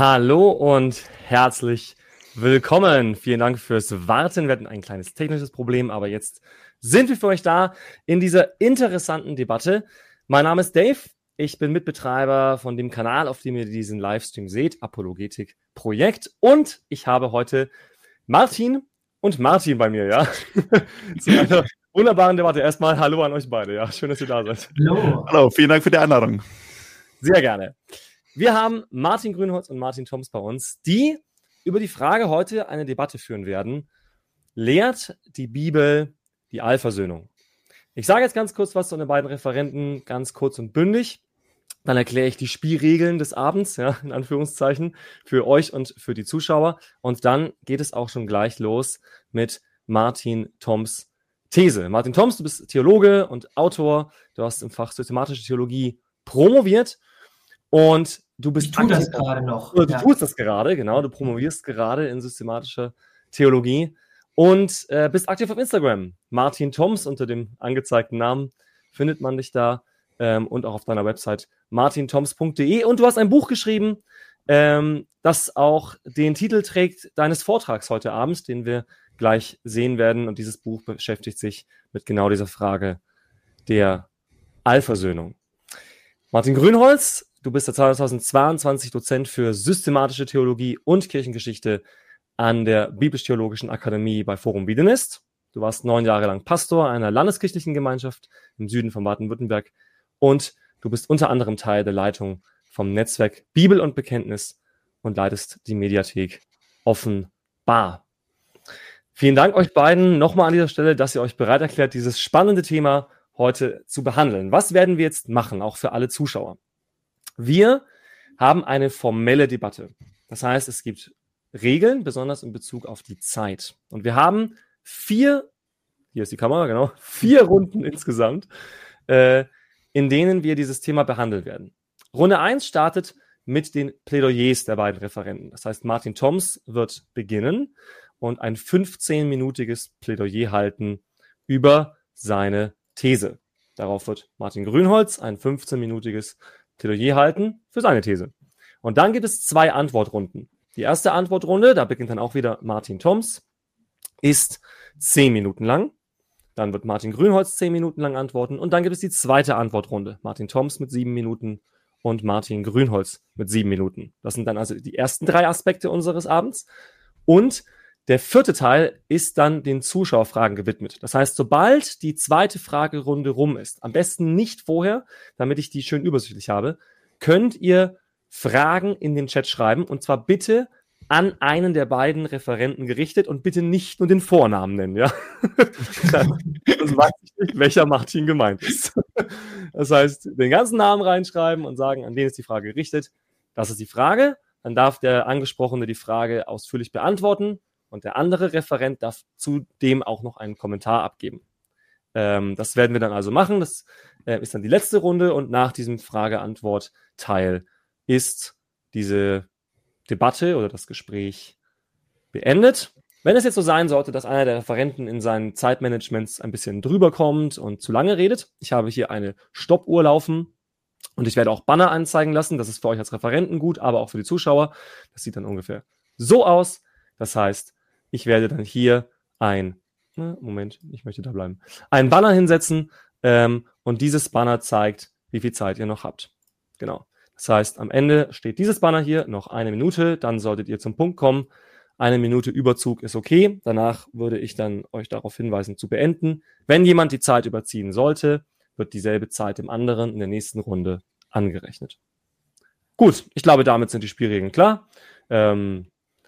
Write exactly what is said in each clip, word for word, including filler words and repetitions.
Hallo und herzlich willkommen. Vielen Dank fürs Warten. Wir hatten ein kleines technisches Problem, aber jetzt sind wir für euch da in dieser interessanten Debatte. Mein Name ist Dave. Ich bin Mitbetreiber von dem Kanal, auf dem ihr diesen Livestream seht, Apologetik Projekt. Und ich habe heute Martin und Martin bei mir, ja. Zu einer wunderbaren Debatte. Erstmal Hallo an euch beide, ja. Schön, dass ihr da seid. Hallo. Hallo, vielen Dank für die Einladung. Sehr gerne. Wir haben Martin Grünholz und Martin Thoms bei uns, die über die Frage heute eine Debatte führen werden. Lehrt die Bibel die Allversöhnung? Ich sage jetzt ganz kurz was zu den beiden Referenten, ganz kurz und bündig. Dann erkläre ich die Spielregeln des Abends, ja, in Anführungszeichen, für euch und für die Zuschauer. Und dann geht es auch schon gleich los mit Martin Thoms These. Martin Thoms, du bist Theologe und Autor. Du hast im Fach Systematische Theologie promoviert. Und du bist Ich tue das gerade noch. Du ja. tust das gerade, genau. Du promovierst gerade in systematischer Theologie und äh, bist aktiv auf Instagram. Martin Thoms unter dem angezeigten Namen findet man dich da ähm, und auch auf deiner Website martin thoms punkt de. Und du hast ein Buch geschrieben, ähm, das auch den Titel trägt deines Vortrags heute Abend, den wir gleich sehen werden. Und dieses Buch beschäftigt sich mit genau dieser Frage der Allversöhnung. Martin Grünholz, du bist seit zweitausendzweiundzwanzig Dozent für systematische Theologie und Kirchengeschichte an der Biblisch-Theologischen Akademie bei Forum Wiedenest. Du warst neun Jahre lang Pastor einer landeskirchlichen Gemeinschaft im Süden von Baden-Württemberg und du bist unter anderem Teil der Leitung vom Netzwerk Bibel und Bekenntnis und leitest die Mediathek Offenbar. Vielen Dank euch beiden nochmal an dieser Stelle, dass ihr euch bereit erklärt, dieses spannende Thema heute zu behandeln. Was werden wir jetzt machen, auch für alle Zuschauer? Wir haben eine formelle Debatte. Das heißt, es gibt Regeln, besonders in Bezug auf die Zeit. Und wir haben vier, hier ist die Kamera, genau, vier Runden insgesamt, äh, in denen wir dieses Thema behandeln werden. Runde eins startet mit den Plädoyers der beiden Referenten. Das heißt, Martin Thoms wird beginnen und ein fünfzehnminütiges Plädoyer halten über seine These. Darauf wird Martin Grünholz ein fünfzehnminütiges Plädoyer halten für seine These. Und dann gibt es zwei Antwortrunden. Die erste Antwortrunde, da beginnt dann auch wieder Martin Thoms, ist zehn Minuten lang. Dann wird Martin Grünholz zehn Minuten lang antworten. Und dann gibt es die zweite Antwortrunde. Martin Thoms mit sieben Minuten und Martin Grünholz mit sieben Minuten. Das sind dann also die ersten drei Aspekte unseres Abends. Und der vierte Teil ist dann den Zuschauerfragen gewidmet. Das heißt, sobald die zweite Fragerunde rum ist, am besten nicht vorher, damit ich die schön übersichtlich habe, könnt ihr Fragen in den Chat schreiben und zwar bitte an einen der beiden Referenten gerichtet und bitte nicht nur den Vornamen nennen, ja? Das weiß ich nicht, welcher Martin gemeint ist. Das heißt, den ganzen Namen reinschreiben und sagen, an wen ist die Frage gerichtet. Das ist die Frage. Dann darf der Angesprochene die Frage ausführlich beantworten. Und der andere Referent darf zudem auch noch einen Kommentar abgeben. Ähm, das werden wir dann also machen. Das äh, ist dann die letzte Runde. Und nach diesem Frage-Antwort-Teil ist diese Debatte oder das Gespräch beendet. Wenn es jetzt so sein sollte, dass einer der Referenten in seinen Zeitmanagements ein bisschen drüber kommt und zu lange redet, ich habe hier eine Stoppuhr laufen und ich werde auch Banner anzeigen lassen. Das ist für euch als Referenten gut, aber auch für die Zuschauer. Das sieht dann ungefähr so aus. Das heißt, ich werde dann hier ein, Moment, ich möchte da bleiben, ein Banner hinsetzen ähm, und dieses Banner zeigt, wie viel Zeit ihr noch habt. Genau. Das heißt, am Ende steht dieses Banner hier, noch eine Minute, dann solltet ihr zum Punkt kommen. Eine Minute Überzug ist okay. Danach würde ich dann euch darauf hinweisen, zu beenden. Wenn jemand die Zeit überziehen sollte, wird dieselbe Zeit dem anderen in der nächsten Runde angerechnet. Gut, ich glaube, damit sind die Spielregeln klar. Ähm,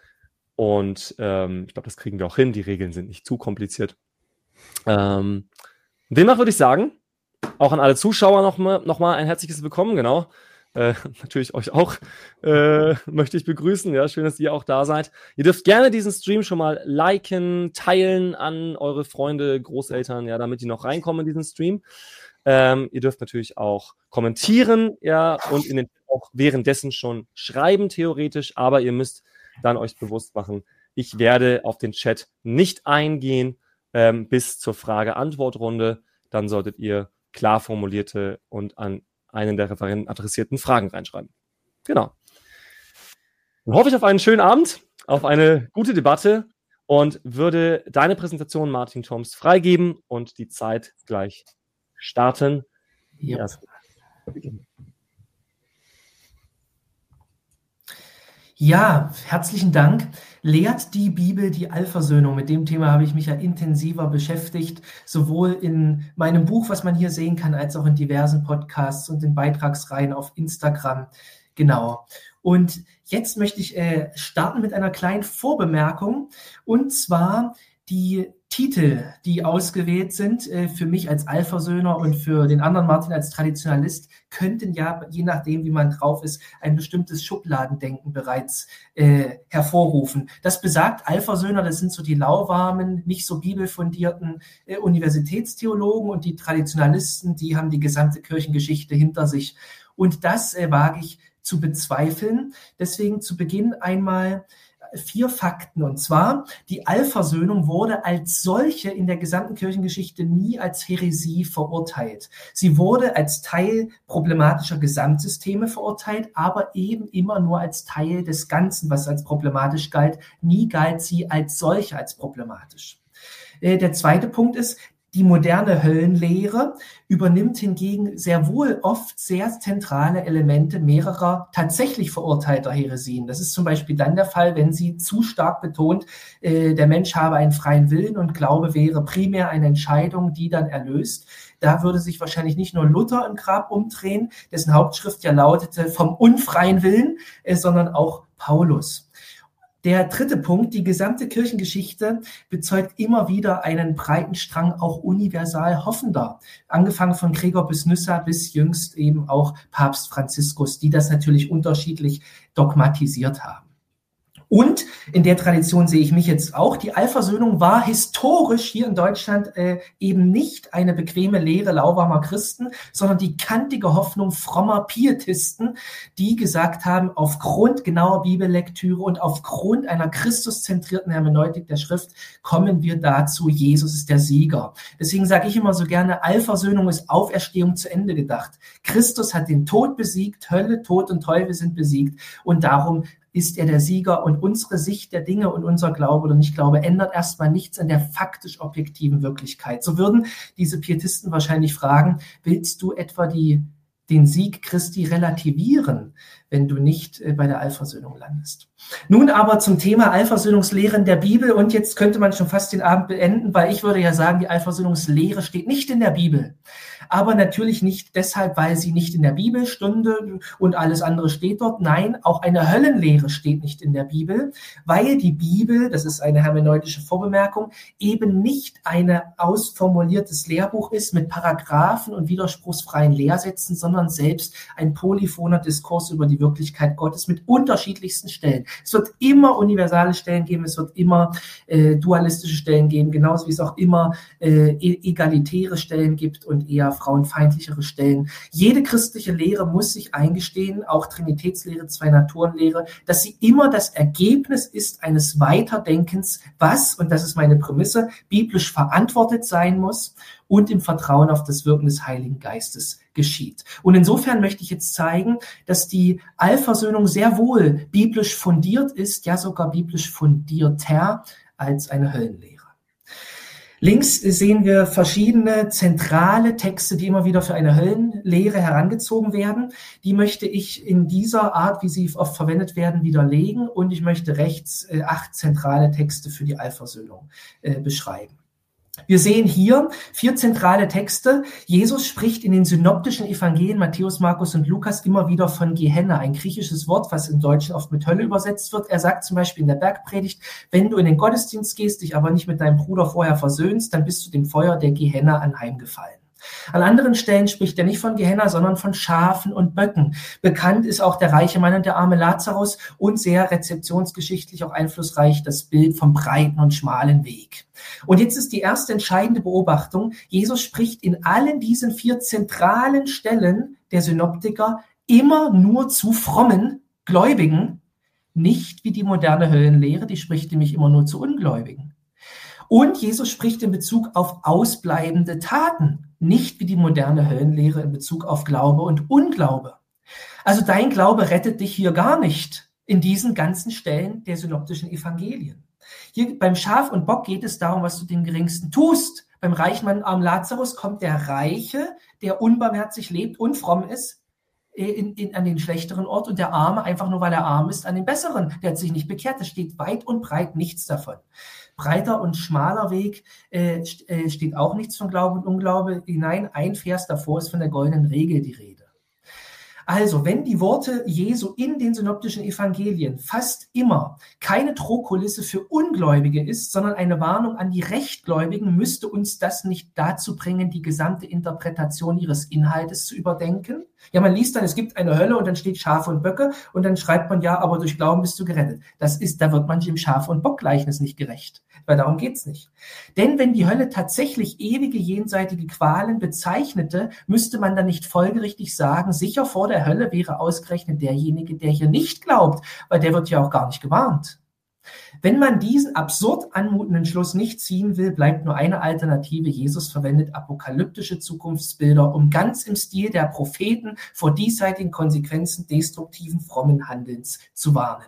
Und ähm, ich glaube, das kriegen wir auch hin. Die Regeln sind nicht zu kompliziert. Ähm, demnach würde ich sagen, auch an alle Zuschauer nochmal noch mal ein herzliches Willkommen, genau. Äh, natürlich euch auch äh, möchte ich begrüßen. Ja, schön, dass ihr auch da seid. Ihr dürft gerne diesen Stream schon mal liken, teilen an eure Freunde, Großeltern, ja, damit die noch reinkommen in diesen Stream. Ähm, ihr dürft natürlich auch kommentieren, ja, und in den, auch währenddessen schon schreiben, theoretisch, aber ihr müsst dann euch bewusst machen, ich werde auf den Chat nicht eingehen ähm, bis zur Frage-Antwort-Runde. Dann solltet ihr klar formulierte und an einen der Referenten adressierten Fragen reinschreiben. Genau. Dann hoffe ich auf einen schönen Abend, auf eine gute Debatte und würde deine Präsentation, Martin Thoms, freigeben und die Zeit gleich starten. Ja. Erst. Ja, herzlichen Dank. Lehrt die Bibel die Allversöhnung? Mit dem Thema habe ich mich ja intensiver beschäftigt, sowohl in meinem Buch, was man hier sehen kann, als auch in diversen Podcasts und in Beitragsreihen auf Instagram. Genau. Und jetzt möchte ich äh, starten mit einer kleinen Vorbemerkung, und zwar die Titel, die ausgewählt sind, äh, für mich als Allversöhner und für den anderen Martin als Traditionalist, könnten ja, je nachdem, wie man drauf ist, ein bestimmtes Schubladendenken bereits äh, hervorrufen. Das besagt, Allversöhner, das sind so die lauwarmen, nicht so bibelfundierten äh, Universitätstheologen, und die Traditionalisten, die haben die gesamte Kirchengeschichte hinter sich. Und das äh, wage ich zu bezweifeln. Deswegen zu Beginn einmal vier Fakten. Und zwar, die Allversöhnung wurde als solche in der gesamten Kirchengeschichte nie als Häresie verurteilt. Sie wurde als Teil problematischer Gesamtsysteme verurteilt, aber eben immer nur als Teil des Ganzen, was als problematisch galt. Nie galt sie als solche als problematisch. Der zweite Punkt ist, die moderne Höllenlehre übernimmt hingegen sehr wohl oft sehr zentrale Elemente mehrerer tatsächlich verurteilter Häresien. Das ist zum Beispiel dann der Fall, wenn sie zu stark betont, äh, der Mensch habe einen freien Willen und Glaube wäre primär eine Entscheidung, die dann erlöst. Da würde sich wahrscheinlich nicht nur Luther im Grab umdrehen, dessen Hauptschrift ja lautete vom unfreien Willen, äh, sondern auch Paulus. Der dritte Punkt, die gesamte Kirchengeschichte bezeugt immer wieder einen breiten Strang auch universal Hoffender. Angefangen von Gregor bis Nyssa bis jüngst eben auch Papst Franziskus, die das natürlich unterschiedlich dogmatisiert haben. Und in der Tradition sehe ich mich jetzt auch. Die Allversöhnung war historisch hier in Deutschland äh, eben nicht eine bequeme Lehre lauwarmer Christen, sondern die kantige Hoffnung frommer Pietisten, die gesagt haben, aufgrund genauer Bibellektüre und aufgrund einer christuszentrierten Hermeneutik der Schrift kommen wir dazu, Jesus ist der Sieger. Deswegen sage ich immer so gerne, Allversöhnung ist Auferstehung zu Ende gedacht. Christus hat den Tod besiegt, Hölle, Tod und Teufel sind besiegt, und darum ist er der Sieger, und unsere Sicht der Dinge und unser Glaube oder Nicht-Glaube ändert erstmal nichts an der faktisch objektiven Wirklichkeit. So würden diese Pietisten wahrscheinlich fragen, willst du etwa die, den Sieg Christi relativieren, wenn du nicht äh, bei der Allversöhnung landest? Nun aber zum Thema Allversöhnungslehren der Bibel, und jetzt könnte man schon fast den Abend beenden, weil ich würde ja sagen, die Allversöhnungslehre steht nicht in der Bibel. Aber natürlich nicht deshalb, weil sie nicht in der Bibel stünde und alles andere steht dort. Nein, auch eine Höllenlehre steht nicht in der Bibel, weil die Bibel, das ist eine hermeneutische Vorbemerkung, eben nicht ein ausformuliertes Lehrbuch ist mit Paragraphen und widerspruchsfreien Lehrsätzen, sondern selbst ein polyphoner Diskurs über die Wirklichkeit Gottes mit unterschiedlichsten Stellen. Es wird immer universale Stellen geben, es wird immer äh, dualistische Stellen geben, genauso wie es auch immer äh, egalitäre Stellen gibt und eher frauenfeindlichere Stellen. Jede christliche Lehre muss sich eingestehen, auch Trinitätslehre, Zwei-Naturen-Lehre, dass sie immer das Ergebnis ist eines Weiterdenkens, was, und das ist meine Prämisse, biblisch verantwortet sein muss und im Vertrauen auf das Wirken des Heiligen Geistes geschieht. Und insofern möchte ich jetzt zeigen, dass die Allversöhnung sehr wohl biblisch fundiert ist, ja sogar biblisch fundierter als eine Höllenlehre. Links sehen wir verschiedene zentrale Texte, die immer wieder für eine Höllenlehre herangezogen werden. Die möchte ich in dieser Art, wie sie oft verwendet werden, widerlegen. Und ich möchte rechts äh, acht zentrale Texte für die Allversöhnung äh, beschreiben. Wir sehen hier vier zentrale Texte. Jesus spricht in den synoptischen Evangelien Matthäus, Markus und Lukas immer wieder von Gehenna, ein griechisches Wort, was im Deutschen oft mit Hölle übersetzt wird. Er sagt zum Beispiel in der Bergpredigt, wenn du in den Gottesdienst gehst, dich aber nicht mit deinem Bruder vorher versöhnst, dann bist du dem Feuer der Gehenna anheimgefallen. An anderen Stellen spricht er nicht von Gehenna, sondern von Schafen und Böcken. Bekannt ist auch der reiche Mann und der arme Lazarus und sehr rezeptionsgeschichtlich auch einflussreich das Bild vom breiten und schmalen Weg. Und jetzt ist die erste entscheidende Beobachtung. Jesus spricht in allen diesen vier zentralen Stellen der Synoptiker immer nur zu frommen Gläubigen, nicht wie die moderne Höllenlehre, die spricht nämlich immer nur zu Ungläubigen. Und Jesus spricht in Bezug auf ausbleibende Taten, nicht wie die moderne Höllenlehre in Bezug auf Glaube und Unglaube. Also dein Glaube rettet dich hier gar nicht. in diesen ganzen Stellen der synoptischen Evangelien. Hier beim Schaf und Bock geht es darum, was du dem Geringsten tust. Beim reichen Mann armen Lazarus kommt der Reiche, der unbarmherzig lebt und fromm ist, in, in, an den schlechteren Ort, und der Arme, einfach nur weil er arm ist, an den besseren. Der hat sich nicht bekehrt. Es steht weit und breit nichts davon. Breiter und schmaler Weg äh, steht auch nichts von Glaube und Unglaube hinein. Ein Vers davor ist von der goldenen Regel die Rede. Also, wenn die Worte Jesu in den synoptischen Evangelien fast immer keine Drohkulisse für Ungläubige ist, sondern eine Warnung an die Rechtgläubigen, müsste uns das nicht dazu bringen, die gesamte Interpretation ihres Inhaltes zu überdenken? Ja, man liest dann, es gibt eine Hölle und dann steht Schafe und Böcke und dann schreibt man, ja, aber durch Glauben bist du gerettet. Das ist, da wird man dem Schaf- und Bock-Gleichnis nicht gerecht, weil darum geht's nicht. Denn wenn die Hölle tatsächlich ewige jenseitige Qualen bezeichnete, müsste man dann nicht folgerichtig sagen, sicher vor der Hölle wäre ausgerechnet derjenige, der hier nicht glaubt, weil der wird ja auch gar nicht gewarnt. Wenn man diesen absurd anmutenden Schluss nicht ziehen will, bleibt nur eine Alternative. Jesus verwendet apokalyptische Zukunftsbilder, um ganz im Stil der Propheten vor diesseitigen Konsequenzen destruktiven, frommen Handelns zu warnen.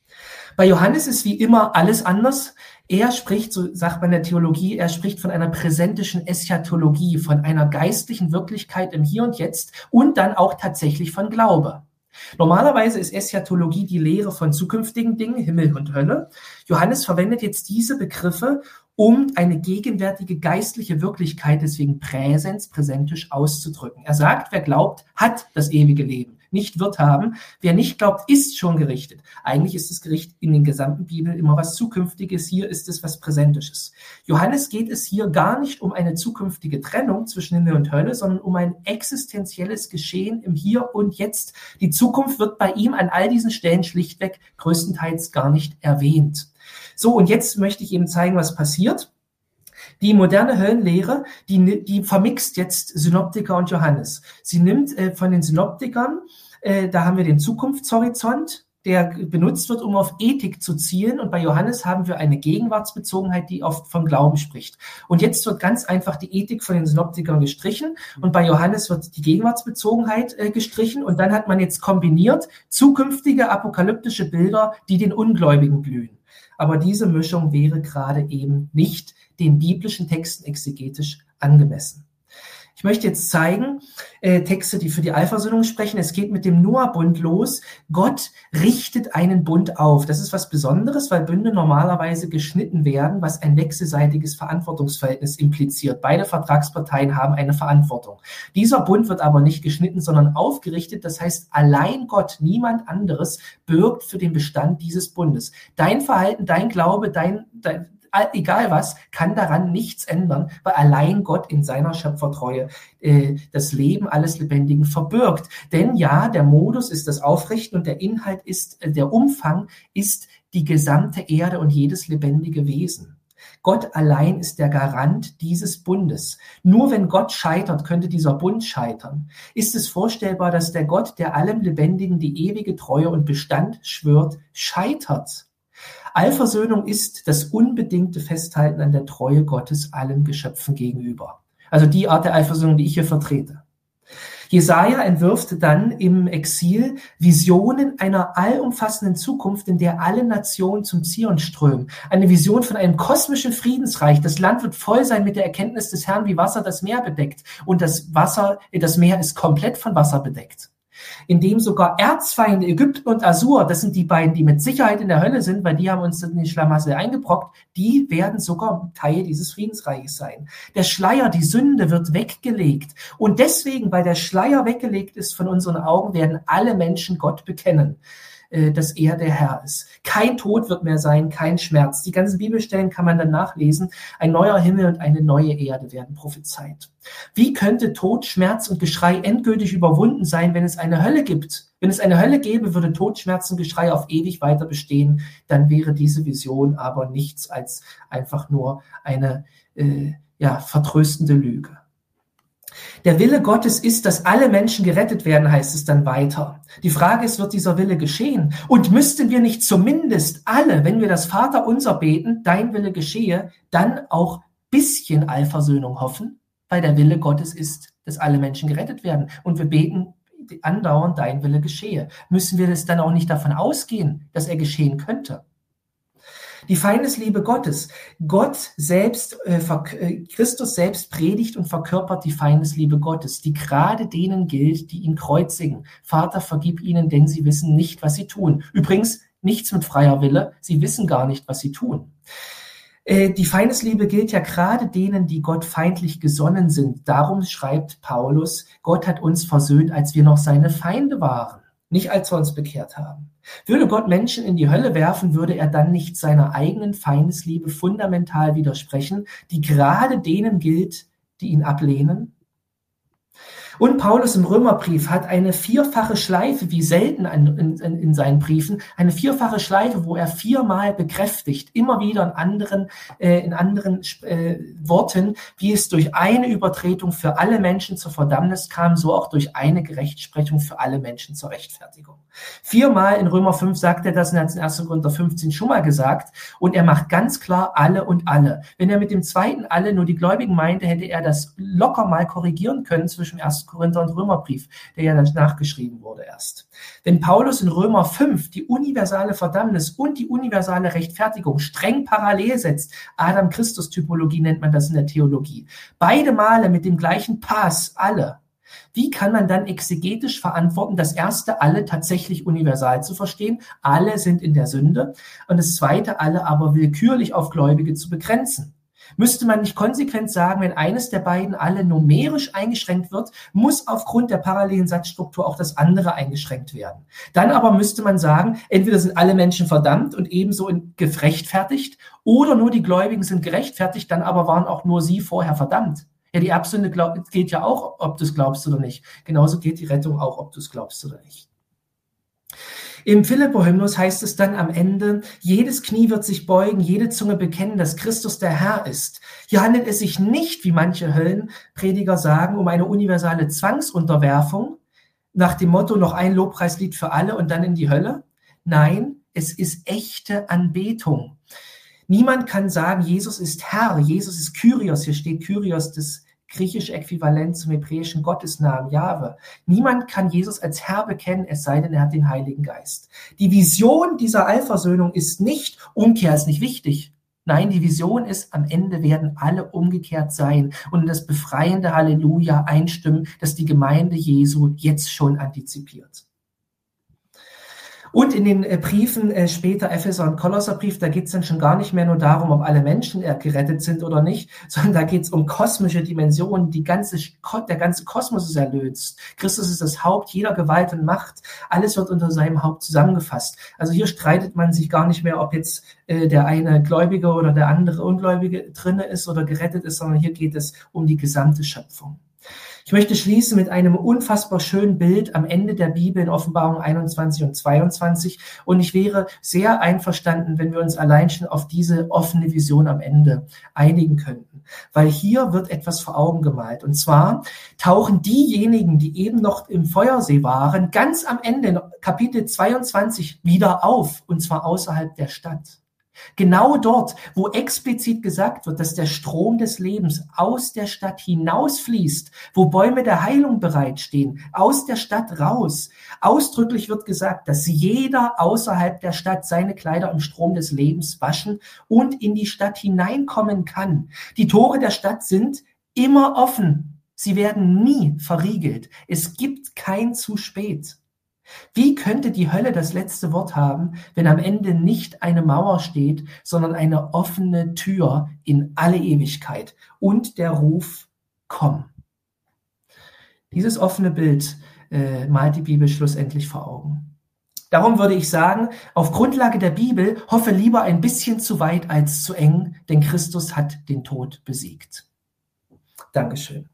Bei Johannes ist wie immer alles anders. Er spricht, so sagt man in der Theologie, er spricht von einer präsentischen Eschatologie, von einer geistlichen Wirklichkeit im Hier und Jetzt und dann auch tatsächlich von Glaube. Normalerweise ist Eschatologie die Lehre von zukünftigen Dingen, Himmel und Hölle. Johannes verwendet jetzt diese Begriffe, um eine gegenwärtige geistliche Wirklichkeit, deswegen Präsens, präsentisch auszudrücken. Er sagt, wer glaubt, hat das ewige Leben, nicht wird haben. Wer nicht glaubt, ist schon gerichtet. Eigentlich ist das Gericht in den gesamten Bibeln immer was Zukünftiges, hier ist es was Präsentisches. Johannes geht es hier gar nicht um eine zukünftige Trennung zwischen Himmel und Hölle, sondern um ein existenzielles Geschehen im Hier und Jetzt. Die Zukunft wird bei ihm an all diesen Stellen schlichtweg größtenteils gar nicht erwähnt. So, und jetzt möchte ich eben zeigen, was passiert. Die moderne Höllenlehre, die, die vermixt jetzt Synoptiker und Johannes. Sie nimmt äh, von den Synoptikern, äh, da haben wir den Zukunftshorizont, der benutzt wird, um auf Ethik zu zielen. Und bei Johannes haben wir eine Gegenwartsbezogenheit, die oft vom Glauben spricht. Und jetzt wird ganz einfach die Ethik von den Synoptikern gestrichen. Und bei Johannes wird die Gegenwartsbezogenheit äh, gestrichen. Und dann hat man jetzt kombiniert zukünftige apokalyptische Bilder, die den Ungläubigen blühen. Aber diese Mischung wäre gerade eben nicht den biblischen Texten exegetisch angemessen. Ich möchte jetzt zeigen, äh, Texte, die für die Allversöhnung sprechen. Es geht mit dem Noah-Bund los. Gott richtet einen Bund auf. Das ist was Besonderes, weil Bünde normalerweise geschnitten werden, was ein wechselseitiges Verantwortungsverhältnis impliziert. Beide Vertragsparteien haben eine Verantwortung. Dieser Bund wird aber nicht geschnitten, sondern aufgerichtet. Das heißt, allein Gott, niemand anderes, bürgt für den Bestand dieses Bundes. Dein Verhalten, dein Glaube, dein, dein egal was, kann daran nichts ändern, weil allein Gott in seiner Schöpfertreue äh, das Leben alles Lebendigen verbirgt. Denn ja, der Modus ist das Aufrichten und der Inhalt ist, äh, der Umfang ist die gesamte Erde und jedes lebendige Wesen. Gott allein ist der Garant dieses Bundes. Nur wenn Gott scheitert, könnte dieser Bund scheitern. Ist es vorstellbar, dass der Gott, der allem Lebendigen die ewige Treue und Bestand schwört, scheitert? Allversöhnung ist das unbedingte Festhalten an der Treue Gottes allen Geschöpfen gegenüber. Also die Art der Allversöhnung, die ich hier vertrete. Jesaja entwirft dann im Exil Visionen einer allumfassenden Zukunft, in der alle Nationen zum Zion strömen. Eine Vision von einem kosmischen Friedensreich. Das Land wird voll sein mit der Erkenntnis des Herrn, wie Wasser das Meer bedeckt. Und das Wasser, das Meer ist komplett von Wasser bedeckt. In dem sogar Erzfeinde Ägypten und Assur, das sind die beiden, die mit Sicherheit in der Hölle sind, weil die haben uns in die Schlamassel eingebrockt, die werden sogar Teil dieses Friedensreiches sein. Der Schleier, die Sünde wird weggelegt. Und deswegen, weil der Schleier weggelegt ist von unseren Augen, werden alle Menschen Gott bekennen, dass er der Herr ist. Kein Tod wird mehr sein, kein Schmerz. Die ganzen Bibelstellen kann man dann nachlesen. Ein neuer Himmel und eine neue Erde werden prophezeit. Wie könnte Tod, Schmerz und Geschrei endgültig überwunden sein, wenn es eine Hölle gibt? Wenn es eine Hölle gäbe, würde Tod, Schmerz und Geschrei auf ewig weiter bestehen. Dann wäre diese Vision aber nichts als einfach nur eine äh, ja, vertröstende Lüge. Der Wille Gottes ist, dass alle Menschen gerettet werden, heißt es dann weiter. Die Frage ist, wird dieser Wille geschehen? Und müssten wir nicht zumindest alle, wenn wir das Vaterunser beten, dein Wille geschehe, dann auch bisschen Allversöhnung hoffen? Weil der Wille Gottes ist, dass alle Menschen gerettet werden. Und wir beten andauernd dein Wille geschehe. Müssen wir das dann auch nicht davon ausgehen, dass er geschehen könnte? Die Feindesliebe Gottes. Gott selbst, äh, Christus selbst predigt und verkörpert die Feindesliebe Gottes, die gerade denen gilt, die ihn kreuzigen. Vater, vergib ihnen, denn sie wissen nicht, was sie tun. Übrigens, nichts mit freier Wille. Sie wissen gar nicht, was sie tun. Äh, die Feindesliebe gilt ja gerade denen, die Gott feindlich gesonnen sind. Darum schreibt Paulus, Gott hat uns versöhnt, als wir noch seine Feinde waren. Nicht als wir uns bekehrt haben. Würde Gott Menschen in die Hölle werfen, würde er dann nicht seiner eigenen Feindesliebe fundamental widersprechen, die gerade denen gilt, die ihn ablehnen? Und Paulus im Römerbrief hat eine vierfache Schleife, wie selten in, in, in seinen Briefen, eine vierfache Schleife, wo er viermal bekräftigt, immer wieder in anderen, äh, in anderen äh, Worten, wie es durch eine Übertretung für alle Menschen zur Verdammnis kam, so auch durch eine Gerechtsprechung für alle Menschen zur Rechtfertigung. Viermal in Römer fünf sagt er das, und er hat es in erster Korinther fünfzehn schon mal gesagt, und er macht ganz klar alle und alle. Wenn er mit dem zweiten alle nur die Gläubigen meinte, hätte er das locker mal korrigieren können zwischen erster Korinther und Römerbrief, der ja dann nachgeschrieben wurde erst. Wenn Paulus in Römer fünf die universale Verdammnis und die universale Rechtfertigung streng parallel setzt, Adam-Christus-Typologie nennt man das in der Theologie, beide Male mit dem gleichen Pass, alle, wie kann man dann exegetisch verantworten, das erste alle tatsächlich universal zu verstehen, alle sind in der Sünde, und das zweite alle aber willkürlich auf Gläubige zu begrenzen? Müsste man nicht konsequent sagen, wenn eines der beiden alle numerisch eingeschränkt wird, muss aufgrund der parallelen Satzstruktur auch das andere eingeschränkt werden. Dann aber müsste man sagen, entweder sind alle Menschen verdammt und ebenso gerechtfertigt, oder nur die Gläubigen sind gerechtfertigt, dann aber waren auch nur sie vorher verdammt. Ja, die Erbsünde glaub, geht ja auch, ob du es glaubst oder nicht. Genauso geht die Rettung auch, ob du es glaubst oder nicht. Im Philipper-Hymnus heißt es dann am Ende, jedes Knie wird sich beugen, jede Zunge bekennen, dass Christus der Herr ist. Hier handelt es sich nicht, wie manche Höllenprediger sagen, um eine universale Zwangsunterwerfung, nach dem Motto, noch ein Lobpreislied für alle und dann in die Hölle. Nein, es ist echte Anbetung. Niemand kann sagen, Jesus ist Herr, Jesus ist Kyrios, hier steht Kyrios, das griechische Äquivalent zum hebräischen Gottesnamen Jahwe. Niemand kann Jesus als Herr bekennen, es sei denn, er hat den Heiligen Geist. Die Vision dieser Allversöhnung ist nicht, Umkehr ist nicht wichtig. Nein, die Vision ist, am Ende werden alle umgekehrt sein und in das befreiende Halleluja einstimmen, das die Gemeinde Jesu jetzt schon antizipiert. Und in den äh, Briefen äh, später, Epheser- und Kolosserbrief, da geht es dann schon gar nicht mehr nur darum, ob alle Menschen äh, gerettet sind oder nicht, sondern da geht es um kosmische Dimensionen. Die ganze, der ganze Kosmos ist erlöst. Christus ist das Haupt jeder Gewalt und Macht. Alles wird unter seinem Haupt zusammengefasst. Also hier streitet man sich gar nicht mehr, ob jetzt äh, der eine Gläubige oder der andere Ungläubige drinne ist oder gerettet ist, sondern hier geht es um die gesamte Schöpfung. Ich möchte schließen mit einem unfassbar schönen Bild am Ende der Bibel in Offenbarung einundzwanzig und zweiundzwanzig. Und ich wäre sehr einverstanden, wenn wir uns allein schon auf diese offene Vision am Ende einigen könnten. Weil hier wird etwas vor Augen gemalt. Und zwar tauchen diejenigen, die eben noch im Feuersee waren, ganz am Ende in Kapitel zweiundzwanzig wieder auf. Und zwar außerhalb der Stadt. Genau dort, wo explizit gesagt wird, dass der Strom des Lebens aus der Stadt hinausfließt, wo Bäume der Heilung bereitstehen, aus der Stadt raus. Ausdrücklich wird gesagt, dass jeder außerhalb der Stadt seine Kleider im Strom des Lebens waschen und in die Stadt hineinkommen kann. Die Tore der Stadt sind immer offen. Sie werden nie verriegelt. Es gibt kein zu spät. Wie könnte die Hölle das letzte Wort haben, wenn am Ende nicht eine Mauer steht, sondern eine offene Tür in alle Ewigkeit und der Ruf, komm. Dieses offene Bild äh, malt die Bibel schlussendlich vor Augen. Darum würde ich sagen, auf Grundlage der Bibel hoffe lieber ein bisschen zu weit als zu eng, denn Christus hat den Tod besiegt. Dankeschön.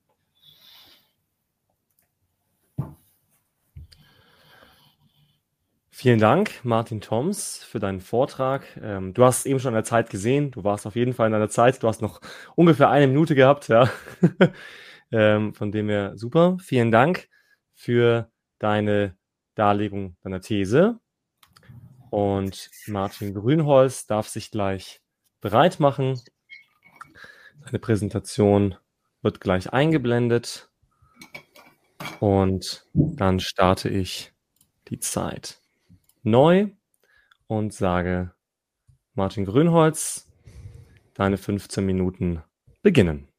Vielen Dank, Martin Toms, für deinen Vortrag. Ähm, du hast es eben schon in der Zeit gesehen. Du warst auf jeden Fall in deiner Zeit. Du hast noch ungefähr eine Minute gehabt. Ja. ähm, von dem her super. Vielen Dank für deine Darlegung deiner These. Und Martin Grünholz darf sich gleich bereit machen. Seine Präsentation wird gleich eingeblendet. Und dann starte ich die Zeit neu und sage, Martin Grünholz, deine fünfzehn Minuten beginnen.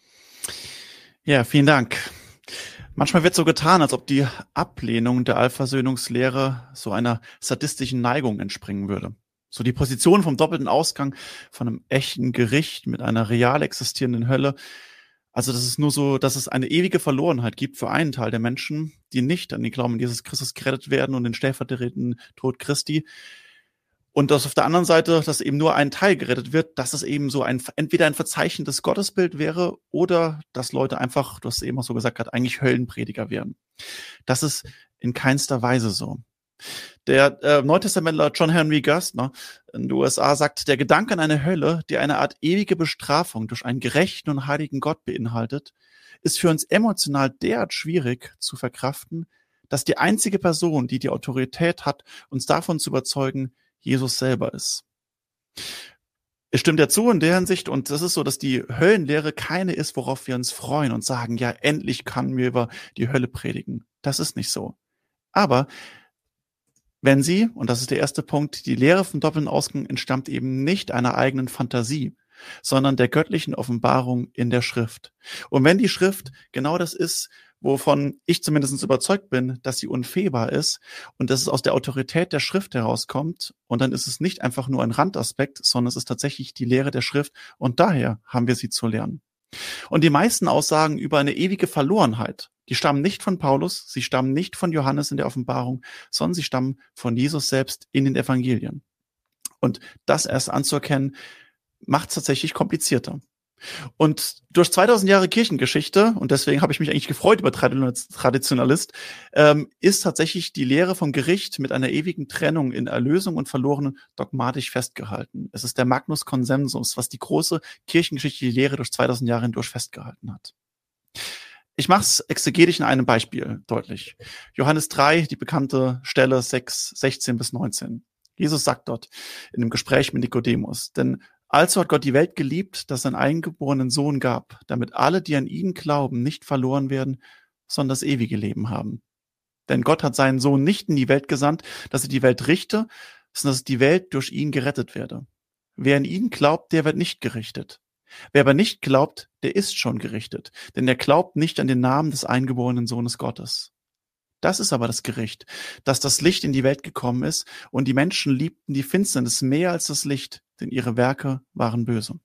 Ja, vielen Dank. Manchmal wird so getan, als ob die Ablehnung der Allversöhnungslehre so einer sadistischen Neigung entspringen würde. So die Position vom doppelten Ausgang von einem echten Gericht mit einer real existierenden Hölle. Also das ist nur so, dass es eine ewige Verlorenheit gibt für einen Teil der Menschen, die nicht an den Glauben an Jesus Christus gerettet werden und den stellvertretenden Tod Christi. Und dass auf der anderen Seite, dass eben nur ein Teil gerettet wird, dass es eben so ein, entweder ein verzeichnendes Gottesbild wäre oder dass Leute einfach, du hast es eben auch so gesagt, hat, eigentlich Höllenprediger wären. Das ist in keinster Weise so. Der äh, Neutestamentler John Henry Gerstner in den U S A sagt, der Gedanke an eine Hölle, die eine Art ewige Bestrafung durch einen gerechten und heiligen Gott beinhaltet, ist für uns emotional derart schwierig zu verkraften, dass die einzige Person, die die Autorität hat, uns davon zu überzeugen, Jesus selber ist. Es stimmt ja zu in der Hinsicht, und das ist so, dass die Höllenlehre keine ist, worauf wir uns freuen und sagen, ja, endlich kann mir über die Hölle predigen. Das ist nicht so. Aber wenn sie, und das ist der erste Punkt, die Lehre vom doppelten Ausgang entstammt eben nicht einer eigenen Fantasie, sondern der göttlichen Offenbarung in der Schrift. Und wenn die Schrift genau das ist, wovon ich zumindest überzeugt bin, dass sie unfehlbar ist und dass es aus der Autorität der Schrift herauskommt, und dann ist es nicht einfach nur ein Randaspekt, sondern es ist tatsächlich die Lehre der Schrift, und daher haben wir sie zu lernen. Und die meisten Aussagen über eine ewige Verlorenheit, die stammen nicht von Paulus, sie stammen nicht von Johannes in der Offenbarung, sondern sie stammen von Jesus selbst in den Evangelien. Und das erst anzuerkennen, macht es tatsächlich komplizierter. Und durch zweitausend Jahre Kirchengeschichte, und deswegen habe ich mich eigentlich gefreut über Traditionalist, ähm, ist tatsächlich die Lehre vom Gericht mit einer ewigen Trennung in Erlösung und Verlorenen dogmatisch festgehalten. Es ist der Magnus Consensus, was die große kirchengeschichtliche Lehre durch zweitausend Jahre hindurch festgehalten hat. Ich mache es exegetisch in einem Beispiel deutlich. Johannes drei, die bekannte Stelle sechs, sechzehn bis neunzehn. Jesus sagt dort in dem Gespräch mit Nikodemus, denn also hat Gott die Welt geliebt, dass es einen eingeborenen Sohn gab, damit alle, die an ihn glauben, nicht verloren werden, sondern das ewige Leben haben. Denn Gott hat seinen Sohn nicht in die Welt gesandt, dass er die Welt richte, sondern dass die Welt durch ihn gerettet werde. Wer an ihn glaubt, der wird nicht gerichtet. Wer aber nicht glaubt, der ist schon gerichtet, denn er glaubt nicht an den Namen des eingeborenen Sohnes Gottes. Das ist aber das Gericht, dass das Licht in die Welt gekommen ist und die Menschen liebten die Finsternis mehr als das Licht, denn ihre Werke waren böse.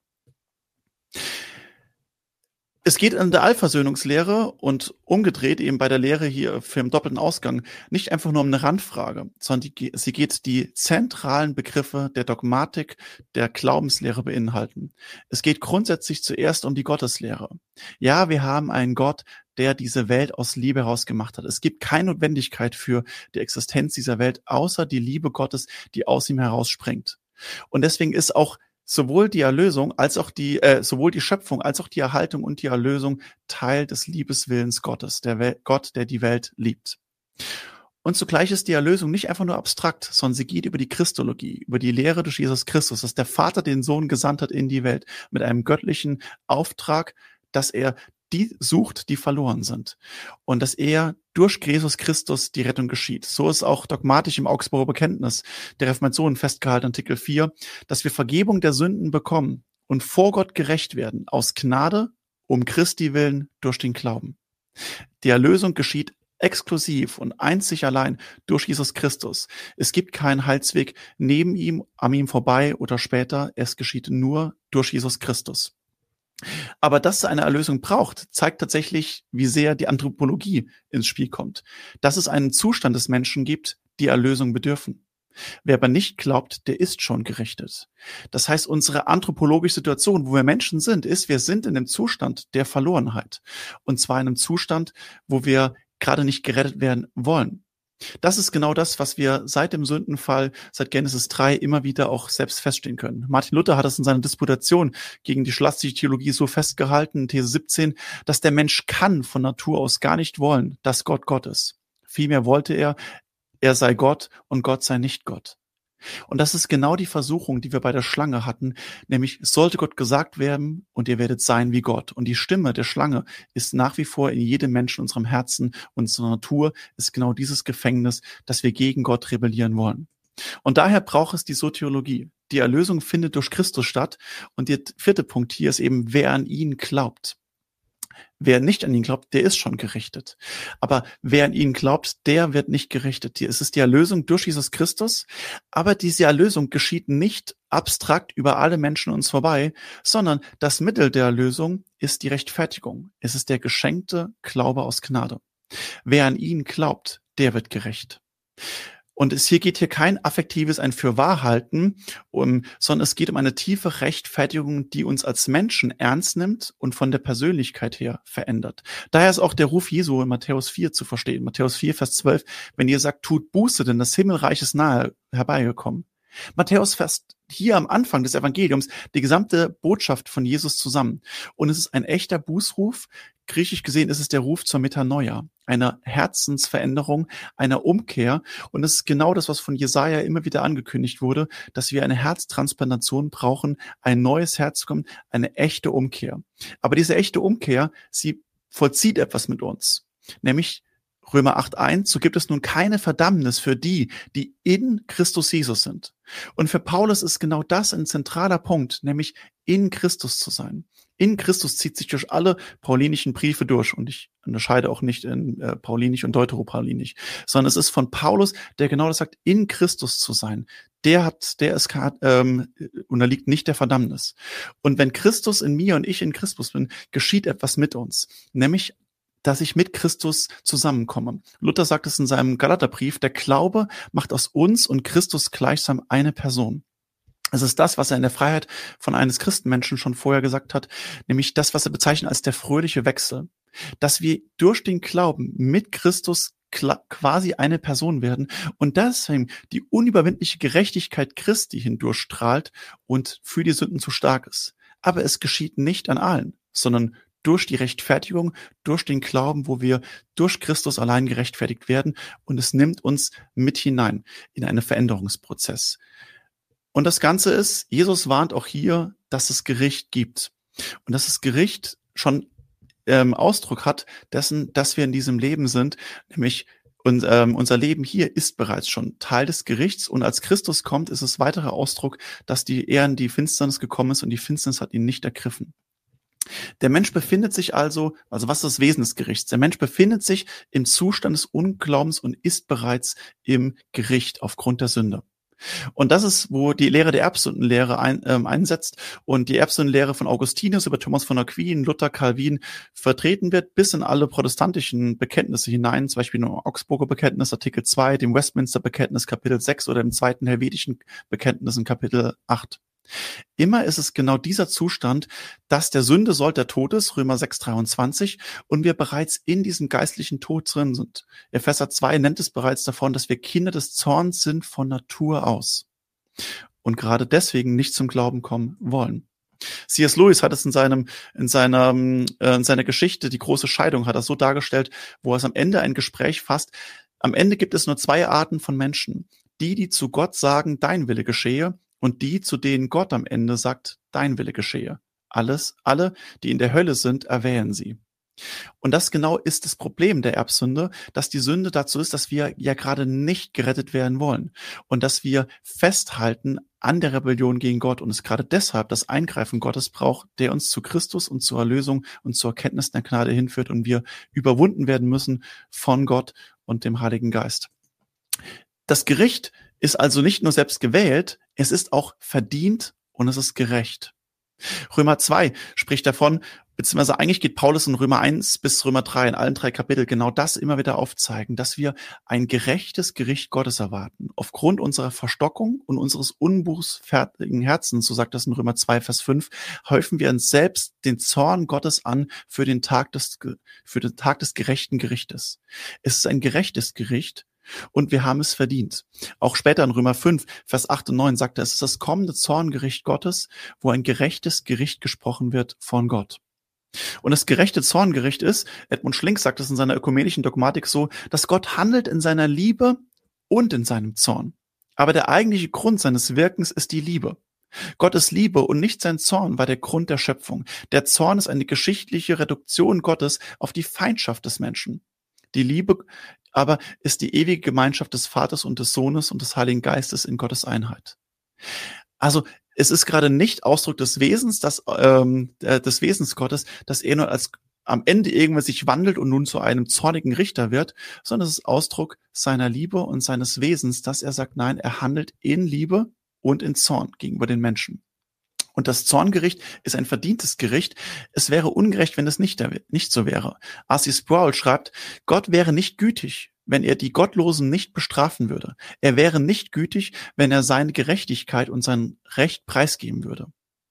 Es geht in der Allversöhnungslehre und umgedreht eben bei der Lehre hier für den doppelten Ausgang nicht einfach nur um eine Randfrage, sondern die, sie geht die zentralen Begriffe der Dogmatik, der Glaubenslehre beinhalten. Es geht grundsätzlich zuerst um die Gotteslehre. Ja, wir haben einen Gott, der diese Welt aus Liebe heraus gemacht hat. Es gibt keine Notwendigkeit für die Existenz dieser Welt, außer die Liebe Gottes, die aus ihm herausspringt. Und deswegen ist auch sowohl die Erlösung als auch die, äh, sowohl die Schöpfung als auch die Erhaltung und die Erlösung Teil des Liebeswillens Gottes, der Wel- Gott, der die Welt liebt. Und zugleich ist die Erlösung nicht einfach nur abstrakt, sondern sie geht über die Christologie, über die Lehre durch Jesus Christus, dass der Vater den Sohn gesandt hat in die Welt mit einem göttlichen Auftrag, dass er die sucht, die verloren sind. Und dass er durch Jesus Christus die Rettung geschieht. So ist auch dogmatisch im Augsburger Bekenntnis der Reformation festgehalten, Artikel vier, dass wir Vergebung der Sünden bekommen und vor Gott gerecht werden, aus Gnade, um Christi willen, durch den Glauben. Die Erlösung geschieht exklusiv und einzig allein durch Jesus Christus. Es gibt keinen Heilsweg neben ihm, an ihm vorbei oder später. Es geschieht nur durch Jesus Christus. Aber dass es eine Erlösung braucht, zeigt tatsächlich, wie sehr die Anthropologie ins Spiel kommt. Dass es einen Zustand des Menschen gibt, die Erlösung bedürfen. Wer aber nicht glaubt, der ist schon gerichtet. Das heißt, unsere anthropologische Situation, wo wir Menschen sind, ist, wir sind in einem Zustand der Verlorenheit. Und zwar in einem Zustand, wo wir gerade nicht gerettet werden wollen. Das ist genau das, was wir seit dem Sündenfall, seit Genesis drei immer wieder auch selbst feststellen können. Martin Luther hat es in seiner Disputation gegen die scholastische Theologie so festgehalten, in These siebzehn, dass der Mensch kann von Natur aus gar nicht wollen, dass Gott Gott ist. Vielmehr wollte er, er sei Gott und Gott sei nicht Gott. Und das ist genau die Versuchung, die wir bei der Schlange hatten, nämlich es sollte Gott gesagt werden und ihr werdet sein wie Gott. Und die Stimme der Schlange ist nach wie vor in jedem Menschen, unserem Herzen, unserer Natur, ist genau dieses Gefängnis, dass wir gegen Gott rebellieren wollen. Und daher braucht es die Soteriologie. Die Erlösung findet durch Christus statt. Und der vierte Punkt hier ist eben, wer an ihn glaubt. Wer nicht an ihn glaubt, der ist schon gerichtet. Aber wer an ihn glaubt, der wird nicht gerichtet. Hier ist es die Erlösung durch Jesus Christus. Aber diese Erlösung geschieht nicht abstrakt über alle Menschen uns vorbei, sondern das Mittel der Erlösung ist die Rechtfertigung. Es ist der geschenkte Glaube aus Gnade. Wer an ihn glaubt, der wird gerecht. Und es hier geht hier kein affektives ein Fürwahrhalten, um, sondern es geht um eine tiefe Rechtfertigung, die uns als Menschen ernst nimmt und von der Persönlichkeit her verändert. Daher ist auch der Ruf Jesu in Matthäus vier zu verstehen. Matthäus vier, Vers zwölf, wenn ihr sagt, tut Buße, denn das Himmelreich ist nahe herbeigekommen. Matthäus fasst hier am Anfang des Evangeliums die gesamte Botschaft von Jesus zusammen. Und es ist ein echter Bußruf. Griechisch gesehen ist es der Ruf zur Metanoia, einer Herzensveränderung, einer Umkehr. Und es ist genau das, was von Jesaja immer wieder angekündigt wurde, dass wir eine Herztransplantation brauchen, ein neues Herz zu bekommen, eine echte Umkehr. Aber diese echte Umkehr, sie vollzieht etwas mit uns, nämlich Römer acht eins, so gibt es nun keine Verdammnis für die, die in Christus Jesus sind. Und für Paulus ist genau das ein zentraler Punkt, nämlich in Christus zu sein. In Christus zieht sich durch alle paulinischen Briefe durch. Und ich unterscheide auch nicht in äh, paulinisch und deuteropaulinisch, sondern es ist von Paulus, der genau das sagt, in Christus zu sein. Der hat, der ist, ähm, unterliegt nicht der Verdammnis. Und wenn Christus in mir und ich in Christus bin, geschieht etwas mit uns, nämlich dass ich mit Christus zusammenkomme. Luther sagt es in seinem Galaterbrief, der Glaube macht aus uns und Christus gleichsam eine Person. Es ist das, was er in der Freiheit von eines Christenmenschen schon vorher gesagt hat, nämlich das, was er bezeichnet als der fröhliche Wechsel. Dass wir durch den Glauben mit Christus quasi eine Person werden und deswegen die unüberwindliche Gerechtigkeit Christi hindurchstrahlt und für die Sünden zu stark ist. Aber es geschieht nicht an allen, sondern durch die Rechtfertigung, durch den Glauben, wo wir durch Christus allein gerechtfertigt werden und es nimmt uns mit hinein in einen Veränderungsprozess. Und das Ganze ist, Jesus warnt auch hier, dass es Gericht gibt und dass das Gericht schon ähm, Ausdruck hat dessen, dass wir in diesem Leben sind, nämlich und ähm, unser Leben hier ist bereits schon Teil des Gerichts und als Christus kommt, ist es weiterer Ausdruck, dass die er in die Finsternis gekommen ist und die Finsternis hat ihn nicht ergriffen. Der Mensch befindet sich also, also was ist das Wesen des Gerichts? Der Mensch befindet sich im Zustand des Unglaubens und ist bereits im Gericht aufgrund der Sünde. Und das ist, wo die Lehre der Erbsündenlehre ein, ähm, einsetzt und die Erbsündenlehre von Augustinus über Thomas von Aquin, Luther, Calvin vertreten wird, bis in alle protestantischen Bekenntnisse hinein, zum Beispiel im Augsburger Bekenntnis Artikel zwei, dem Westminster Bekenntnis Kapitel sechs oder im zweiten Helvetischen Bekenntnis in Kapitel acht. Immer ist es genau dieser Zustand, dass der Sünde sollt der Tod ist, Römer sechs dreiundzwanzig, und wir bereits in diesem geistlichen Tod drin sind. Epheser zwei nennt es bereits davon, dass wir Kinder des Zorns sind von Natur aus und gerade deswegen nicht zum Glauben kommen wollen. C S Lewis hat es in seinem, in seiner, äh, in seiner Geschichte, die große Scheidung, hat er so dargestellt, wo es am Ende ein Gespräch fasst. Am Ende gibt es nur zwei Arten von Menschen. Die, die zu Gott sagen, dein Wille geschehe, und die, zu denen Gott am Ende sagt, dein Wille geschehe. Alles, alle, die in der Hölle sind, erwähnen sie. Und das genau ist das Problem der Erbsünde, dass die Sünde dazu ist, dass wir ja gerade nicht gerettet werden wollen und dass wir festhalten an der Rebellion gegen Gott und es gerade deshalb das Eingreifen Gottes braucht, der uns zu Christus und zur Erlösung und zur Erkenntnis der Gnade hinführt und wir überwunden werden müssen von Gott und dem Heiligen Geist. Das Gericht ist also nicht nur selbst gewählt, es ist auch verdient und es ist gerecht. Römer zwei spricht davon, beziehungsweise eigentlich geht Paulus in Römer eins bis Römer drei in allen drei Kapiteln genau das immer wieder aufzeigen, dass wir ein gerechtes Gericht Gottes erwarten. Aufgrund unserer Verstockung und unseres unbußfertigen Herzens, so sagt das in Römer zwei, Vers fünf, häufen wir uns selbst den Zorn Gottes an für den Tag des, für den Tag des gerechten Gerichtes. Es ist ein gerechtes Gericht, und wir haben es verdient. Auch später in Römer fünf, Vers acht und neun sagt er, es ist das kommende Zorngericht Gottes, wo ein gerechtes Gericht gesprochen wird von Gott. Und das gerechte Zorngericht ist, Edmund Schlink sagt es in seiner ökumenischen Dogmatik so, dass Gott handelt in seiner Liebe und in seinem Zorn. Aber der eigentliche Grund seines Wirkens ist die Liebe. Gottes Liebe und nicht sein Zorn war der Grund der Schöpfung. Der Zorn ist eine geschichtliche Reduktion Gottes auf die Feindschaft des Menschen. Die Liebe aber ist die ewige Gemeinschaft des Vaters und des Sohnes und des Heiligen Geistes in Gottes Einheit. Also es ist gerade nicht Ausdruck des Wesens, dass, ähm, des Wesens Gottes, dass er nur als am Ende irgendwann sich wandelt und nun zu einem zornigen Richter wird, sondern es ist Ausdruck seiner Liebe und seines Wesens, dass er sagt, nein, er handelt in Liebe und in Zorn gegenüber den Menschen. Und das Zorngericht ist ein verdientes Gericht. Es wäre ungerecht, wenn es nicht, nicht so wäre. R C Sproul schreibt, Gott wäre nicht gütig, wenn er die Gottlosen nicht bestrafen würde. Er wäre nicht gütig, wenn er seine Gerechtigkeit und sein Recht preisgeben würde.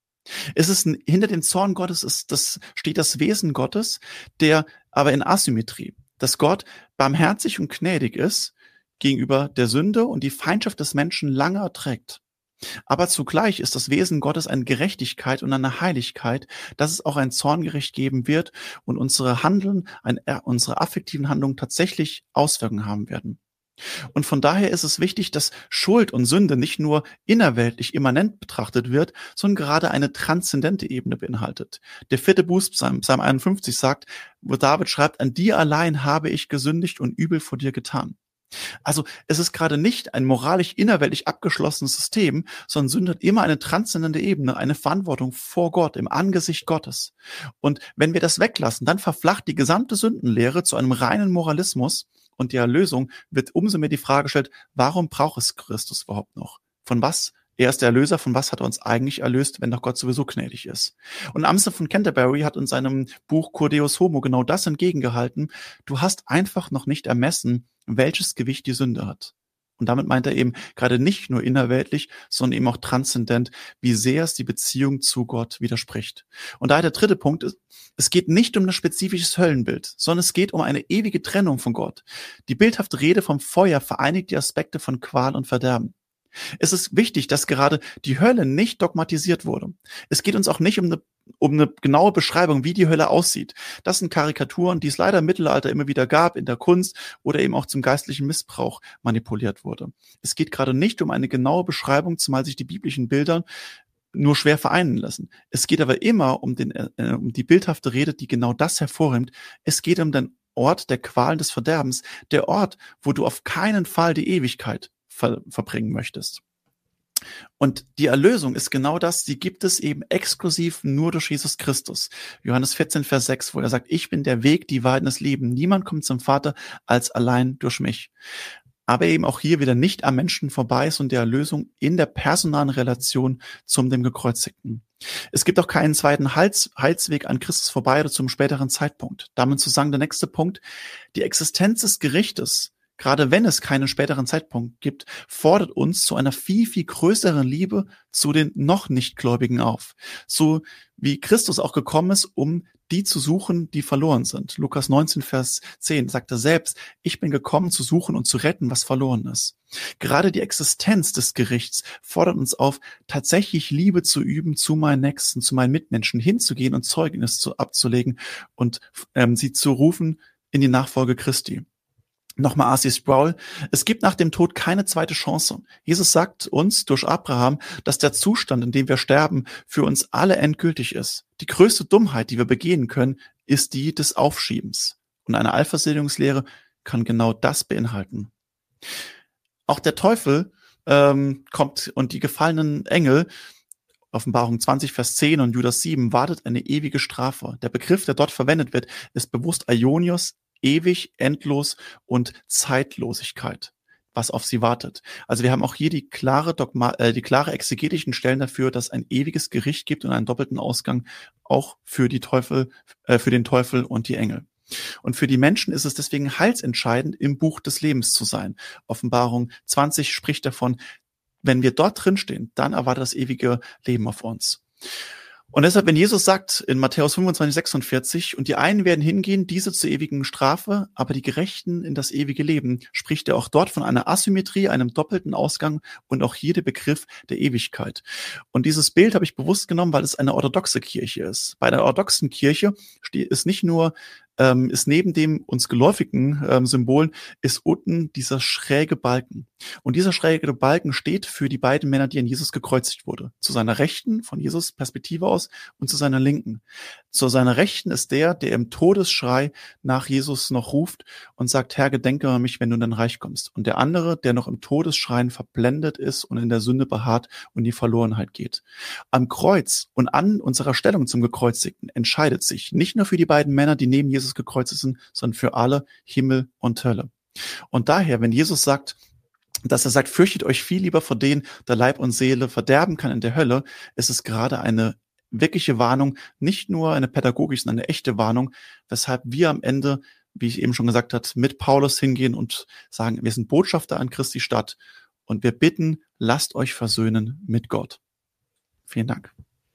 Es ist ein, hinter dem Zorn Gottes ist das, steht das Wesen Gottes, der aber in Asymmetrie, dass Gott barmherzig und gnädig ist gegenüber der Sünde und die Feindschaft des Menschen lange erträgt. Aber zugleich ist das Wesen Gottes eine Gerechtigkeit und eine Heiligkeit, dass es auch ein Zorngericht geben wird und unsere Handeln, ein, unsere affektiven Handlungen tatsächlich Auswirkungen haben werden. Und von daher ist es wichtig, dass Schuld und Sünde nicht nur innerweltlich immanent betrachtet wird, sondern gerade eine transzendente Ebene beinhaltet. Der vierte Bußpsalm, Psalm einundfünfzig sagt, wo David schreibt, an dir allein habe ich gesündigt und übel vor dir getan. Also es ist gerade nicht ein moralisch innerweltlich abgeschlossenes System, sondern Sünde hat immer eine transzendente Ebene, eine Verantwortung vor Gott, im Angesicht Gottes. Und wenn wir das weglassen, dann verflacht die gesamte Sündenlehre zu einem reinen Moralismus und die Erlösung wird umso mehr die Frage gestellt, warum braucht es Christus überhaupt noch? Von was? Er ist der Erlöser, von was hat er uns eigentlich erlöst, wenn doch Gott sowieso gnädig ist? Und Amsel von Canterbury hat in seinem Buch Cur Deus Homo genau das entgegengehalten. Du hast einfach noch nicht ermessen, welches Gewicht die Sünde hat. Und damit meint er eben gerade nicht nur innerweltlich, sondern eben auch transzendent, wie sehr es die Beziehung zu Gott widerspricht. Und daher der dritte Punkt ist, es geht nicht um ein spezifisches Höllenbild, sondern es geht um eine ewige Trennung von Gott. Die bildhafte Rede vom Feuer vereinigt die Aspekte von Qual und Verderben. Es ist wichtig, dass gerade die Hölle nicht dogmatisiert wurde. Es geht uns auch nicht um eine, um eine genaue Beschreibung, wie die Hölle aussieht. Das sind Karikaturen, die es leider im Mittelalter immer wieder gab, in der Kunst oder eben auch zum geistlichen Missbrauch manipuliert wurde. Es geht gerade nicht um eine genaue Beschreibung, zumal sich die biblischen Bilder nur schwer vereinen lassen. Es geht aber immer um, den, äh, um die bildhafte Rede, die genau das hervorhebt. Es geht um den Ort der Qualen des Verderbens, der Ort, wo du auf keinen Fall die Ewigkeit ver- verbringen möchtest. Und die Erlösung ist genau das, die gibt es eben exklusiv nur durch Jesus Christus. Johannes vierzehn, Vers sechs, wo er sagt, ich bin der Weg, die Wahrheit und das Leben. Niemand kommt zum Vater als allein durch mich. Aber eben auch hier wieder nicht am Menschen vorbei ist und der Erlösung in der personalen Relation zum dem Gekreuzigten. Es gibt auch keinen zweiten Heils, Heilsweg an Christus vorbei oder zum späteren Zeitpunkt. Damit zu sagen, der nächste Punkt, die Existenz des Gerichtes, gerade wenn es keinen späteren Zeitpunkt gibt, fordert uns zu einer viel, viel größeren Liebe zu den noch Nichtgläubigen auf. So wie Christus auch gekommen ist, um die zu suchen, die verloren sind. Lukas neunzehn, Vers zehn sagt er selbst, ich bin gekommen zu suchen und zu retten, was verloren ist. Gerade die Existenz des Gerichts fordert uns auf, tatsächlich Liebe zu üben zu meinen Nächsten, zu meinen Mitmenschen, hinzugehen und Zeugnis zu, abzulegen und ähm, sie zu rufen in die Nachfolge Christi. Nochmal R C Sproul. Es gibt nach dem Tod keine zweite Chance. Jesus sagt uns durch Abraham, dass der Zustand, in dem wir sterben, für uns alle endgültig ist. Die größte Dummheit, die wir begehen können, ist die des Aufschiebens. Und eine Allversöhnungslehre kann genau das beinhalten. Auch der Teufel ähm, kommt und die gefallenen Engel, Offenbarung zwanzig, Vers zehn und Judas sieben, wartet eine ewige Strafe. Der Begriff, der dort verwendet wird, ist bewusst Aionios, ewig, endlos und Zeitlosigkeit, was auf sie wartet. Also wir haben auch hier die klare Dogma, äh, die klare exegetischen Stellen dafür, dass es ein ewiges Gericht gibt und einen doppelten Ausgang auch für die Teufel, äh, für den Teufel und die Engel. Und für die Menschen ist es deswegen heilsentscheidend, im Buch des Lebens zu sein. Offenbarung zwanzig spricht davon, wenn wir dort drinstehen, dann erwartet das ewige Leben auf uns. Und deshalb, wenn Jesus sagt in Matthäus fünfundzwanzig, sechsundvierzig, und die einen werden hingehen, diese zur ewigen Strafe, aber die Gerechten in das ewige Leben, spricht er auch dort von einer Asymmetrie, einem doppelten Ausgang und auch hier der Begriff der Ewigkeit. Und dieses Bild habe ich bewusst genommen, weil es eine orthodoxe Kirche ist. Bei der orthodoxen Kirche ist nicht nur ähm, ist neben dem uns geläufigen ähm, Symbolen, ist unten dieser schräge Balken. Und dieser schräge Balken steht für die beiden Männer, die an Jesus gekreuzigt wurde. Zu seiner Rechten, von Jesus Perspektive aus, und zu seiner Linken. Zu seiner Rechten ist der, der im Todesschrei nach Jesus noch ruft und sagt, Herr, gedenke an mich, wenn du in dein Reich kommst. Und der andere, der noch im Todesschreien verblendet ist und in der Sünde beharrt und in die Verlorenheit geht. Am Kreuz und an unserer Stellung zum Gekreuzigten entscheidet sich nicht nur für die beiden Männer, die neben Jesus gekreuzigt sind, sondern für alle Himmel und Hölle. Und daher, wenn Jesus sagt, dass er sagt, fürchtet euch viel lieber vor denen, der Leib und Seele verderben kann in der Hölle, ist es gerade eine wirkliche Warnung, nicht nur eine pädagogische, sondern eine echte Warnung, weshalb wir am Ende, wie ich eben schon gesagt habe, mit Paulus hingehen und sagen, wir sind Botschafter an Christi Stadt und wir bitten, lasst euch versöhnen mit Gott. Vielen Dank.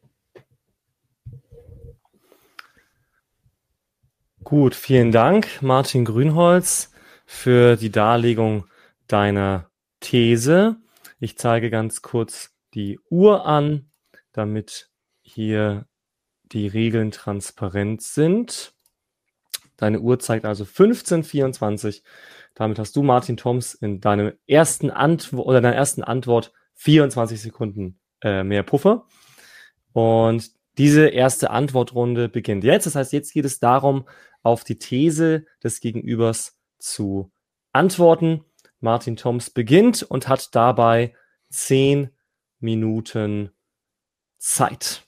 Gut, vielen Dank, Martin Grünholz, für die Darlegung deiner These. Ich zeige ganz kurz die Uhr an, damit hier die Regeln transparent sind. Deine Uhr zeigt also fünfzehn Uhr vierundzwanzig. Damit hast du, Martin Toms, in deinem ersten Antwort oder deiner ersten Antwort vierundzwanzig Sekunden äh, mehr Puffer. Und diese erste Antwortrunde beginnt jetzt. Das heißt, jetzt geht es darum, auf die These des Gegenübers zu antworten. Martin Toms beginnt und hat dabei zehn Minuten Zeit.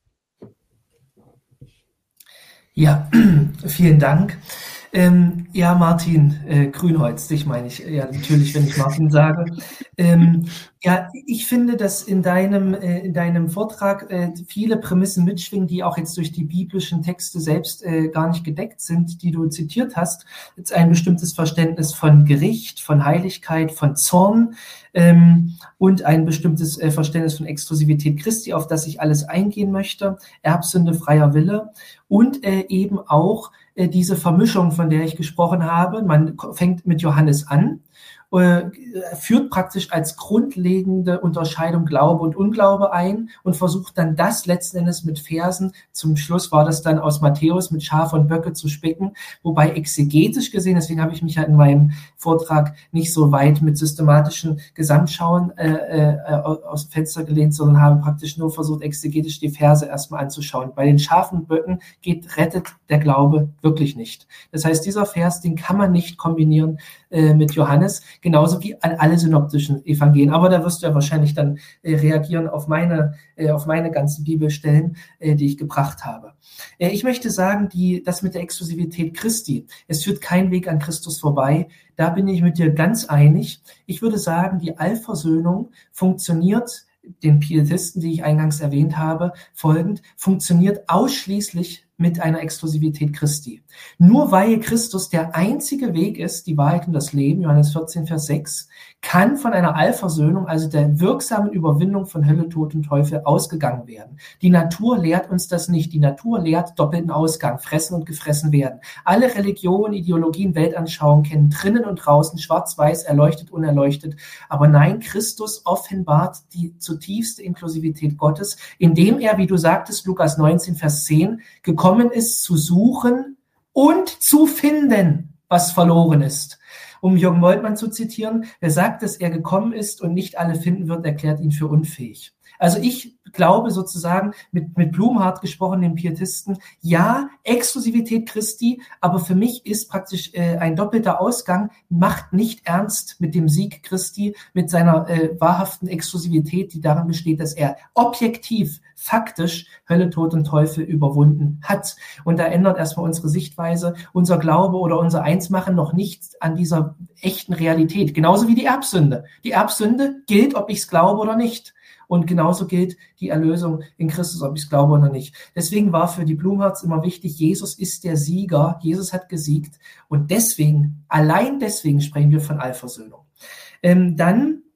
Ja, vielen Dank. Ähm, ja, Martin äh, Grünholz, dich meine ich ja natürlich, wenn ich Martin sage. Ähm, ja, ich finde, dass in deinem, äh, in deinem Vortrag äh, viele Prämissen mitschwingen, die auch jetzt durch die biblischen Texte selbst äh, gar nicht gedeckt sind, die du zitiert hast. Jetzt ein bestimmtes Verständnis von Gericht, von Heiligkeit, von Zorn ähm, und ein bestimmtes äh, Verständnis von Exklusivität Christi, auf das ich alles eingehen möchte, Erbsünde, freier Wille und äh, eben auch äh, diese Vermischung, von der ich gesprochen habe. Man fängt mit Johannes an, äh, führt praktisch als grundlegende Unterscheidung Glaube und Unglaube ein und versucht dann das letzten Endes mit Versen, zum Schluss war das dann aus Matthäus, mit Schafe und Böcke zu spicken, wobei exegetisch gesehen, deswegen habe ich mich ja in meinem Vortrag nicht so weit mit systematischen Gesamtschauen äh, äh, aus dem Fenster gelehnt, sondern habe praktisch nur versucht, exegetisch die Verse erstmal anzuschauen. Bei den Schafen und Böcken geht, rettet der Glaube wirklich nicht. Das heißt, dieser Vers, den kann man nicht kombinieren äh, mit Johannes, genauso wie an alle synoptischen Evangelien. Aber da wirst du ja wahrscheinlich dann äh, reagieren auf meine, äh, auf meine ganzen Bibelstellen, äh, die ich gebracht habe. Äh, ich möchte sagen, die, das mit der Exklusivität Christi, es führt kein Weg an Christus vorbei. Da bin ich mit dir ganz einig. Ich würde sagen, die Allversöhnung funktioniert, den Pietisten, die ich eingangs erwähnt habe, folgend, funktioniert ausschließlich mit einer Exklusivität Christi. Nur weil Christus der einzige Weg ist, die Wahrheit und das Leben, Johannes vierzehn, Vers sechs, kann von einer Allversöhnung, also der wirksamen Überwindung von Hölle, Tod und Teufel, ausgegangen werden. Die Natur lehrt uns das nicht. Die Natur lehrt doppelten Ausgang, fressen und gefressen werden. Alle Religionen, Ideologien, Weltanschauungen kennen drinnen und draußen, schwarz-weiß, erleuchtet, unerleuchtet. Aber nein, Christus offenbart die zutiefste Inklusivität Gottes, indem er, wie du sagtest, Lukas neunzehn, Vers zehn, gekommen ist, zu suchen und zu finden, was verloren ist. Um Jürgen Moltmann zu zitieren, wer sagt, dass er gekommen ist und nicht alle finden wird, erklärt ihn für unfähig. Also ich glaube sozusagen, mit, mit Blumhardt gesprochen, den Pietisten, ja, Exklusivität Christi, aber für mich ist praktisch äh, ein doppelter Ausgang, macht nicht ernst mit dem Sieg Christi, mit seiner äh, wahrhaften Exklusivität, die darin besteht, dass er objektiv, faktisch Hölle, Tod und Teufel überwunden hat. Und da ändert erstmal unsere Sichtweise, unser Glaube oder unser Einsmachen noch nichts an dieser echten Realität. Genauso wie die Erbsünde. Die Erbsünde gilt, ob ich es glaube oder nicht. Und genauso gilt die Erlösung in Christus, ob ich es glaube oder nicht. Deswegen war für die Blumhardts immer wichtig, Jesus ist der Sieger, Jesus hat gesiegt. Und deswegen, allein deswegen sprechen wir von Allversöhnung. Ähm, dann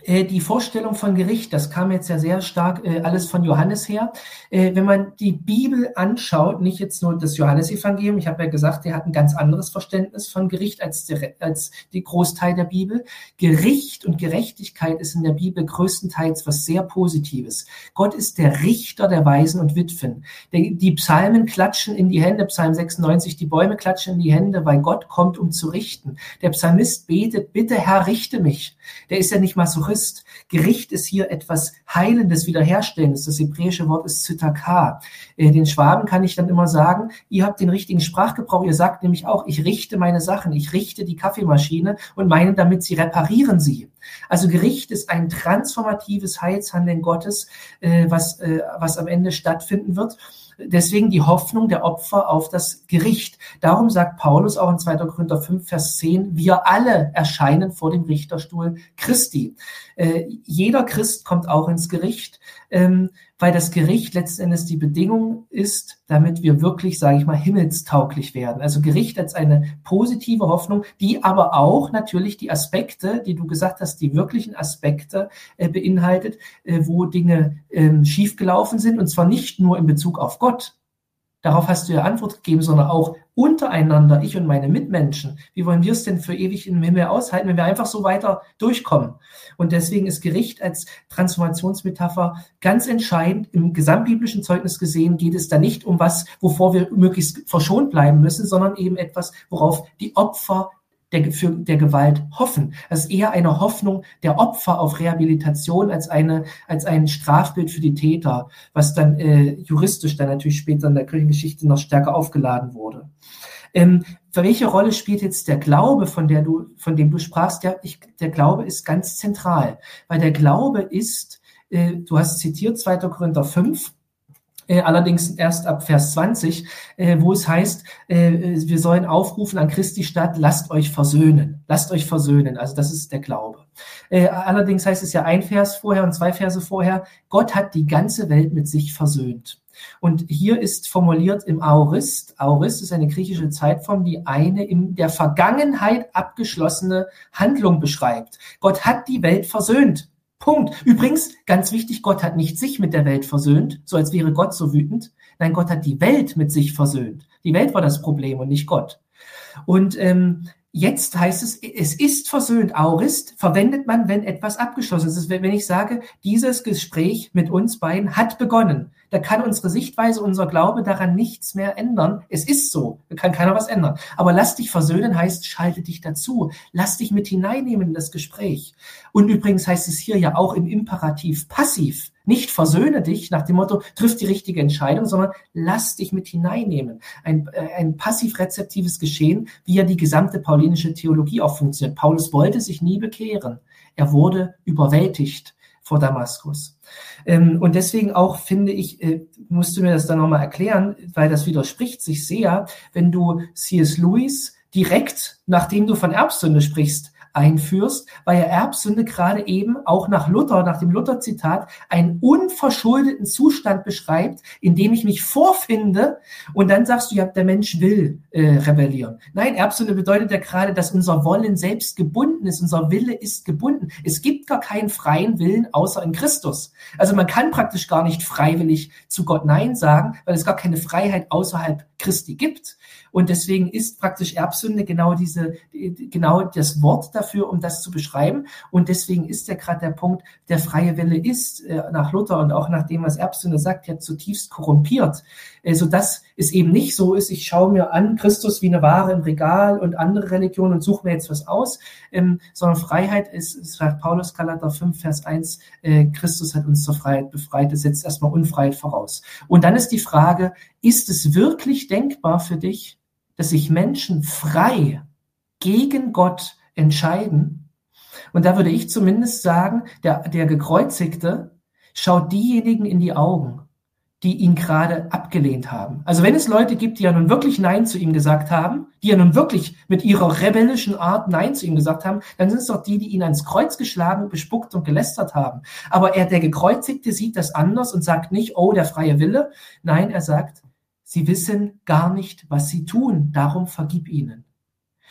Die Vorstellung von Gericht, das kam jetzt ja sehr stark äh, alles von Johannes her. Äh, wenn man die Bibel anschaut, nicht jetzt nur das Johannesevangelium, ich habe ja gesagt, der hat ein ganz anderes Verständnis von Gericht als die, als die Großteil der Bibel. Gericht und Gerechtigkeit ist in der Bibel größtenteils was sehr Positives. Gott ist der Richter der Waisen und Witwen. Die, die Psalmen klatschen in die Hände, Psalm sechsundneunzig, die Bäume klatschen in die Hände, weil Gott kommt, um zu richten. Der Psalmist betet, bitte Herr, richte mich. Der ist ja nicht Masochist. Gericht ist hier etwas Heilendes, Wiederherstellendes. Das hebräische Wort ist Tzedakah. Den Schwaben kann ich dann immer sagen, ihr habt den richtigen Sprachgebrauch. Ihr sagt nämlich auch, ich richte meine Sachen, ich richte die Kaffeemaschine und meinen damit, sie reparieren sie. Also Gericht ist ein transformatives Heilshandeln Gottes, was, was am Ende stattfinden wird. Deswegen die Hoffnung der Opfer auf das Gericht. Darum sagt Paulus auch in zweiter Korinther fünf, Vers zehn, wir alle erscheinen vor dem Richterstuhl Christi. Äh, jeder Christ kommt auch ins Gericht, ähm, weil das Gericht letzten Endes die Bedingung ist, damit wir wirklich, sage ich mal, himmelstauglich werden. Also Gericht als eine positive Hoffnung, die aber auch natürlich die Aspekte, die du gesagt hast, die wirklichen Aspekte äh, beinhaltet, äh, wo Dinge äh, schiefgelaufen sind, und zwar nicht nur in Bezug auf Gott. Darauf hast du ja Antwort gegeben, sondern auch untereinander, ich und meine Mitmenschen. Wie wollen wir es denn für ewig im Himmel aushalten, wenn wir einfach so weiter durchkommen? Und deswegen ist Gericht als Transformationsmetapher ganz entscheidend. Im gesamtbiblischen Zeugnis gesehen geht es da nicht um was, wovor wir möglichst verschont bleiben müssen, sondern eben etwas, worauf die Opfer Der, für, der Gewalt hoffen. Das ist eher eine Hoffnung der Opfer auf Rehabilitation als eine als ein Strafbild für die Täter, was dann äh, juristisch dann natürlich später in der Kirchengeschichte noch stärker aufgeladen wurde. Ähm, welche Rolle spielt jetzt der Glaube, von der du von dem du sprachst? Der, ich, der Glaube ist ganz zentral, weil der Glaube ist, äh, du hast zitiert zweiter Korinther fünf, Äh, allerdings erst ab Vers zwanzig, äh, wo es heißt, äh, wir sollen aufrufen an Christi Stadt, lasst euch versöhnen. Lasst euch versöhnen. Also das ist der Glaube. Äh, allerdings heißt es ja ein Vers vorher und zwei Verse vorher, Gott hat die ganze Welt mit sich versöhnt. Und hier ist formuliert im Aorist, Aorist ist eine griechische Zeitform, die eine in der Vergangenheit abgeschlossene Handlung beschreibt. Gott hat die Welt versöhnt. Punkt. Übrigens, ganz wichtig, Gott hat nicht sich mit der Welt versöhnt, so als wäre Gott so wütend. Nein, Gott hat die Welt mit sich versöhnt. Die Welt war das Problem und nicht Gott. Und ähm, jetzt heißt es, es ist versöhnt. Aorist verwendet man, wenn etwas abgeschlossen ist. Das ist, wenn ich sage, dieses Gespräch mit uns beiden hat begonnen. Da kann unsere Sichtweise, unser Glaube daran nichts mehr ändern. Es ist so, da kann keiner was ändern. Aber lass dich versöhnen heißt, schalte dich dazu. Lass dich mit hineinnehmen in das Gespräch. Und übrigens heißt es hier ja auch im Imperativ passiv. Nicht versöhne dich nach dem Motto, triff die richtige Entscheidung, sondern lass dich mit hineinnehmen. Ein, ein passiv-rezeptives Geschehen, wie ja die gesamte paulinische Theologie auch funktioniert. Paulus wollte sich nie bekehren. Er wurde überwältigt vor Damaskus. Und deswegen auch finde ich, musst du mir das dann nochmal erklären, weil das widerspricht sich sehr, wenn du C S Lewis direkt, nachdem du von Erbsünde sprichst, einführst, weil ja Erbsünde gerade eben auch nach Luther, nach dem Luther-Zitat, einen unverschuldeten Zustand beschreibt, in dem ich mich vorfinde, und dann sagst du, ja, der Mensch will äh, rebellieren. Nein, Erbsünde bedeutet ja gerade, dass unser Wollen selbst gebunden ist, unser Wille ist gebunden. Es gibt gar keinen freien Willen außer in Christus. Also man kann praktisch gar nicht freiwillig zu Gott Nein sagen, weil es gar keine Freiheit außerhalb Christi gibt. Und deswegen ist praktisch Erbsünde genau diese, genau das Wort dafür, um das zu beschreiben. Und deswegen ist ja gerade der Punkt, der freie Wille ist äh, nach Luther und auch nach dem, was Erbsünde sagt, ja zutiefst korrumpiert. Äh, sodass es eben nicht so ist, ich schaue mir an Christus wie eine Ware im Regal und andere Religionen und suche mir jetzt was aus, ähm, sondern Freiheit ist, es sagt Paulus, Galater fünf, Vers eins, äh, Christus hat uns zur Freiheit befreit. Das setzt erstmal Unfreiheit voraus. Und dann ist die Frage, ist es wirklich denkbar für dich, dass sich Menschen frei gegen Gott entscheiden? Und da würde ich zumindest sagen, der, der Gekreuzigte schaut diejenigen in die Augen, die ihn gerade abgelehnt haben. Also wenn es Leute gibt, die ja nun wirklich Nein zu ihm gesagt haben, die ja nun wirklich mit ihrer rebellischen Art Nein zu ihm gesagt haben, dann sind es doch die, die ihn ans Kreuz geschlagen, bespuckt und gelästert haben. Aber er, der Gekreuzigte, sieht das anders und sagt nicht, oh, der freie Wille. Nein, er sagt, sie wissen gar nicht, was sie tun, darum vergib ihnen.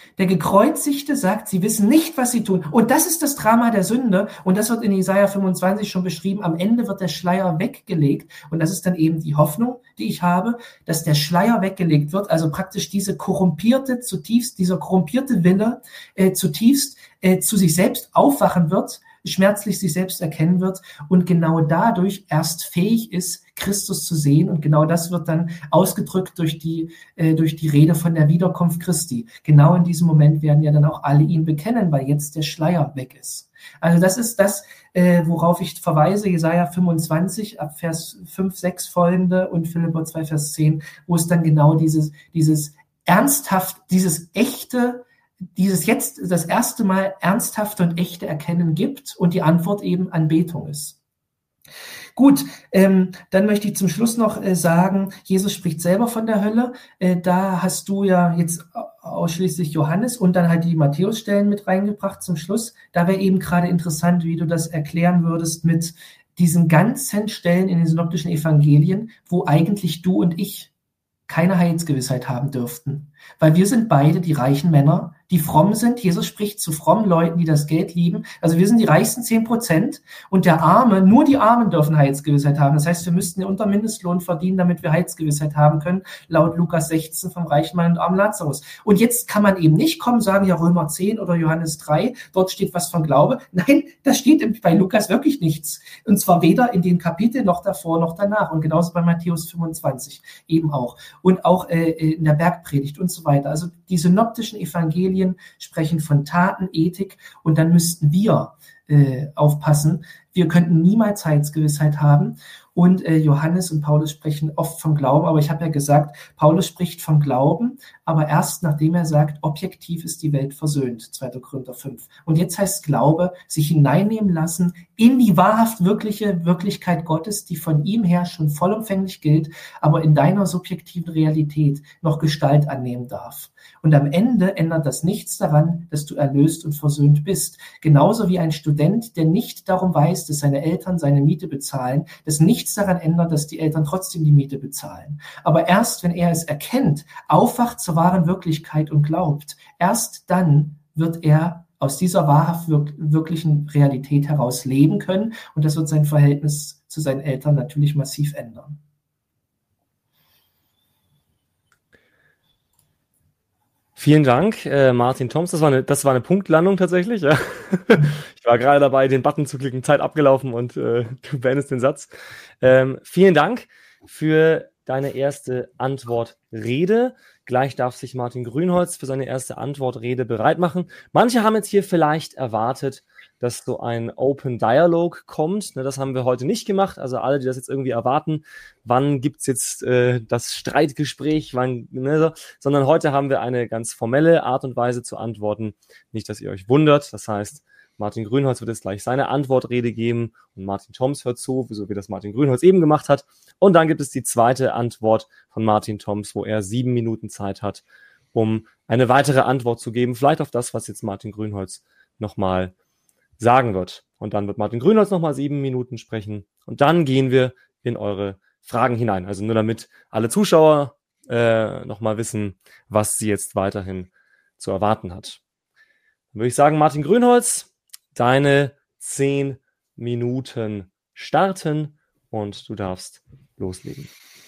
Der Gekreuzigte sagt, sie wissen nicht, was sie tun. Und das ist das Drama der Sünde. Und das wird in Jesaja fünfundzwanzig schon beschrieben. Am Ende wird der Schleier weggelegt. Und das ist dann eben die Hoffnung, die ich habe, dass der Schleier weggelegt wird. Also praktisch diese korrumpierte, zutiefst, dieser korrumpierte Wille äh, zutiefst äh, zu sich selbst aufwachen wird, schmerzlich sich selbst erkennen wird und genau dadurch erst fähig ist, Christus zu sehen. Und genau das wird dann ausgedrückt durch die, äh, durch die Rede von der Wiederkunft Christi. Genau in diesem Moment werden ja dann auch alle ihn bekennen, weil jetzt der Schleier weg ist. Also das ist das, äh, worauf ich verweise, Jesaja fünfundzwanzig, ab Vers fünf, sechs folgende und Philipper zwei, Vers zehn, wo es dann genau dieses, dieses ernsthaft, dieses echte, dieses jetzt das erste Mal ernsthafte und echte Erkennen gibt und die Antwort eben Anbetung ist. Gut, ähm, dann möchte ich zum Schluss noch äh, sagen, Jesus spricht selber von der Hölle. Äh, da hast du ja jetzt ausschließlich Johannes und dann halt die Matthäus-Stellen mit reingebracht zum Schluss. Da wäre eben gerade interessant, wie du das erklären würdest mit diesen ganzen Stellen in den synoptischen Evangelien, wo eigentlich du und ich keine Heilsgewissheit haben dürften. Weil wir sind beide die reichen Männer, die fromm sind. Jesus spricht zu frommen Leuten, die das Geld lieben. Also wir sind die reichsten zehn Prozent und der Arme, nur die Armen dürfen Heilsgewissheit haben. Das heißt, wir müssten ja unter Mindestlohn verdienen, damit wir Heilsgewissheit haben können, laut Lukas sechzehn vom reichen Mann und armen Lazarus. Und jetzt kann man eben nicht kommen, sagen, ja Römer zehn oder Johannes drei, dort steht was von Glaube. Nein, da steht bei Lukas wirklich nichts. Und zwar weder in den Kapiteln noch davor noch danach. Und genauso bei Matthäus fünfundzwanzig eben auch. Und auch äh, in der Bergpredigt und so weiter. Also die synoptischen Evangelien sprechen von Taten, Ethik und dann müssten wir äh, aufpassen. Wir könnten niemals Heilsgewissheit haben und äh, Johannes und Paulus sprechen oft vom Glauben, aber ich habe ja gesagt, Paulus spricht vom Glauben, aber erst nachdem er sagt, objektiv ist die Welt versöhnt, zweiter Korinther fünf. Und jetzt heißt Glaube, sich hineinnehmen lassen in die wahrhaft wirkliche Wirklichkeit Gottes, die von ihm her schon vollumfänglich gilt, aber in deiner subjektiven Realität noch Gestalt annehmen darf. Und am Ende ändert das nichts daran, dass du erlöst und versöhnt bist. Genauso wie ein Student, der nicht darum weiß, dass seine Eltern seine Miete bezahlen, das nichts daran ändert, dass die Eltern trotzdem die Miete bezahlen. Aber erst, wenn er es erkennt, aufwacht zur wahren Wirklichkeit und glaubt, erst dann wird er aus dieser wahrhaft wirk- wirklichen Realität heraus leben können und das wird sein Verhältnis zu seinen Eltern natürlich massiv ändern. Vielen Dank, äh, Martin Toms. Das war eine, das war eine Punktlandung tatsächlich. Ja. Ich war gerade dabei, den Button zu klicken, Zeit abgelaufen und äh, du beendest den Satz. Ähm, vielen Dank für deine erste Antwortrede. Gleich darf sich Martin Grünholz für seine erste Antwortrede bereit machen. Manche haben jetzt hier vielleicht erwartet, dass so ein Open Dialog kommt. Ne, das haben wir heute nicht gemacht. Also alle, die das jetzt irgendwie erwarten, wann gibt's jetzt äh, das Streitgespräch, wann, ne, so. Sondern heute haben wir eine ganz formelle Art und Weise zu antworten. Nicht, dass ihr euch wundert. Das heißt, Martin Grünholz wird jetzt gleich seine Antwortrede geben und Martin Toms hört zu, so wie das Martin Grünholz eben gemacht hat. Und dann gibt es die zweite Antwort von Martin Toms, wo er sieben Minuten Zeit hat, um eine weitere Antwort zu geben, vielleicht auf das, was jetzt Martin Grünholz nochmal sagen wird. Und dann wird Martin Grünholz nochmal sieben Minuten sprechen und dann gehen wir in eure Fragen hinein. Also nur damit alle Zuschauer äh, nochmal wissen, was sie jetzt weiterhin zu erwarten hat. Dann würde ich sagen, Martin Grünholz, deine zehn Minuten starten und du darfst loslegen.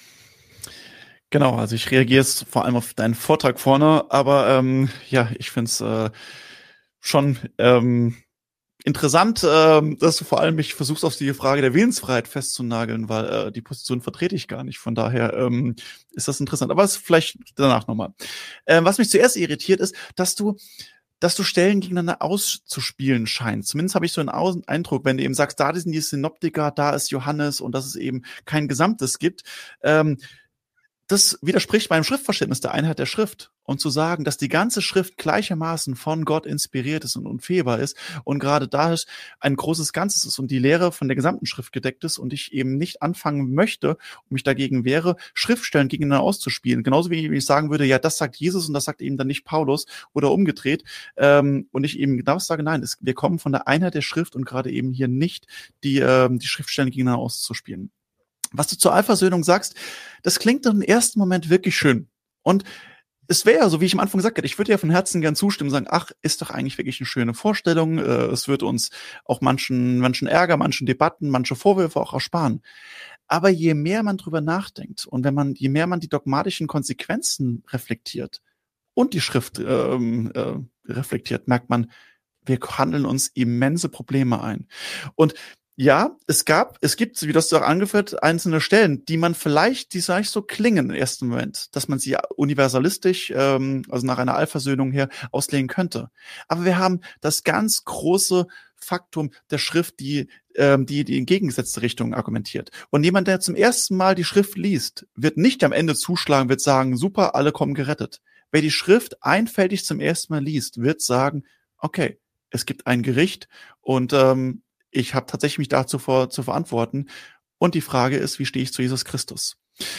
Genau, also ich reagiere jetzt vor allem auf deinen Vortrag vorne, aber ähm, ja, ich finde es äh, schon ähm, interessant, äh, dass du vor allem mich versuchst, auf die Frage der Willensfreiheit festzunageln, weil äh, die Position vertrete ich gar nicht. Von daher ähm, ist das interessant, aber das vielleicht danach nochmal. Äh, was mich zuerst irritiert ist, dass du dass du Stellen gegeneinander auszuspielen scheinst. Zumindest habe ich so einen Eindruck, wenn du eben sagst, da sind die Synoptiker, da ist Johannes und dass es eben kein Gesamtes gibt. Ähm, das widerspricht meinem Schriftverständnis der Einheit der Schrift. Und zu sagen, dass die ganze Schrift gleichermaßen von Gott inspiriert ist und unfehlbar ist und gerade da ein großes Ganzes ist und die Lehre von der gesamten Schrift gedeckt ist und ich eben nicht anfangen möchte und mich dagegen wehre, Schriftstellen gegeneinander auszuspielen. Genauso wie ich sagen würde, ja, das sagt Jesus und das sagt eben dann nicht Paulus oder umgedreht. Ähm, und ich eben genau sage, nein, es, wir kommen von der Einheit der Schrift und gerade eben hier nicht die, ähm, die Schriftstellen gegeneinander auszuspielen. Was du zur Allversöhnung sagst, das klingt im ersten Moment wirklich schön. Und es wäre, so wie ich am Anfang gesagt habe, ich würde ja von Herzen gern zustimmen und sagen, ach, ist doch eigentlich wirklich eine schöne Vorstellung. Äh, es wird uns auch manchen, manchen Ärger, manchen Debatten, manche Vorwürfe auch ersparen. Aber je mehr man drüber nachdenkt und wenn man, je mehr man die dogmatischen Konsequenzen reflektiert und die Schrift ähm, äh, reflektiert, merkt man, wir handeln uns immense Probleme ein. Und ja, es gab, es gibt, wie das auch angeführt, einzelne Stellen, die man vielleicht, die vielleicht so klingen im ersten Moment, dass man sie universalistisch, ähm, also nach einer Allversöhnung her, auslegen könnte. Aber wir haben das ganz große Faktum der Schrift, die, ähm, die, die in gegengesetzte Richtung argumentiert. Und jemand, der zum ersten Mal die Schrift liest, wird nicht am Ende zuschlagen, wird sagen, super, alle kommen gerettet. Wer die Schrift einfältig zum ersten Mal liest, wird sagen, okay, es gibt ein Gericht und ähm, ich habe tatsächlich mich dazu vor, zu verantworten. Und die Frage ist, wie stehe ich zu Jesus Christus?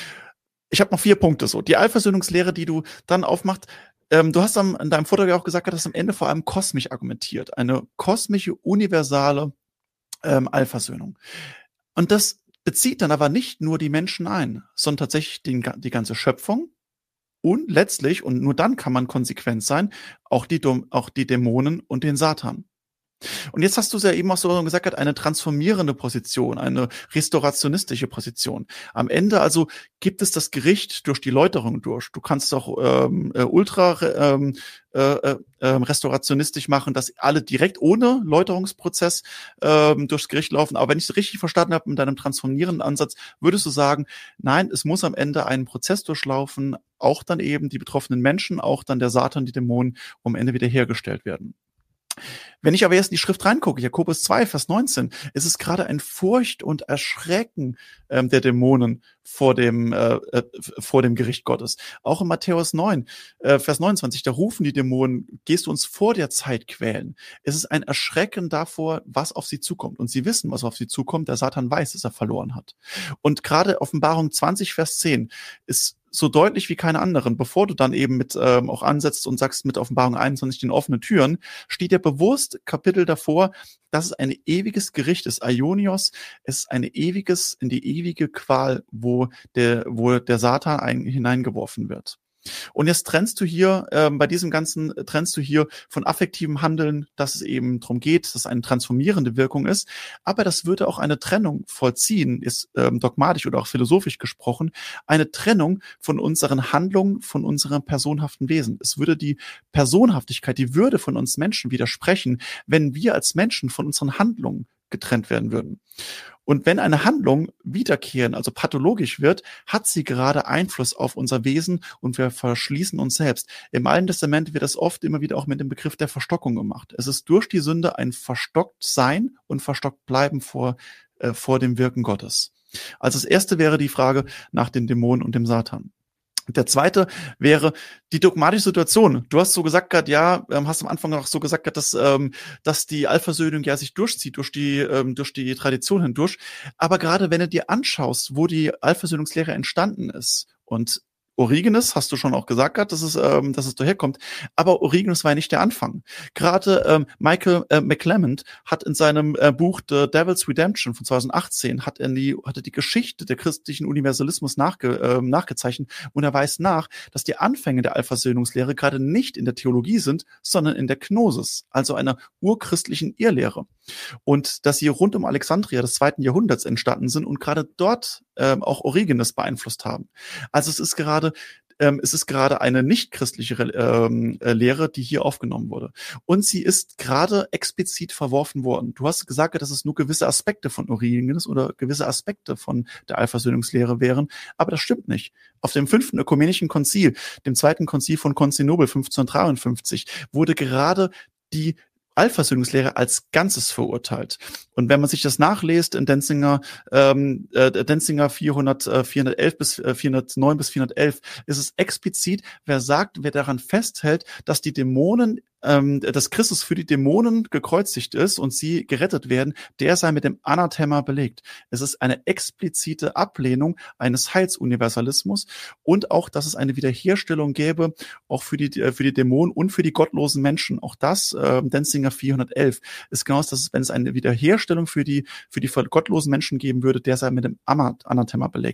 Ich habe noch vier Punkte so. Die Allversöhnungslehre, die du dann aufmachst, ähm, du hast am, in deinem Vortrag auch gesagt, dass am Ende vor allem kosmisch argumentiert. Eine kosmische, universale ähm, Allversöhnung. Und das bezieht dann aber nicht nur die Menschen ein, sondern tatsächlich den, die ganze Schöpfung. Und letztlich, und nur dann kann man konsequent sein, auch die, auch die Dämonen und den Satan. Und jetzt hast du es ja eben auch so gesagt, eine transformierende Position, eine restaurationistische Position. Am Ende also gibt es das Gericht durch die Läuterung durch. Du kannst auch ähm, ultra ähm, äh, äh, restaurationistisch machen, dass alle direkt ohne Läuterungsprozess ähm, durchs Gericht laufen. Aber wenn ich es richtig verstanden habe mit deinem transformierenden Ansatz, würdest du sagen, nein, es muss am Ende einen Prozess durchlaufen, auch dann eben die betroffenen Menschen, auch dann der Satan, die Dämonen, um am Ende wiederhergestellt werden. Wenn ich aber erst in die Schrift reingucke, Jakobus zwei, Vers neunzehn, ist es gerade ein Furcht und Erschrecken ähm, der Dämonen vor dem äh, äh, vor dem Gericht Gottes. Auch in Matthäus neun, äh, Vers neunundzwanzig, da rufen die Dämonen, gehst du uns vor der Zeit quälen. Es ist ein Erschrecken davor, was auf sie zukommt. Und sie wissen, was auf sie zukommt. Der Satan weiß, dass er verloren hat. Und gerade Offenbarung zwanzig, Vers zehn ist so deutlich wie keine anderen, bevor du dann eben mit ähm, auch ansetzt und sagst mit Offenbarung einundzwanzig den offenen Türen, steht ja bewusst Kapitel davor, dass es ein ewiges Gericht ist. Aionios ist ein ewiges, in die ewige Qual, wo der, wo der Satan ein, hineingeworfen wird. Und jetzt trennst du hier, ähm, bei diesem Ganzen trennst du hier von affektivem Handeln, dass es eben darum geht, dass es eine transformierende Wirkung ist. Aber das würde auch eine Trennung vollziehen, ist ähm, dogmatisch oder auch philosophisch gesprochen, eine Trennung von unseren Handlungen, von unserem personhaften Wesen. Es würde die Personhaftigkeit, die Würde von uns Menschen widersprechen, wenn wir als Menschen von unseren Handlungen getrennt werden würden. Und wenn eine Handlung wiederkehren, also pathologisch wird, hat sie gerade Einfluss auf unser Wesen und wir verschließen uns selbst. Im Alten Testament wird das oft immer wieder auch mit dem Begriff der Verstockung gemacht. Es ist durch die Sünde ein verstockt sein und verstockt bleiben vor, äh, vor dem Wirken Gottes. Also das erste wäre die Frage nach den Dämonen und dem Satan. Der zweite wäre die dogmatische Situation. Du hast so gesagt gerade, ja, ähm, hast am Anfang auch so gesagt gerade, dass ähm, dass die Allversöhnung ja sich durchzieht durch die ähm, durch die Tradition hindurch. Aber gerade wenn du dir anschaust, wo die Allversöhnungslehre entstanden ist und Origenes, hast du schon auch gesagt, dass es, ähm, dass es daherkommt. Aber Origenes war ja nicht der Anfang. Gerade ähm, Michael äh, McClement hat in seinem äh, Buch The Devil's Redemption von zwanzig achtzehn hat er die, hatte die Geschichte der christlichen Universalismus nachge, äh, nachgezeichnet und er weist nach, dass die Anfänge der Allversöhnungslehre gerade nicht in der Theologie sind, sondern in der Gnosis, also einer urchristlichen Irrlehre. Und dass sie rund um Alexandria des zweiten Jahrhunderts entstanden sind und gerade dort ähm, auch Origenes beeinflusst haben. Also es ist gerade Ähm, es ist gerade eine nicht-christliche ähm, äh, Lehre, die hier aufgenommen wurde. Und sie ist gerade explizit verworfen worden. Du hast gesagt, dass es nur gewisse Aspekte von Origenes oder gewisse Aspekte von der Allversöhnungslehre wären, aber das stimmt nicht. Auf dem fünften ökumenischen Konzil, dem zweiten Konzil von Konstantinopel fünfzehnhundertdreiundfünfzig, wurde gerade die Allversöhnungslehre als Ganzes verurteilt. Und wenn man sich das nachliest in Denzinger, ähm, äh, Denzinger vierhundert, äh, vierhundertelf bis äh, vierhundertneun bis vierhundertelf, ist es explizit, wer sagt, wer daran festhält, dass die Dämonen, ähm, dass Christus für die Dämonen gekreuzigt ist und sie gerettet werden, der sei mit dem Anathema belegt. Es ist eine explizite Ablehnung eines Heilsuniversalismus und auch, dass es eine Wiederherstellung gäbe, auch für die für die Dämonen und für die gottlosen Menschen. Auch das, äh, Denzinger vierhundertelf, ist genau das, dass wenn es eine Wiederherstellung für die für die gottlosen Menschen geben würde, der sei mit dem Anathema belegt.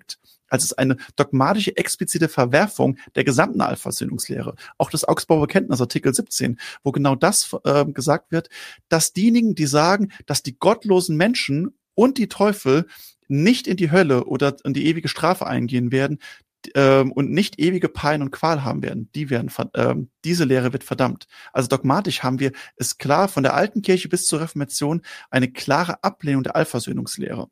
als es eine dogmatische, explizite Verwerfung der gesamten Allversöhnungslehre. Auch das Augsburger Bekenntnis, Artikel siebzehn, wo genau das äh, gesagt wird, dass diejenigen, die sagen, dass die gottlosen Menschen und die Teufel nicht in die Hölle oder in die ewige Strafe eingehen werden, ähm, und nicht ewige Pein und Qual haben werden, die werden, ähm, diese Lehre wird verdammt. Also dogmatisch haben wir es klar von der alten Kirche bis zur Reformation eine klare Ablehnung der Allversöhnungslehre.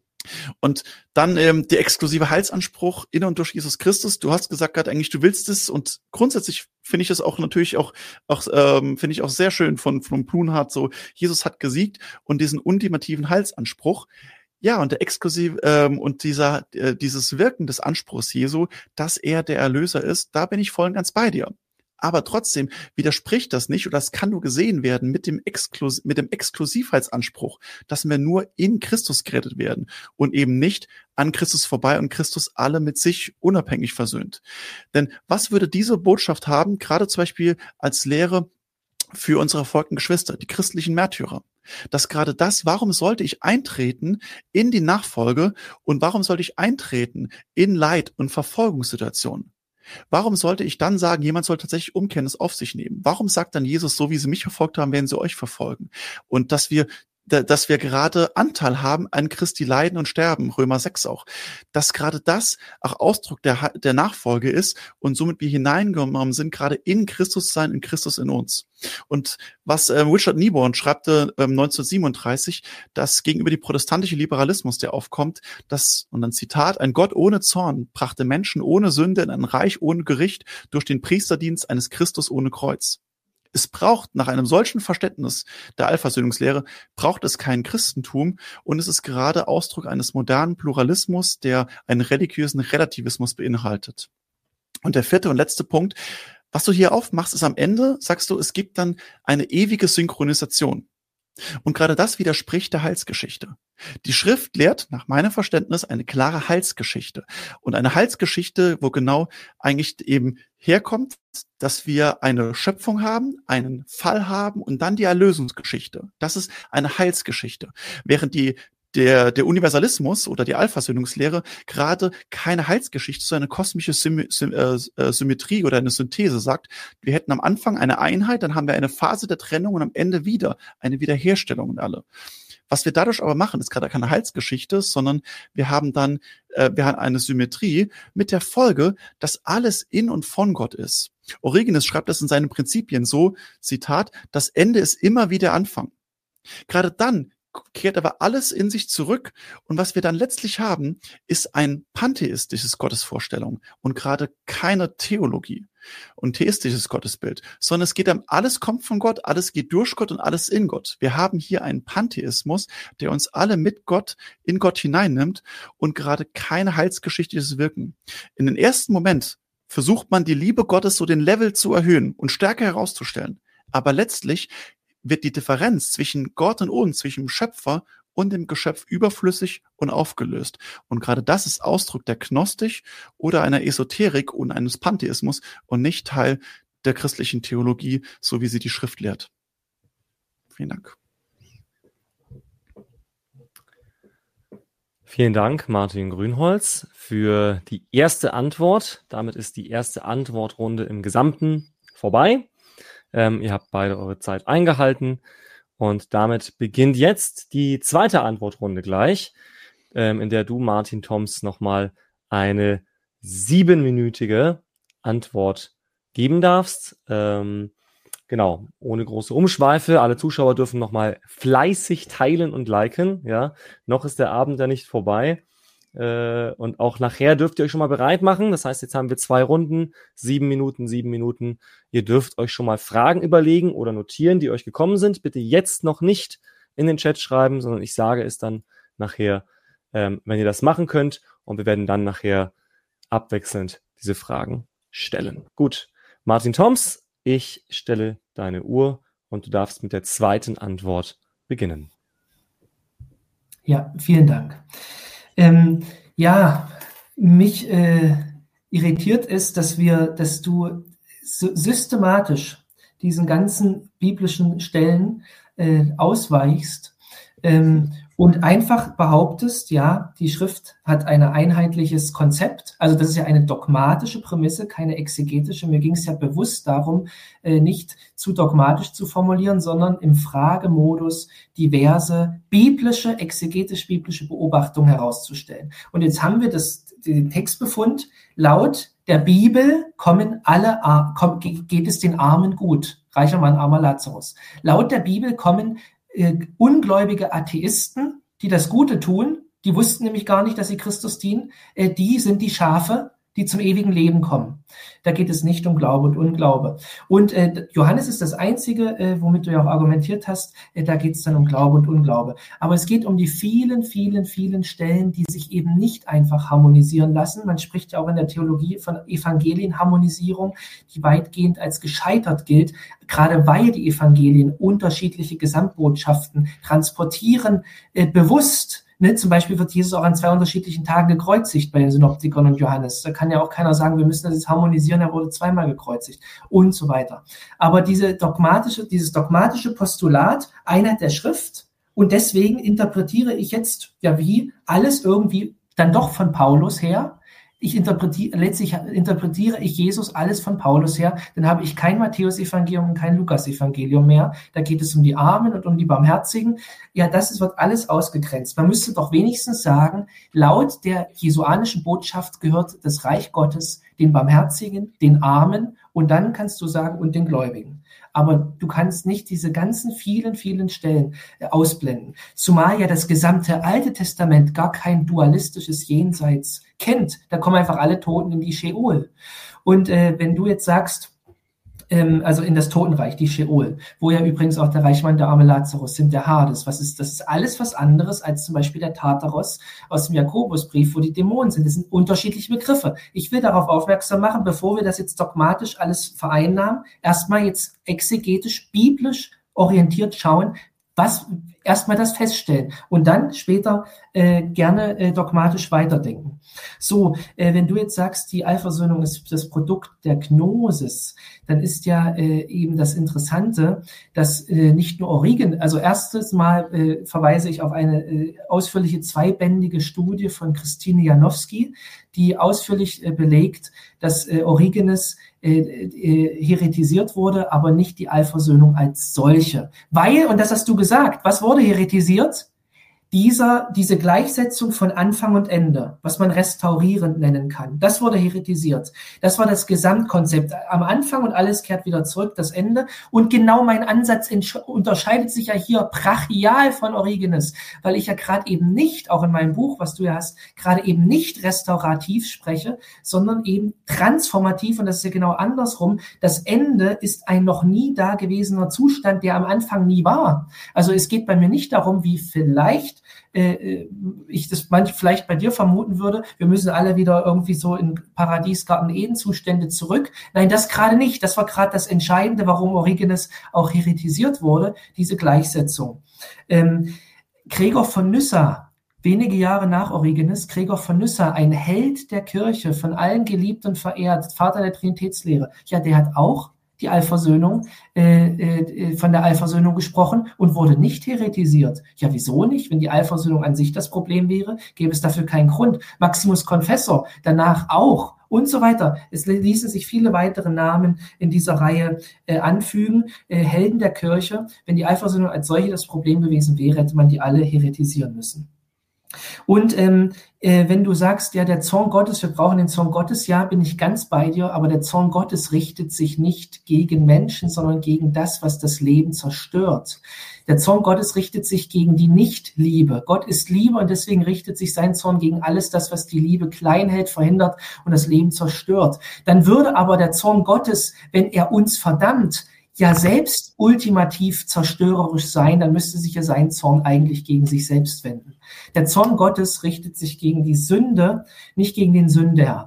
Und dann ähm, der exklusive Heilsanspruch in und durch Jesus Christus. Du hast gesagt gerade eigentlich, du willst es, und grundsätzlich finde ich das auch natürlich auch, auch ähm, finde ich auch sehr schön von von Blunhardt, so Jesus hat gesiegt, und diesen ultimativen Heilsanspruch. Ja, und der exklusiv ähm, und dieser äh, dieses Wirken des Anspruchs Jesu, dass er der Erlöser ist, da bin ich voll und ganz bei dir. Aber trotzdem widerspricht das nicht, oder das kann nur gesehen werden mit dem Exklus- mit dem Exklusivheitsanspruch, dass wir nur in Christus gerettet werden und eben nicht an Christus vorbei und Christus alle mit sich unabhängig versöhnt. Denn was würde diese Botschaft haben, gerade zum Beispiel als Lehre für unsere verfolgten Geschwister, die christlichen Märtyrer? Dass gerade das, warum sollte ich eintreten in die Nachfolge und warum sollte ich eintreten in Leid- und Verfolgungssituationen? Warum sollte ich dann sagen, jemand soll tatsächlich umkehren, es auf sich nehmen? Warum sagt dann Jesus, so wie sie mich verfolgt haben, werden sie euch verfolgen? Und dass wir dass wir gerade Anteil haben an Christi Leiden und Sterben, Römer sechs auch, dass gerade das auch Ausdruck der, der Nachfolge ist und somit wir hineingenommen sind, gerade in Christus sein, in Christus in uns. Und was äh, Richard Niebuhr schreibte ähm, neunzehnhundertsiebenunddreißig, dass gegenüber die protestantische Liberalismus, der aufkommt, dass, und ein Zitat, ein Gott ohne Zorn brachte Menschen ohne Sünde in ein Reich ohne Gericht durch den Priesterdienst eines Christus ohne Kreuz. Es braucht nach einem solchen Verständnis der Allversöhnungslehre, braucht es kein Christentum, und es ist gerade Ausdruck eines modernen Pluralismus, der einen religiösen Relativismus beinhaltet. Und der vierte und letzte Punkt, was du hier aufmachst, ist am Ende, sagst du, es gibt dann eine ewige Synchronisation. Und gerade das widerspricht der Heilsgeschichte. Die Schrift lehrt nach meinem Verständnis eine klare Heilsgeschichte. Und eine Heilsgeschichte, wo genau eigentlich eben herkommt, dass wir eine Schöpfung haben, einen Fall haben und dann die Erlösungsgeschichte. Das ist eine Heilsgeschichte. Während die Der, der Universalismus oder die Allversöhnungslehre gerade keine Heilsgeschichte, sondern eine kosmische Sym- Sym- äh, Symmetrie oder eine Synthese sagt. Wir hätten am Anfang eine Einheit, dann haben wir eine Phase der Trennung und am Ende wieder eine Wiederherstellung und alle. Was wir dadurch aber machen, ist gerade keine Heilsgeschichte, sondern wir haben dann äh, wir haben eine Symmetrie mit der Folge, dass alles in und von Gott ist. Origenes schreibt das in seinen Prinzipien so, Zitat, das Ende ist immer wie der Anfang. Gerade dann kehrt aber alles in sich zurück, und was wir dann letztlich haben, ist ein pantheistisches Gottesvorstellung und gerade keine Theologie und theistisches Gottesbild, sondern es geht um, alles kommt von Gott, alles geht durch Gott und alles in Gott. Wir haben hier einen Pantheismus, der uns alle mit Gott in Gott hineinnimmt und gerade keine heilsgeschichtliches Wirken. In den ersten Moment versucht man, die Liebe Gottes so den Level zu erhöhen und stärker herauszustellen, aber letztlich wird die Differenz zwischen Gott und uns, zwischen dem Schöpfer und dem Geschöpf überflüssig und aufgelöst. Und gerade das ist Ausdruck der Gnostik oder einer Esoterik und eines Pantheismus und nicht Teil der christlichen Theologie, so wie sie die Schrift lehrt. Vielen Dank. Vielen Dank, Martin Grünholz, für die erste Antwort. Damit ist die erste Antwortrunde im Gesamten vorbei. Ähm, ihr habt beide eure Zeit eingehalten, und damit beginnt jetzt die zweite Antwortrunde gleich, ähm, in der du, Martin Toms, nochmal eine siebenminütige Antwort geben darfst. Ähm, genau, ohne große Umschweife. Alle Zuschauer dürfen nochmal fleißig teilen und liken. Ja, noch ist der Abend ja nicht vorbei. Äh, und auch nachher dürft ihr euch schon mal bereit machen. Das heißt, jetzt haben wir zwei Runden, sieben Minuten, sieben Minuten. Ihr dürft euch schon mal Fragen überlegen oder notieren, die euch gekommen sind. Bitte jetzt noch nicht in den Chat schreiben, sondern ich sage es dann nachher, ähm, wenn ihr das machen könnt. Und wir werden dann nachher abwechselnd diese Fragen stellen. Gut, Martin Toms, ich stelle deine Uhr und du darfst mit der zweiten Antwort beginnen. Ja, vielen Dank. Ähm, ja, mich äh, irritiert es, dass wir, dass du so systematisch diesen ganzen biblischen Stellen äh, ausweichst ähm, und einfach behauptest, ja, die Schrift hat ein einheitliches Konzept, also das ist ja eine dogmatische Prämisse, keine exegetische. Mir ging es ja bewusst darum, äh, nicht zu dogmatisch zu formulieren, sondern im Fragemodus diverse biblische, exegetisch-biblische Beobachtungen herauszustellen. Und jetzt haben wir das, den Textbefund, laut der Bibel kommen alle, Ar- geht es den Armen gut, reicher Mann, armer Lazarus. Laut der Bibel kommen äh, ungläubige Atheisten, die das Gute tun, die wussten nämlich gar nicht, dass sie Christus dienen, äh, die sind die Schafe, die zum ewigen Leben kommen. Da geht es nicht um Glaube und Unglaube. Und äh, Johannes ist das Einzige, äh, womit du ja auch argumentiert hast, äh, da geht es dann um Glaube und Unglaube. Aber es geht um die vielen, vielen, vielen Stellen, die sich eben nicht einfach harmonisieren lassen. Man spricht ja auch in der Theologie von Evangelienharmonisierung, die weitgehend als gescheitert gilt, gerade weil die Evangelien unterschiedliche Gesamtbotschaften transportieren, äh, bewusst. Ne, zum Beispiel wird Jesus auch an zwei unterschiedlichen Tagen gekreuzigt bei den Synoptikern und Johannes. Da kann ja auch keiner sagen, wir müssen das jetzt harmonisieren, er wurde zweimal gekreuzigt und so weiter. Aber diese dogmatische, dieses dogmatische Postulat, Einheit der Schrift, und deswegen interpretiere ich jetzt ja wie alles irgendwie dann doch von Paulus her. Ich interpretiere, letztlich interpretiere ich Jesus alles von Paulus her, dann habe ich kein Matthäus-Evangelium und kein Lukas-Evangelium mehr. Da geht es um die Armen und um die Barmherzigen. Ja, das ist, wird alles ausgegrenzt. Man müsste doch wenigstens sagen, laut der jesuanischen Botschaft gehört das Reich Gottes den Barmherzigen, den Armen und dann kannst du sagen, und den Gläubigen. Aber du kannst nicht diese ganzen vielen, vielen Stellen äh, ausblenden. Zumal ja das gesamte Alte Testament gar kein dualistisches Jenseits kennt. Da kommen einfach alle Toten in die Sheol. Und äh, wenn du jetzt sagst, ähm, also in das Totenreich, die Sheol, wo ja übrigens auch der Reichmann, der arme Lazarus sind, der Hades, was ist, das ist alles was anderes als zum Beispiel der Tartaros aus dem Jakobusbrief, wo die Dämonen sind. Das sind unterschiedliche Begriffe. Ich will darauf aufmerksam machen, bevor wir das jetzt dogmatisch alles vereinnahmen, erstmal jetzt exegetisch, biblisch orientiert schauen, was erstmal das feststellen und dann später äh, gerne äh, dogmatisch weiterdenken. So, äh, wenn du jetzt sagst, die Allversöhnung ist das Produkt der Gnosis, dann ist ja äh, eben das Interessante, dass äh, nicht nur Origen, also erstes Mal äh, verweise ich auf eine äh, ausführliche zweibändige Studie von Christine Janowski, die ausführlich äh, belegt, dass äh, Origenes äh, äh, heretisiert wurde, aber nicht die Allversöhnung als solche. Weil, und das hast du gesagt, was wurde heretisiert? Dieser, diese Gleichsetzung von Anfang und Ende, was man restaurierend nennen kann, das wurde heretisiert. Das war das Gesamtkonzept. Am Anfang und alles kehrt wieder zurück, das Ende. Und genau mein Ansatz unterscheidet sich ja hier brachial von Origenes, weil ich ja gerade eben nicht, auch in meinem Buch, was du ja hast, gerade eben nicht restaurativ spreche, sondern eben transformativ. Und das ist ja genau andersrum. Das Ende ist ein noch nie dagewesener Zustand, der am Anfang nie war. Also es geht bei mir nicht darum, wie vielleicht äh, ich das manch vielleicht bei dir vermuten würde, wir müssen alle wieder irgendwie so in Paradiesgarten Eden-Zustände zurück. Nein, das gerade nicht. Das war gerade das Entscheidende, warum Origenes auch heretisiert wurde, diese Gleichsetzung. Ähm, Gregor von Nyssa, wenige Jahre nach Origenes, Gregor von Nyssa, ein Held der Kirche, von allen geliebt und verehrt, Vater der Trinitätslehre, ja, der hat auch die Allversöhnung, äh, äh, von der Allversöhnung gesprochen und wurde nicht heretisiert. Ja, wieso nicht? Wenn die Allversöhnung an sich das Problem wäre, gäbe es dafür keinen Grund. Maximus Confessor, danach auch und so weiter. Es ließen sich viele weitere Namen in dieser Reihe äh, anfügen. Äh, Helden der Kirche. Wenn die Allversöhnung als solche das Problem gewesen wäre, hätte man die alle heretisieren müssen. Und ähm, äh, wenn du sagst, ja, der Zorn Gottes, wir brauchen den Zorn Gottes, ja, bin ich ganz bei dir, aber der Zorn Gottes richtet sich nicht gegen Menschen, sondern gegen das, was das Leben zerstört. Der Zorn Gottes richtet sich gegen die Nichtliebe. Gott ist Liebe und deswegen richtet sich sein Zorn gegen alles das, was die Liebe klein hält, verhindert und das Leben zerstört. Dann würde aber der Zorn Gottes, wenn er uns verdammt, ja selbst ultimativ zerstörerisch sein, dann müsste sich ja sein Zorn eigentlich gegen sich selbst wenden. Der Zorn Gottes richtet sich gegen die Sünde, nicht gegen den Sünder.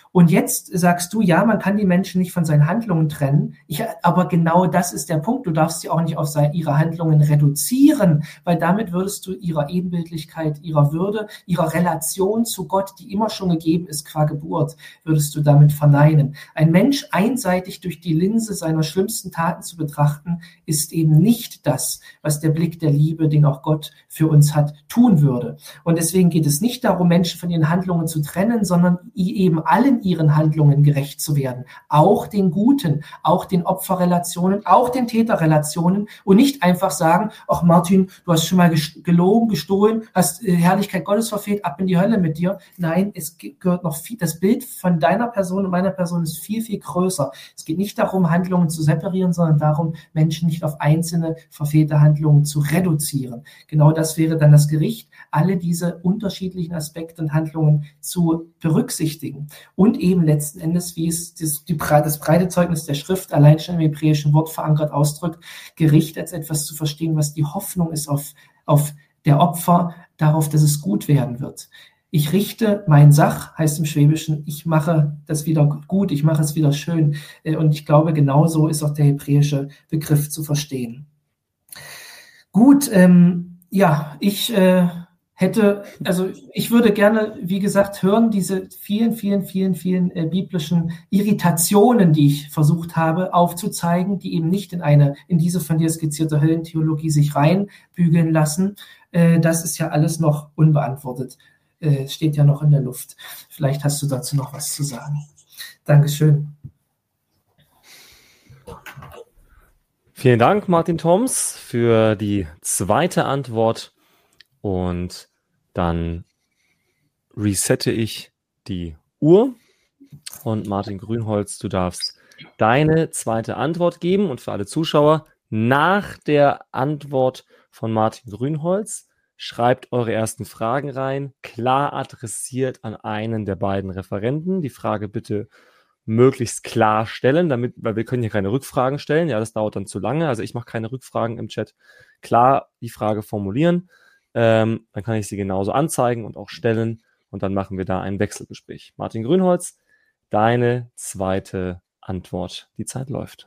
Und jetzt sagst du, ja, man kann die Menschen nicht von seinen Handlungen trennen. Ich, aber genau das ist der Punkt. Du darfst sie auch nicht auf seine, ihre Handlungen reduzieren, weil damit würdest du ihrer Ebenbildlichkeit, ihrer Würde, ihrer Relation zu Gott, die immer schon gegeben ist qua Geburt, würdest du damit verneinen. Ein Mensch einseitig durch die Linse seiner schlimmsten Taten zu betrachten, ist eben nicht das, was der Blick der Liebe, den auch Gott für uns hat, tun würde. Und deswegen geht es nicht darum, Menschen von ihren Handlungen zu trennen, sondern eben allen ihren Handlungen gerecht zu werden. Auch den Guten, auch den Opferrelationen, auch den Täterrelationen und nicht einfach sagen, ach Martin, du hast schon mal gelogen, gestohlen, hast Herrlichkeit Gottes verfehlt, ab in die Hölle mit dir. Nein, es gehört noch viel, das Bild von deiner Person und meiner Person ist viel, viel größer. Es geht nicht darum, Handlungen zu separieren, sondern darum, Menschen nicht auf einzelne verfehlte Handlungen zu reduzieren. Genau das wäre dann das Gericht, alle diese unterschiedlichen Aspekte und Handlungen zu berücksichtigen. Und eben letzten Endes, wie es das, die, das breite Zeugnis der Schrift allein schon im hebräischen Wort verankert ausdrückt, Gericht als etwas zu verstehen, was die Hoffnung ist auf, auf der Opfer, darauf, dass es gut werden wird. Ich richte mein Sach, heißt im Schwäbischen, ich mache das wieder gut, ich mache es wieder schön. Und ich glaube, genauso ist auch der hebräische Begriff zu verstehen. Gut, ähm, ja, ich äh, hätte, also ich würde gerne, wie gesagt, hören, diese vielen, vielen, vielen, vielen äh, biblischen Irritationen, die ich versucht habe aufzuzeigen, die eben nicht in eine, in diese von dir skizzierte Höllentheologie sich reinbügeln lassen. Äh, das ist ja alles noch unbeantwortet. Äh, steht ja noch in der Luft. Vielleicht hast du dazu noch was zu sagen. Dankeschön. Vielen Dank, Martin Toms, für die zweite Antwort. Und dann resette ich die Uhr. Und Martin Grünholz, du darfst deine zweite Antwort geben. Und für alle Zuschauer, nach der Antwort von Martin Grünholz, schreibt eure ersten Fragen rein, klar adressiert an einen der beiden Referenten. Die Frage bitte möglichst klar stellen, damit, weil wir können hier keine Rückfragen stellen. Ja, das dauert dann zu lange. Also ich mache keine Rückfragen im Chat. Klar die Frage formulieren, ähm, dann kann ich sie genauso anzeigen und auch stellen und dann machen wir da ein Wechselgespräch. Martin Grünholz, deine zweite Antwort. Die Zeit läuft.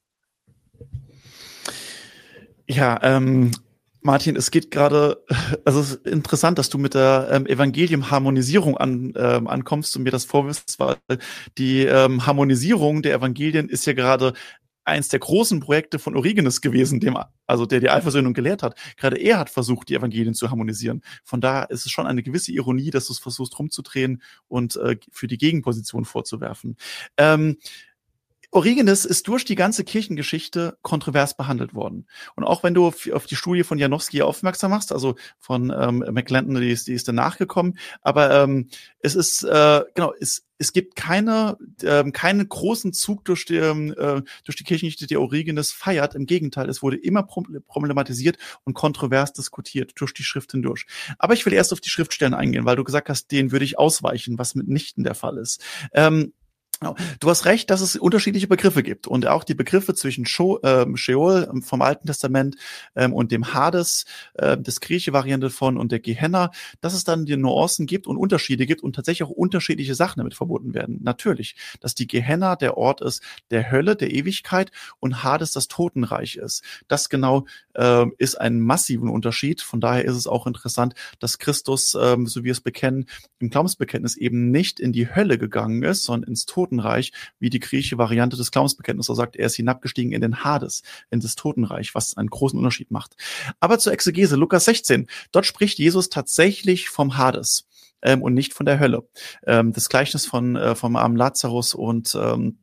Ja, ähm, Martin, es geht gerade, also es ist interessant, dass du mit der ähm, Evangelium-Harmonisierung an, ähm, ankommst und mir das vorwirfst, weil die ähm, Harmonisierung der Evangelien ist ja gerade eins der großen Projekte von Origenes gewesen, dem, also der die Allversöhnung gelehrt hat. Gerade er hat versucht, die Evangelien zu harmonisieren. Von daher ist es schon eine gewisse Ironie, dass du es versuchst rumzudrehen und äh, für die Gegenposition vorzuwerfen. Ähm, Origenes ist durch die ganze Kirchengeschichte kontrovers behandelt worden. Und auch wenn du auf die Studie von Janowski aufmerksam machst, also von ähm, McLendon, die ist, die ist danach gekommen, aber ähm, es ist, äh, genau, es, es gibt keine, ähm, keinen großen Zug durch die, äh, durch die Kirchengeschichte, die Origenes feiert. Im Gegenteil, es wurde immer problematisiert und kontrovers diskutiert durch die Schrift hindurch. Aber ich will erst auf die Schriftstellen eingehen, weil du gesagt hast, denen würde ich ausweichen, was mitnichten der Fall ist. Ähm, Du hast recht, dass es unterschiedliche Begriffe gibt und auch die Begriffe zwischen Sheol vom Alten Testament und dem Hades, das griechische Variante von und der Gehenna, dass es dann die Nuancen gibt und Unterschiede gibt und tatsächlich auch unterschiedliche Sachen damit verbunden werden. Natürlich, dass die Gehenna der Ort ist der Hölle, der Ewigkeit und Hades das Totenreich ist. Das genau äh, ist ein massiven Unterschied. Von daher ist es auch interessant, dass Christus, äh, so wie wir es bekennen, im Glaubensbekenntnis eben nicht in die Hölle gegangen ist, sondern ins Totenreich. Totenreich, wie die griechische Variante des Glaubensbekenntnisses sagt, er ist hinabgestiegen in den Hades, in das Totenreich, was einen großen Unterschied macht. Aber zur Exegese, Lukas sechzehn, dort spricht Jesus tatsächlich vom Hades ähm, und nicht von der Hölle. Ähm, das Gleichnis von äh, vom armen Lazarus und ähm,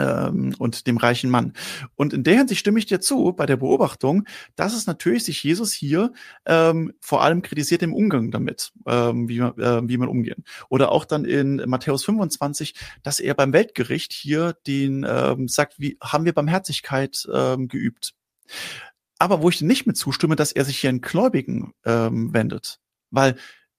und dem reichen Mann. Und in der Hinsicht stimme ich dir zu, bei der Beobachtung, dass es natürlich sich Jesus hier ähm, vor allem kritisiert im Umgang damit, ähm, wie, äh, wie man umgehen. Oder auch dann in Matthäus fünfundzwanzig, dass er beim Weltgericht hier den ähm, sagt, wie haben wir Barmherzigkeit ähm, geübt. Aber wo ich nicht mit zustimme, dass er sich hier an Gläubigen ähm, wendet. Weil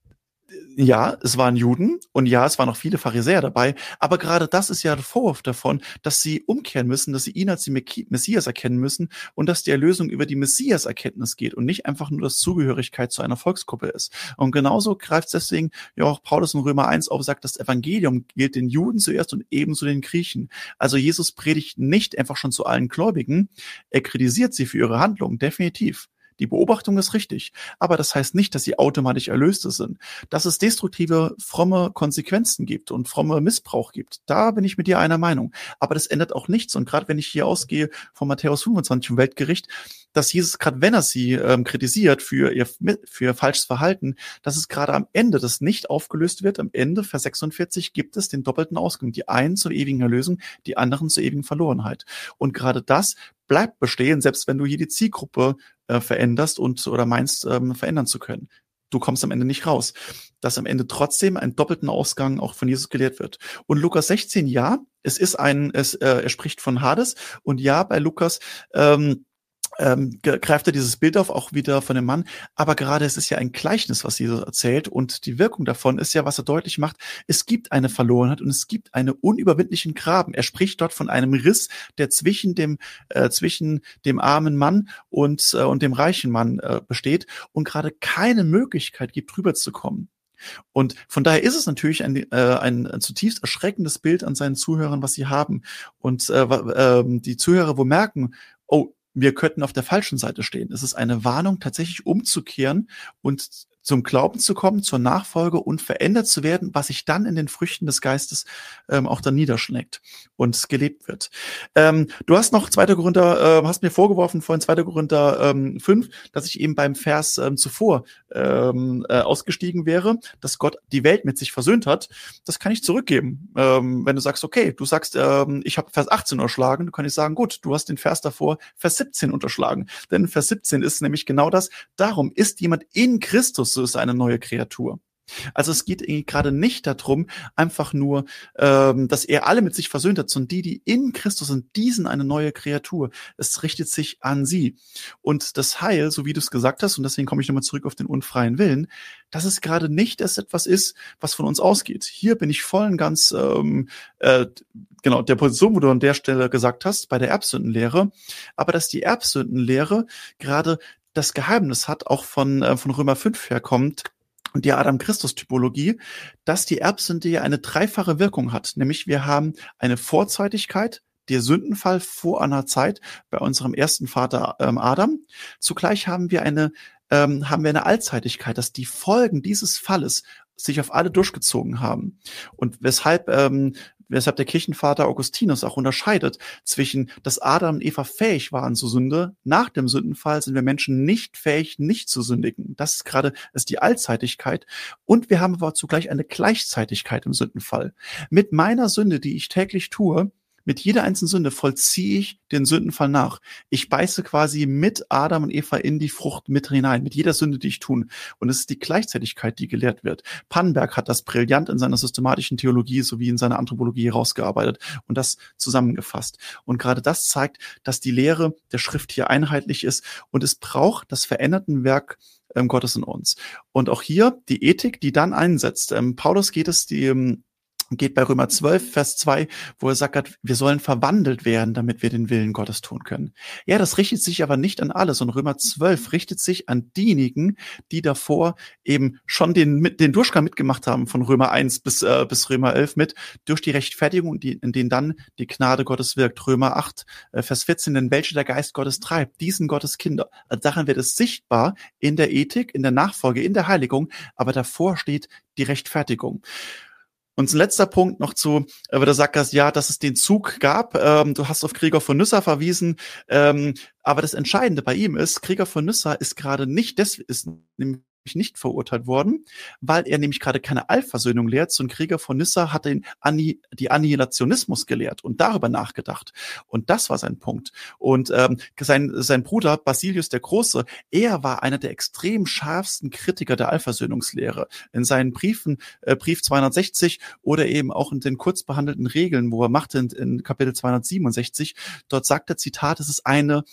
Ja, es waren Juden und ja, es waren auch viele Pharisäer dabei, aber gerade das ist ja der Vorwurf davon, dass sie umkehren müssen, dass sie ihn als den Messias erkennen müssen und dass die Erlösung über die Messias-Erkenntnis geht und nicht einfach nur das Zugehörigkeit zu einer Volksgruppe ist. Und genauso greift deswegen ja auch Paulus in Römer eins auf, sagt, das Evangelium gilt den Juden zuerst und ebenso den Griechen. Also Jesus predigt nicht einfach schon zu allen Gläubigen, er kritisiert sie für ihre Handlungen, definitiv. Die Beobachtung ist richtig, aber das heißt nicht, dass sie automatisch Erlöste sind. Dass es destruktive, fromme Konsequenzen gibt und fromme Missbrauch gibt, da bin ich mit dir einer Meinung. Aber das ändert auch nichts. Und gerade wenn ich hier ausgehe von Matthäus fünfundzwanzig vom Weltgericht, dass Jesus, gerade wenn er sie ähm, kritisiert für ihr, für ihr falsches Verhalten, dass es gerade am Ende das nicht aufgelöst wird. Am Ende, Vers sechsundvierzig, gibt es den doppelten Ausgang. Die einen zur ewigen Erlösung, die anderen zur ewigen Verlorenheit. Und gerade das bleibt bestehen, selbst wenn du hier die Zielgruppe äh, veränderst und oder meinst, ähm, verändern zu können. Du kommst am Ende nicht raus. Dass am Ende trotzdem einen doppelten Ausgang auch von Jesus gelehrt wird. Und Lukas sechzehn, ja, es ist ein, es, äh, er spricht von Hades. Und ja, bei Lukas ähm, ähm, greift er dieses Bild auf, auch wieder von dem Mann. Aber gerade es ist ja ein Gleichnis, was Jesus erzählt. Und die Wirkung davon ist ja, was er deutlich macht, es gibt eine Verlorenheit und es gibt einen unüberwindlichen Graben. Er spricht dort von einem Riss, der zwischen dem äh, zwischen dem armen Mann und äh, und dem reichen Mann äh, besteht und gerade keine Möglichkeit gibt, drüber zu kommen. Und von daher ist es natürlich ein, äh, ein, ein zutiefst erschreckendes Bild an seinen Zuhörern, was sie haben. Und äh, äh, die Zuhörer wo merken, oh, wir könnten auf der falschen Seite stehen. Es ist eine Warnung, tatsächlich umzukehren und zum Glauben zu kommen, zur Nachfolge und verändert zu werden, was sich dann in den Früchten des Geistes ähm, auch dann niederschlägt und gelebt wird. Ähm, du hast noch zweiter Korinther, äh, hast mir vorgeworfen vorhin zweiter Korinther ähm, fünf, dass ich eben beim Vers ähm, zuvor ähm, äh, ausgestiegen wäre, dass Gott die Welt mit sich versöhnt hat. Das kann ich zurückgeben. Ähm, wenn du sagst, okay, du sagst, ähm, ich habe Vers achtzehn unterschlagen, du kannst sagen, gut, du hast den Vers davor, Vers siebzehn unterschlagen. Denn Vers siebzehn ist nämlich genau das. Darum ist jemand in Christus, so ist er eine neue Kreatur. Also es geht gerade nicht darum, einfach nur, ähm, dass er alle mit sich versöhnt hat, sondern die, die in Christus sind, die sind eine neue Kreatur. Es richtet sich an sie. Und das Heil, so wie du es gesagt hast, und deswegen komme ich nochmal zurück auf den unfreien Willen, dass es gerade nicht erst etwas ist, was von uns ausgeht. Hier bin ich voll und ganz, ähm, äh, genau, der Position, wo du an der Stelle gesagt hast, bei der Erbsündenlehre, aber dass die Erbsündenlehre gerade das Geheimnis hat, auch von, äh, von Römer fünf herkommt, und die Adam-Christus-Typologie, dass die Erbsünde ja eine dreifache Wirkung hat. Nämlich wir haben eine Vorzeitigkeit, der Sündenfall vor einer Zeit bei unserem ersten Vater ähm, Adam. Zugleich haben wir eine ähm, haben wir eine Allzeitigkeit, dass die Folgen dieses Falles sich auf alle durchgezogen haben. Und weshalb ähm, weshalb der Kirchenvater Augustinus auch unterscheidet zwischen, dass Adam und Eva fähig waren zur Sünde. Nach dem Sündenfall sind wir Menschen nicht fähig, nicht zu sündigen. Das ist gerade ist die Allzeitigkeit. Und wir haben aber zugleich eine Gleichzeitigkeit im Sündenfall. Mit meiner Sünde, die ich täglich tue, mit jeder einzelnen Sünde vollziehe ich den Sündenfall nach. Ich beiße quasi mit Adam und Eva in die Frucht mit hinein, mit jeder Sünde, die ich tue. Und es ist die Gleichzeitigkeit, die gelehrt wird. Pannenberg hat das brillant in seiner systematischen Theologie sowie in seiner Anthropologie herausgearbeitet und das zusammengefasst. Und gerade das zeigt, dass die Lehre der Schrift hier einheitlich ist und es braucht das veränderte Werk ähm, Gottes in uns. Und auch hier die Ethik, die dann einsetzt. Ähm, Paulus geht es die ähm, geht bei Römer zwölf, Vers zwei, wo er sagt, wir sollen verwandelt werden, damit wir den Willen Gottes tun können. Ja, das richtet sich aber nicht an alles. Und Römer zwölf richtet sich an diejenigen, die davor eben schon den, den Durchgang mitgemacht haben, von Römer eins bis, äh, bis Römer elf mit, durch die Rechtfertigung, die, in denen dann die Gnade Gottes wirkt. Römer acht, äh, Vers vierzehn, denn welche der Geist Gottes treibt, diesen Gottes Kinder. Also daran wird es sichtbar in der Ethik, in der Nachfolge, in der Heiligung, aber davor steht die Rechtfertigung. Und ein letzter Punkt noch zu, äh, wo du sagst, ja, dass es den Zug gab. Ähm, du hast auf Gregor von Nyssa verwiesen. Ähm, aber das Entscheidende bei ihm ist, Gregor von Nyssa ist gerade nicht, des, ist nämlich nicht verurteilt worden, weil er nämlich gerade keine Allversöhnung lehrt, sondern Gregor von Nyssa hat den Anni- die Annihilationismus gelehrt und darüber nachgedacht. Und das war sein Punkt. Und ähm, sein, sein Bruder Basilius der Große, er war einer der extrem scharfsten Kritiker der Allversöhnungslehre. In seinen Briefen, äh, Brief zweihundertsechzig oder eben auch in den kurz behandelten Regeln, wo er machte in, in Kapitel zweihundertsiebenundsechzig, dort sagt er, Zitat, es ist eine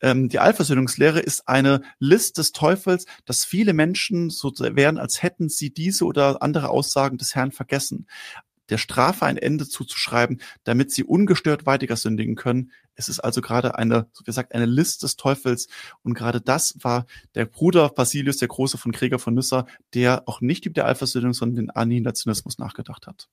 ähm, die Allversöhnungslehre ist eine List des Teufels, dass viele Menschen so wären, als hätten sie diese oder andere Aussagen des Herrn vergessen. Der Strafe ein Ende zuzuschreiben, damit sie ungestört weiter sündigen können. Es ist also gerade eine, so wie gesagt, eine List des Teufels. Und gerade das war der Bruder Basilius, der Große von Gregor von Nyssa, der auch nicht über die Allversöhnung, sondern den Annihilationismus nachgedacht hat.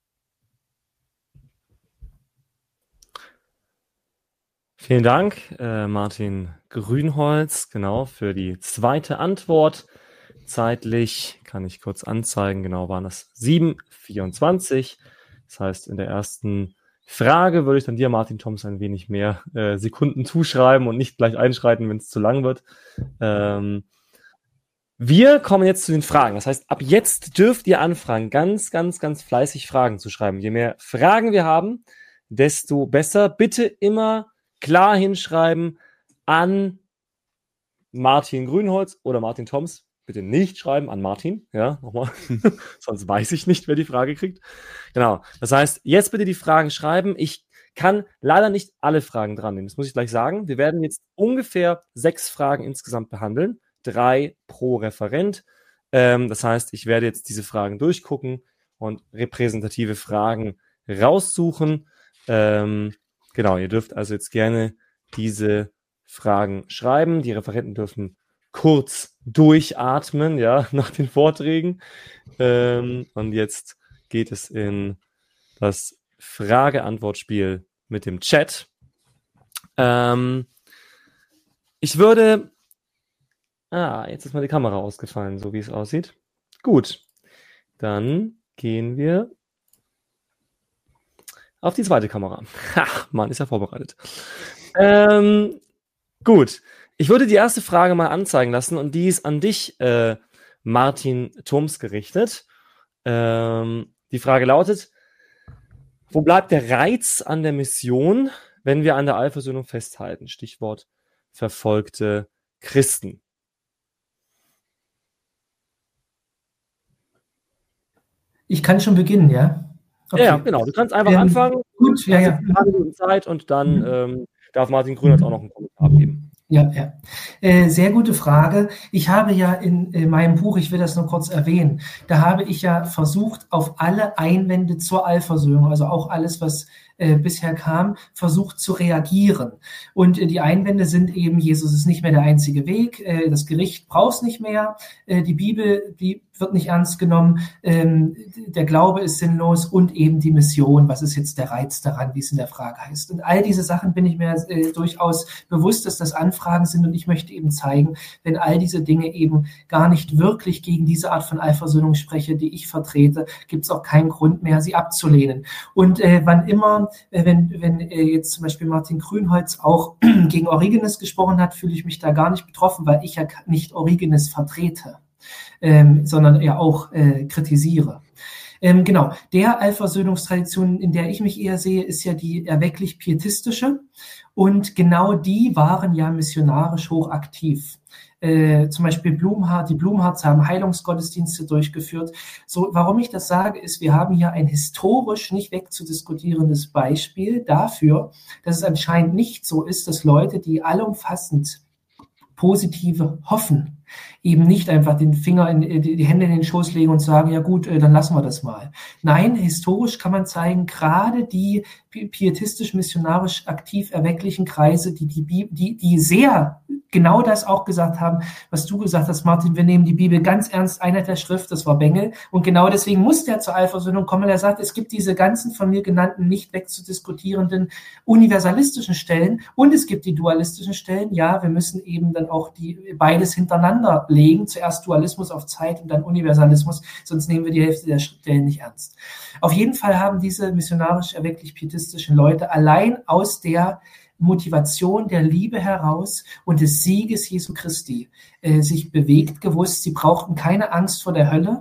Vielen Dank, äh, Martin Grünholz, genau, für die zweite Antwort. Zeitlich kann ich kurz anzeigen, genau waren das sieben vierundzwanzig. Das heißt, in der ersten Frage würde ich dann dir, Martin Toms, ein wenig mehr äh, Sekunden zuschreiben und nicht gleich einschreiten, wenn es zu lang wird. Ähm, wir kommen jetzt zu den Fragen. Das heißt, ab jetzt dürft ihr anfangen, ganz, ganz, ganz fleißig Fragen zu schreiben. Je mehr Fragen wir haben, desto besser. Bitte immer klar hinschreiben an Martin Grünholz oder Martin Toms. Bitte nicht schreiben an Martin, ja, nochmal, sonst weiß ich nicht, wer die Frage kriegt. Genau, das heißt, jetzt bitte die Fragen schreiben. Ich kann leider nicht alle Fragen dran nehmen, das muss ich gleich sagen. Wir werden jetzt ungefähr sechs Fragen insgesamt behandeln, drei pro Referent. Ähm, das heißt, ich werde jetzt diese Fragen durchgucken und repräsentative Fragen raussuchen. Ähm, genau, ihr dürft also jetzt gerne diese Fragen schreiben. Die Referenten dürfen kurz durchatmen, ja, nach den Vorträgen. Ähm, und jetzt geht es in das Frage-Antwort-Spiel mit dem Chat. Ähm, ich würde... Ah, jetzt ist mal die Kamera ausgefallen, so wie es aussieht. Gut, dann gehen wir auf die zweite Kamera. Ha, Mann, ist ja vorbereitet. Ähm, gut. Ich würde die erste Frage mal anzeigen lassen und die ist an dich, äh, Martin Toms, gerichtet. Ähm, die Frage lautet, wo bleibt der Reiz an der Mission, wenn wir an der Allversöhnung festhalten? Stichwort verfolgte Christen. Ich kann schon beginnen, ja? Okay. Ja, genau. Du kannst einfach ähm, anfangen. Gut, ja, ja. Zeit und dann mhm. ähm, darf Martin Grünholz auch noch einen Kommentar abgeben. Ja, ja. Äh, sehr gute Frage. Ich habe ja in, in meinem Buch, ich will das nur kurz erwähnen, da habe ich ja versucht, auf alle Einwände zur Allversöhnung, also auch alles, was äh, bisher kam, versucht zu reagieren. Und äh, die Einwände sind eben, Jesus ist nicht mehr der einzige Weg, äh, das Gericht braucht es nicht mehr, äh, die Bibel, die wird nicht ernst genommen, ähm, der Glaube ist sinnlos und eben die Mission, was ist jetzt der Reiz daran, wie es in der Frage heißt. Und all diese Sachen bin ich mir äh, durchaus bewusst, dass das Anfragen sind und ich möchte eben zeigen, wenn all diese Dinge eben gar nicht wirklich gegen diese Art von Allversöhnung spreche, die ich vertrete, gibt es auch keinen Grund mehr, sie abzulehnen. Und äh, wann immer, äh, wenn, wenn äh, jetzt zum Beispiel Martin Grünholz auch gegen Origenes gesprochen hat, fühle ich mich da gar nicht betroffen, weil ich ja nicht Origenes vertrete. Ähm, sondern eher auch äh, kritisiere. Ähm, genau, der Allversöhnungstradition, in der ich mich eher sehe, ist ja die erwecklich-pietistische und genau die waren ja missionarisch hochaktiv. Äh, zum Beispiel Blumhardt, die Blumhardts haben Heilungsgottesdienste durchgeführt. So, warum ich das sage, ist, wir haben hier ein historisch nicht wegzudiskutierendes Beispiel dafür, dass es anscheinend nicht so ist, dass Leute, die allumfassend positive hoffen, eben nicht einfach den Finger in die Hände in den Schoß legen und sagen, ja gut, dann lassen wir das mal. Nein, historisch kann man zeigen, gerade die pietistisch-missionarisch aktiv erwecklichen Kreise, die, die, die, die sehr genau das auch gesagt haben, was du gesagt hast, Martin, wir nehmen die Bibel ganz ernst, Einheit der Schrift, das war Bengel. Und genau deswegen muss der zur Allversöhnung kommen, weil er sagt, es gibt diese ganzen von mir genannten, nicht wegzudiskutierenden universalistischen Stellen und es gibt die dualistischen Stellen. Ja, wir müssen eben dann auch die beides hintereinander legen, zuerst Dualismus auf Zeit und dann Universalismus, sonst nehmen wir die Hälfte der Stellen nicht ernst. Auf jeden Fall haben diese missionarisch erwecklich-pietistischen Leute allein aus der Motivation der Liebe heraus und des Sieges Jesu Christi äh, sich bewegt gewusst, sie brauchten keine Angst vor der Hölle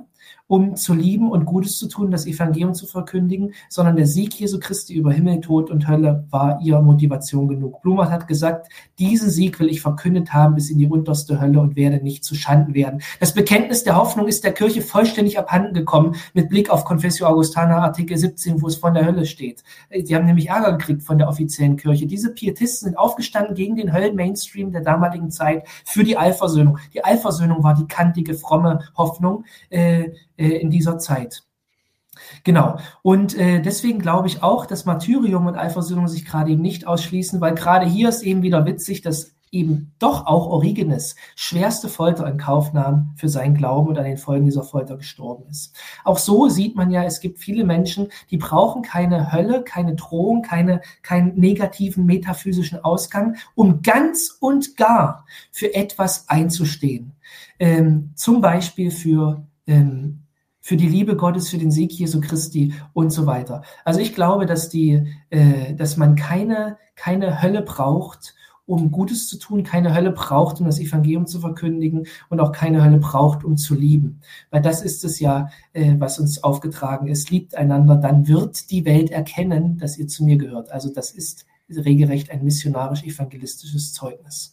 um zu lieben und Gutes zu tun, das Evangelium zu verkündigen, sondern der Sieg Jesu Christi über Himmel, Tod und Hölle war ihr Motivation genug. Blumhardt hat gesagt, diesen Sieg will ich verkündet haben bis in die unterste Hölle und werde nicht zu Schanden werden. Das Bekenntnis der Hoffnung ist der Kirche vollständig abhanden gekommen, mit Blick auf Confessio Augustana Artikel siebzehn, wo es von der Hölle steht. Sie haben nämlich Ärger gekriegt von der offiziellen Kirche. Diese Pietisten sind aufgestanden gegen den Höllen-Mainstream der damaligen Zeit für die Allversöhnung. Die Allversöhnung war die kantige, fromme Hoffnung äh, äh, in dieser Zeit. Genau. Und äh, deswegen glaube ich auch, dass Martyrium und Allversöhnung sich gerade eben nicht ausschließen, weil gerade hier ist eben wieder witzig, dass eben doch auch Origenes schwerste Folter in Kauf nahm für seinen Glauben und an den Folgen dieser Folter gestorben ist. Auch so sieht man ja, es gibt viele Menschen, die brauchen keine Hölle, keine Drohung, keine, keinen negativen metaphysischen Ausgang, um ganz und gar für etwas einzustehen. Ähm, zum Beispiel für ähm, für die Liebe Gottes, für den Sieg Jesu Christi und so weiter. Also ich glaube, dass die, äh, dass man keine keine Hölle braucht, um Gutes zu tun, keine Hölle braucht, um das Evangelium zu verkündigen und auch keine Hölle braucht, um zu lieben. Weil das ist es ja, äh, was uns aufgetragen ist. Liebt einander, dann wird die Welt erkennen, dass ihr zu mir gehört. Also das ist regelrecht ein missionarisch-evangelistisches Zeugnis.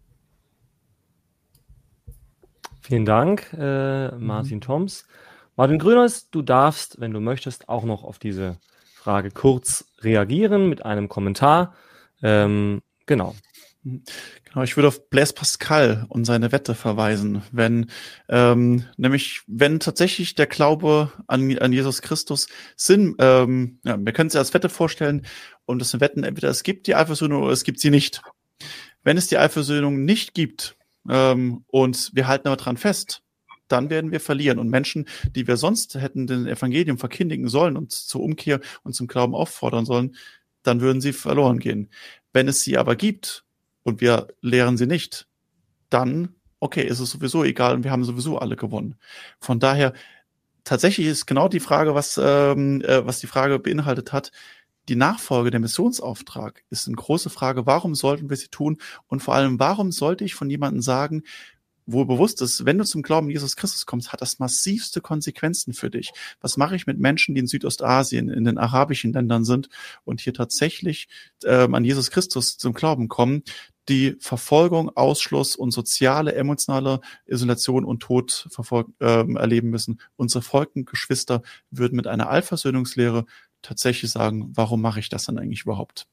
Vielen Dank, äh, Martin mhm. Toms. Martin Grünholz, du darfst, wenn du möchtest, auch noch auf diese Frage kurz reagieren mit einem Kommentar. Ähm, genau. Genau, ich würde auf Blaise Pascal und seine Wette verweisen, wenn ähm, nämlich wenn tatsächlich der Glaube an, an Jesus Christus Sinn, ähm, ja, wir können es ja als Wette vorstellen und das Wetten, entweder es gibt die Allversöhnung oder es gibt sie nicht. Wenn es die Allversöhnung nicht gibt ähm, und wir halten aber dran fest, dann werden wir verlieren. Und Menschen, die wir sonst hätten den Evangelium verkündigen sollen und zur Umkehr und zum Glauben auffordern sollen, dann würden sie verloren gehen. Wenn es sie aber gibt und wir lehren sie nicht, dann, okay, ist es sowieso egal und wir haben sowieso alle gewonnen. Von daher, tatsächlich ist genau die Frage, was, ähm, äh, was die Frage beinhaltet hat, die Nachfolge, der Missionsauftrag ist eine große Frage, warum sollten wir sie tun und vor allem, warum sollte ich von jemandem sagen, wo bewusst ist, wenn du zum Glauben an Jesus Christus kommst, hat das massivste Konsequenzen für dich. Was mache ich mit Menschen, die in Südostasien, in den arabischen Ländern sind und hier tatsächlich ähm, an Jesus Christus zum Glauben kommen, die Verfolgung, Ausschluss und soziale, emotionale Isolation und Tod verfolg- ähm, erleben müssen. Unsere folgenden Geschwister würden mit einer Allversöhnungslehre tatsächlich sagen, warum mache ich das dann eigentlich überhaupt?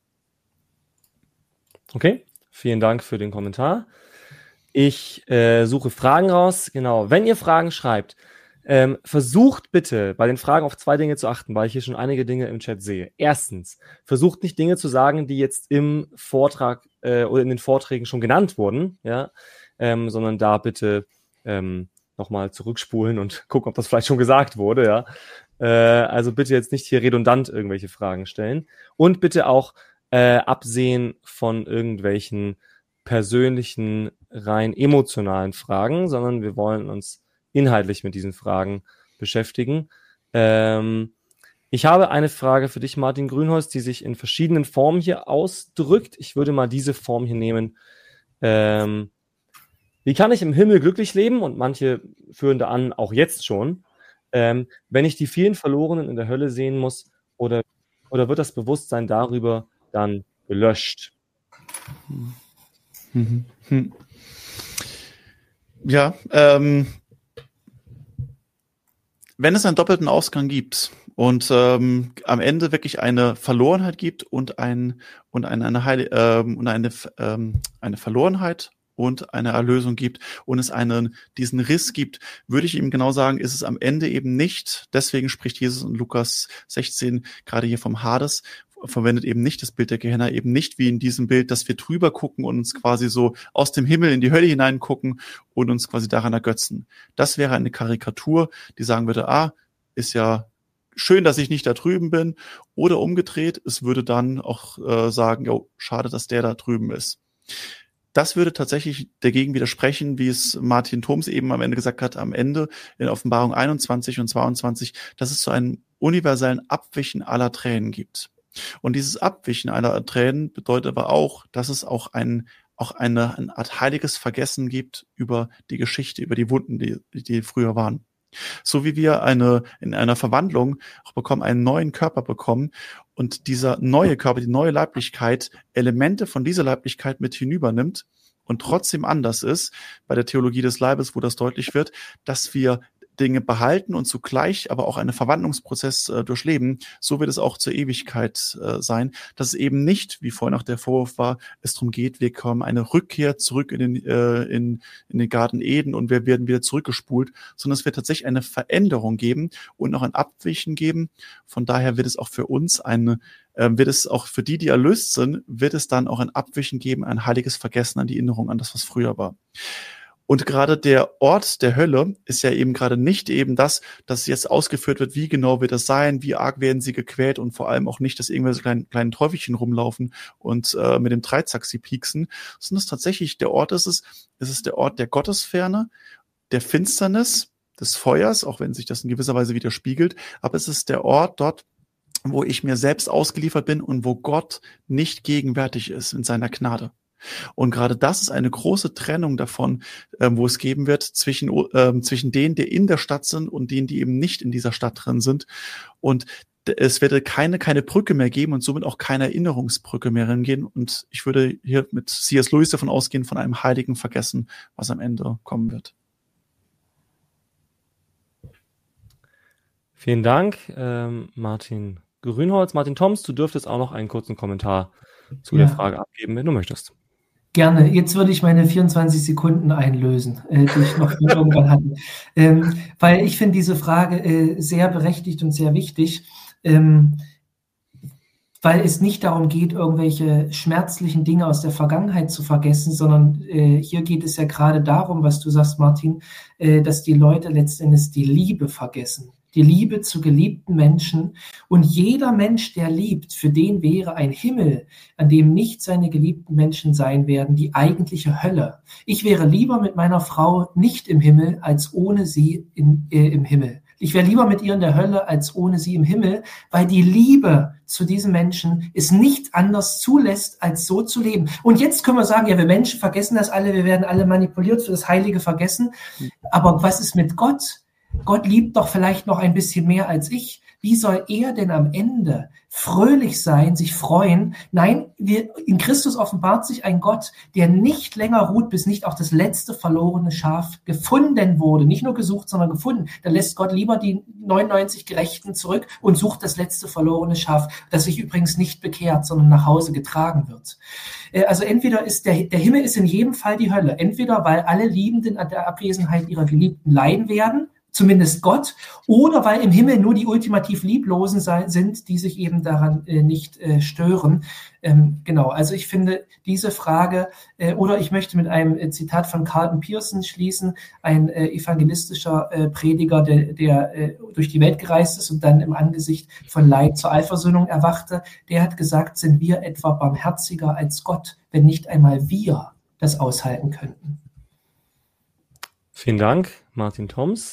Okay, vielen Dank für den Kommentar. Ich äh, suche Fragen raus. Genau, wenn ihr Fragen schreibt, ähm, versucht bitte bei den Fragen auf zwei Dinge zu achten, weil ich hier schon einige Dinge im Chat sehe. Erstens, versucht nicht Dinge zu sagen, die jetzt im Vortrag äh, oder in den Vorträgen schon genannt wurden, ja, ähm, sondern da bitte ähm, nochmal zurückspulen und gucken, ob das vielleicht schon gesagt wurde, ja. Äh, also bitte jetzt nicht hier redundant irgendwelche Fragen stellen und bitte auch äh, absehen von irgendwelchen persönlichen, rein emotionalen Fragen, sondern wir wollen uns inhaltlich mit diesen Fragen beschäftigen. Ähm, ich habe eine Frage für dich, Martin Grünholz, die sich in verschiedenen Formen hier ausdrückt. Ich würde mal diese Form hier nehmen. Ähm, wie kann ich im Himmel glücklich leben? Und manche führen da an, auch jetzt schon, ähm, wenn ich die vielen Verlorenen in der Hölle sehen muss, oder, oder wird das Bewusstsein darüber dann gelöscht? Hm. Mhm. Hm. Ja, ähm, wenn es einen doppelten Ausgang gibt und ähm, am Ende wirklich eine Verlorenheit gibt und ein und eine eine, Heil, ähm, und eine ähm, eine Verlorenheit und eine Erlösung gibt und es einen diesen Riss gibt, würde ich ihm genau sagen, ist es am Ende eben nicht. Deswegen spricht Jesus in Lukas sechzehn gerade hier vom Hades, verwendet eben nicht das Bild der Gehenna, eben nicht wie in diesem Bild, dass wir drüber gucken und uns quasi so aus dem Himmel in die Hölle hineingucken und uns quasi daran ergötzen. Das wäre eine Karikatur, die sagen würde, ah, ist ja schön, dass ich nicht da drüben bin. Oder umgedreht, es würde dann auch äh, sagen, oh, schade, dass der da drüben ist. Das würde tatsächlich dagegen widersprechen, wie es Martin Toms eben am Ende gesagt hat, am Ende in Offenbarung einundzwanzig und zweiundzwanzig, dass es so einen universellen Abwischen aller Tränen gibt. Und dieses Abwischen aller Tränen bedeutet aber auch, dass es auch ein, auch eine, eine Art heiliges Vergessen gibt über die Geschichte, über die Wunden, die, die früher waren. So wie wir eine in einer Verwandlung auch bekommen, einen neuen Körper bekommen und dieser neue Körper, die neue Leiblichkeit, Elemente von dieser Leiblichkeit mit hinübernimmt und trotzdem anders ist, bei der Theologie des Leibes, wo das deutlich wird, dass wir Dinge behalten und zugleich aber auch einen Verwandlungsprozess äh, durchleben, so wird es auch zur Ewigkeit äh, sein, dass es eben nicht, wie vorhin auch der Vorwurf war, es darum geht, wir kommen eine Rückkehr zurück in den, äh, in, in den Garten Eden und wir werden wieder zurückgespult, sondern es wird tatsächlich eine Veränderung geben und auch ein Abwichen geben. Von daher wird es auch für uns eine, äh, wird es auch für die, die erlöst sind, wird es dann auch ein Abwichen geben, ein heiliges Vergessen an die Erinnerung an das, was früher war. Und gerade der Ort der Hölle ist ja eben gerade nicht eben das, dass jetzt ausgeführt wird, wie genau wird das sein, wie arg werden sie gequält und vor allem auch nicht, dass irgendwelche kleinen, kleinen Teufelchen rumlaufen und äh, mit dem Dreizack sie pieksen, sondern es ist tatsächlich der Ort ist es, es ist der Ort der Gottesferne, der Finsternis, des Feuers, auch wenn sich das in gewisser Weise widerspiegelt, aber es ist der Ort dort, wo ich mir selbst ausgeliefert bin und wo Gott nicht gegenwärtig ist in seiner Gnade. Und gerade das ist eine große Trennung davon, ähm, wo es geben wird zwischen ähm, zwischen denen, die in der Stadt sind und denen, die eben nicht in dieser Stadt drin sind. Und es werde keine keine Brücke mehr geben und somit auch keine Erinnerungsbrücke mehr hingehen. Und ich würde hier mit C S Lewis davon ausgehen, von einem heiligen Vergessen, was am Ende kommen wird. Vielen Dank, ähm, Martin Grünholz. Martin Toms, du dürftest auch noch einen kurzen Kommentar zu ja. der Frage abgeben, wenn du möchtest. Gerne. Jetzt würde ich meine vierundzwanzig Sekunden einlösen, äh, die ich noch irgendwann hatte. Ähm, weil ich finde diese Frage äh, sehr berechtigt und sehr wichtig, ähm, weil es nicht darum geht, irgendwelche schmerzlichen Dinge aus der Vergangenheit zu vergessen, sondern äh, hier geht es ja gerade darum, was du sagst, Martin, äh, dass die Leute letztendlich die Liebe vergessen. Die Liebe zu geliebten Menschen. Und jeder Mensch, der liebt, für den wäre ein Himmel, an dem nicht seine geliebten Menschen sein werden, die eigentliche Hölle. Ich wäre lieber mit meiner Frau nicht im Himmel, als ohne sie in, äh, im Himmel. Ich wäre lieber mit ihr in der Hölle, als ohne sie im Himmel, weil die Liebe zu diesen Menschen es nicht anders zulässt, als so zu leben. Und jetzt können wir sagen, ja, wir Menschen vergessen das alle, wir werden alle manipuliert für das heilige Vergessen. Aber was ist mit Gott? Gott liebt doch vielleicht noch ein bisschen mehr als ich. Wie soll er denn am Ende fröhlich sein, sich freuen? Nein, wir, in Christus offenbart sich ein Gott, der nicht länger ruht, bis nicht auch das letzte verlorene Schaf gefunden wurde. Nicht nur gesucht, sondern gefunden. Da lässt Gott lieber die neunundneunzig Gerechten zurück und sucht das letzte verlorene Schaf, das sich übrigens nicht bekehrt, sondern nach Hause getragen wird. Also entweder ist der, der Himmel ist in jedem Fall die Hölle. Entweder weil alle Liebenden an der Abwesenheit ihrer Geliebten leiden werden, zumindest Gott, oder weil im Himmel nur die ultimativ Lieblosen sein, sind, die sich eben daran äh, nicht äh, stören. Ähm, genau, also ich finde diese Frage, äh, oder ich möchte mit einem äh, Zitat von Carlton Pearson schließen, ein äh, evangelistischer äh, Prediger, der, der äh, durch die Welt gereist ist und dann im Angesicht von Leid zur Allversöhnung erwachte, der hat gesagt, sind wir etwa barmherziger als Gott, wenn nicht einmal wir das aushalten könnten. Vielen Dank, Martin Toms.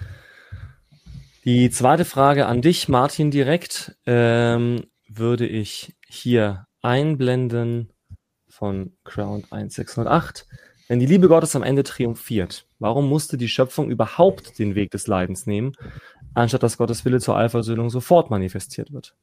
Die zweite Frage an dich, Martin, direkt, ähm, würde ich hier einblenden von Ground eins sechs null acht. Wenn die Liebe Gottes am Ende triumphiert, warum musste die Schöpfung überhaupt den Weg des Leidens nehmen, anstatt dass Gottes Wille zur Allversöhnung sofort manifestiert wird?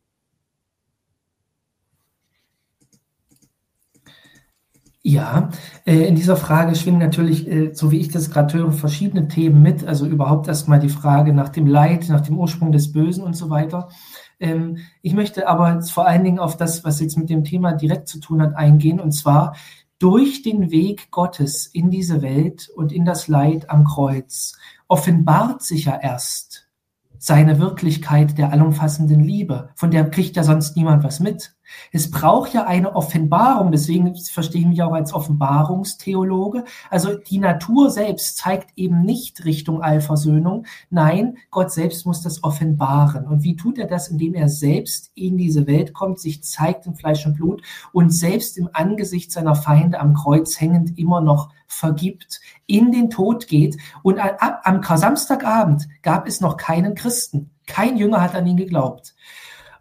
Ja, äh, in dieser Frage schwingen natürlich, äh, so wie ich das gerade höre, verschiedene Themen mit. Also überhaupt erstmal die Frage nach dem Leid, nach dem Ursprung des Bösen und so weiter. Ähm, ich möchte aber vor allen Dingen auf das, was jetzt mit dem Thema direkt zu tun hat, eingehen. Und zwar durch den Weg Gottes in diese Welt und in das Leid am Kreuz offenbart sich ja erst seine Wirklichkeit der allumfassenden Liebe. Von der kriegt ja sonst niemand was mit. Es braucht ja eine Offenbarung, deswegen verstehe ich mich auch als Offenbarungstheologe. Also die Natur selbst zeigt eben nicht Richtung Allversöhnung. Nein, Gott selbst muss das offenbaren. Und wie tut er das? Indem er selbst in diese Welt kommt, sich zeigt in Fleisch und Blut und selbst im Angesicht seiner Feinde am Kreuz hängend immer noch vergibt, in den Tod geht. Und am Samstagabend gab es noch keinen Christen. Kein Jünger hat an ihn geglaubt.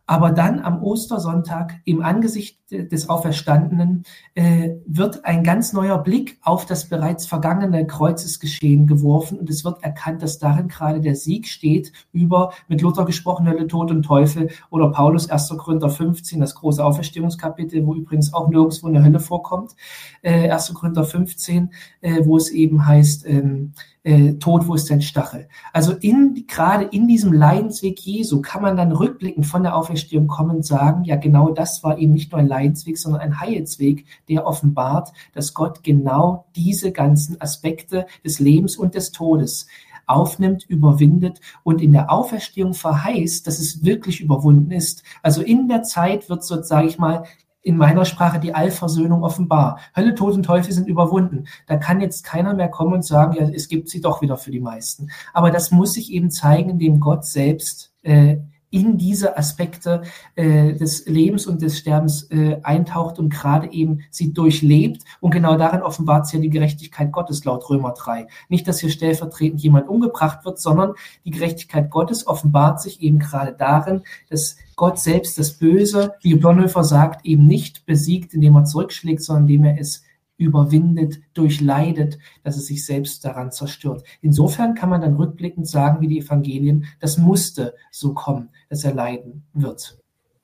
Aber dann am Ostersonntag im Angesicht des Auferstandenen äh, wird ein ganz neuer Blick auf das bereits vergangene Kreuzesgeschehen geworfen und es wird erkannt, dass darin gerade der Sieg steht über, mit Luther gesprochen, Hölle, Tod und Teufel oder Paulus erster Korinther fünfzehn, das große Auferstehungskapitel, wo übrigens auch nirgendwo eine Hölle vorkommt, äh, erster Korinther fünfzehn, äh, wo es eben heißt, ähm, äh, Tod, wo ist dein Stachel? Also in, gerade in diesem Leidensweg Jesu kann man dann rückblickend von der Auferstehung kommen und sagen, ja genau das war eben nicht nur ein Leidensweg, sondern ein Heilsweg, der offenbart, dass Gott genau diese ganzen Aspekte des Lebens und des Todes aufnimmt, überwindet und in der Auferstehung verheißt, dass es wirklich überwunden ist. Also in der Zeit wird so, sage ich mal, in meiner Sprache die Allversöhnung offenbar. Hölle, Tod und Teufel sind überwunden. Da kann jetzt keiner mehr kommen und sagen, ja, es gibt sie doch wieder für die meisten. Aber das muss sich eben zeigen, indem Gott selbst äh, in diese Aspekte äh, des Lebens und des Sterbens äh, eintaucht und gerade eben sie durchlebt. Und genau darin offenbart sich ja die Gerechtigkeit Gottes laut Römer drei. Nicht, dass hier stellvertretend jemand umgebracht wird, sondern die Gerechtigkeit Gottes offenbart sich eben gerade darin, dass Gott selbst das Böse, wie Bonhoeffer sagt, eben nicht besiegt, indem er zurückschlägt, sondern indem er es überwindet, durchleidet, dass es sich selbst daran zerstört. Insofern kann man dann rückblickend sagen, wie die Evangelien, das musste so kommen, dass er leiden wird.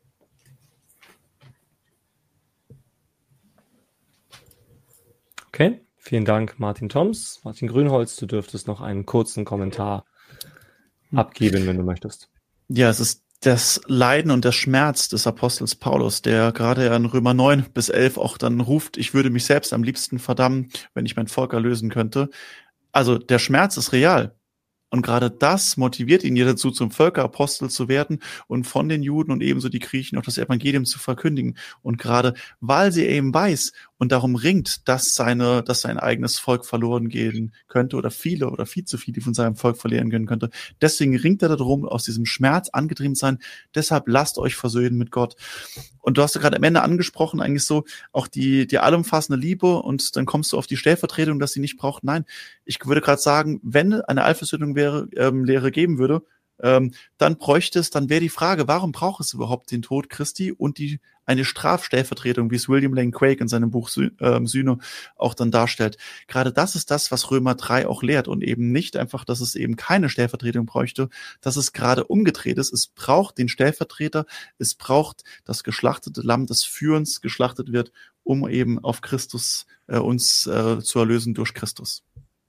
Okay, vielen Dank, Martin Toms. Martin Grünholz, du dürftest noch einen kurzen Kommentar abgeben, wenn du möchtest. Ja, es ist das Leiden und der Schmerz des Apostels Paulus, der gerade in Römer neun bis elf auch dann ruft, ich würde mich selbst am liebsten verdammen, wenn ich mein Volk erlösen könnte. Also der Schmerz ist real. Und gerade das motiviert ihn ja dazu, zum Völkerapostel zu werden und von den Juden und ebenso die Griechen auch das Evangelium zu verkündigen. Und gerade weil sie eben weiß und darum ringt, dass seine, dass sein eigenes Volk verloren gehen könnte oder viele oder viel zu viele von seinem Volk verlieren gehen könnte. Deswegen ringt er darum, aus diesem Schmerz angetrieben sein. Deshalb lasst euch versöhnen mit Gott. Und du hast ja gerade am Ende angesprochen, eigentlich so auch die, die allumfassende Liebe und dann kommst du auf die Stellvertretung, dass sie nicht braucht. Nein, ich würde gerade sagen, wenn eine Allversöhnung wäre, ähm, Lehre geben würde, ähm, dann bräuchte es, dann wäre die Frage, warum braucht es überhaupt den Tod Christi und die eine Strafstellvertretung, wie es William Lane Craig in seinem Buch Sü- äh, Sühne auch dann darstellt. Gerade das ist das, was Römer drei auch lehrt und eben nicht einfach, dass es eben keine Stellvertretung bräuchte, dass es gerade umgedreht ist. Es braucht den Stellvertreter, es braucht das geschlachtete Lamm, das für uns geschlachtet wird, um eben auf Christus äh, uns äh, zu erlösen durch Christus.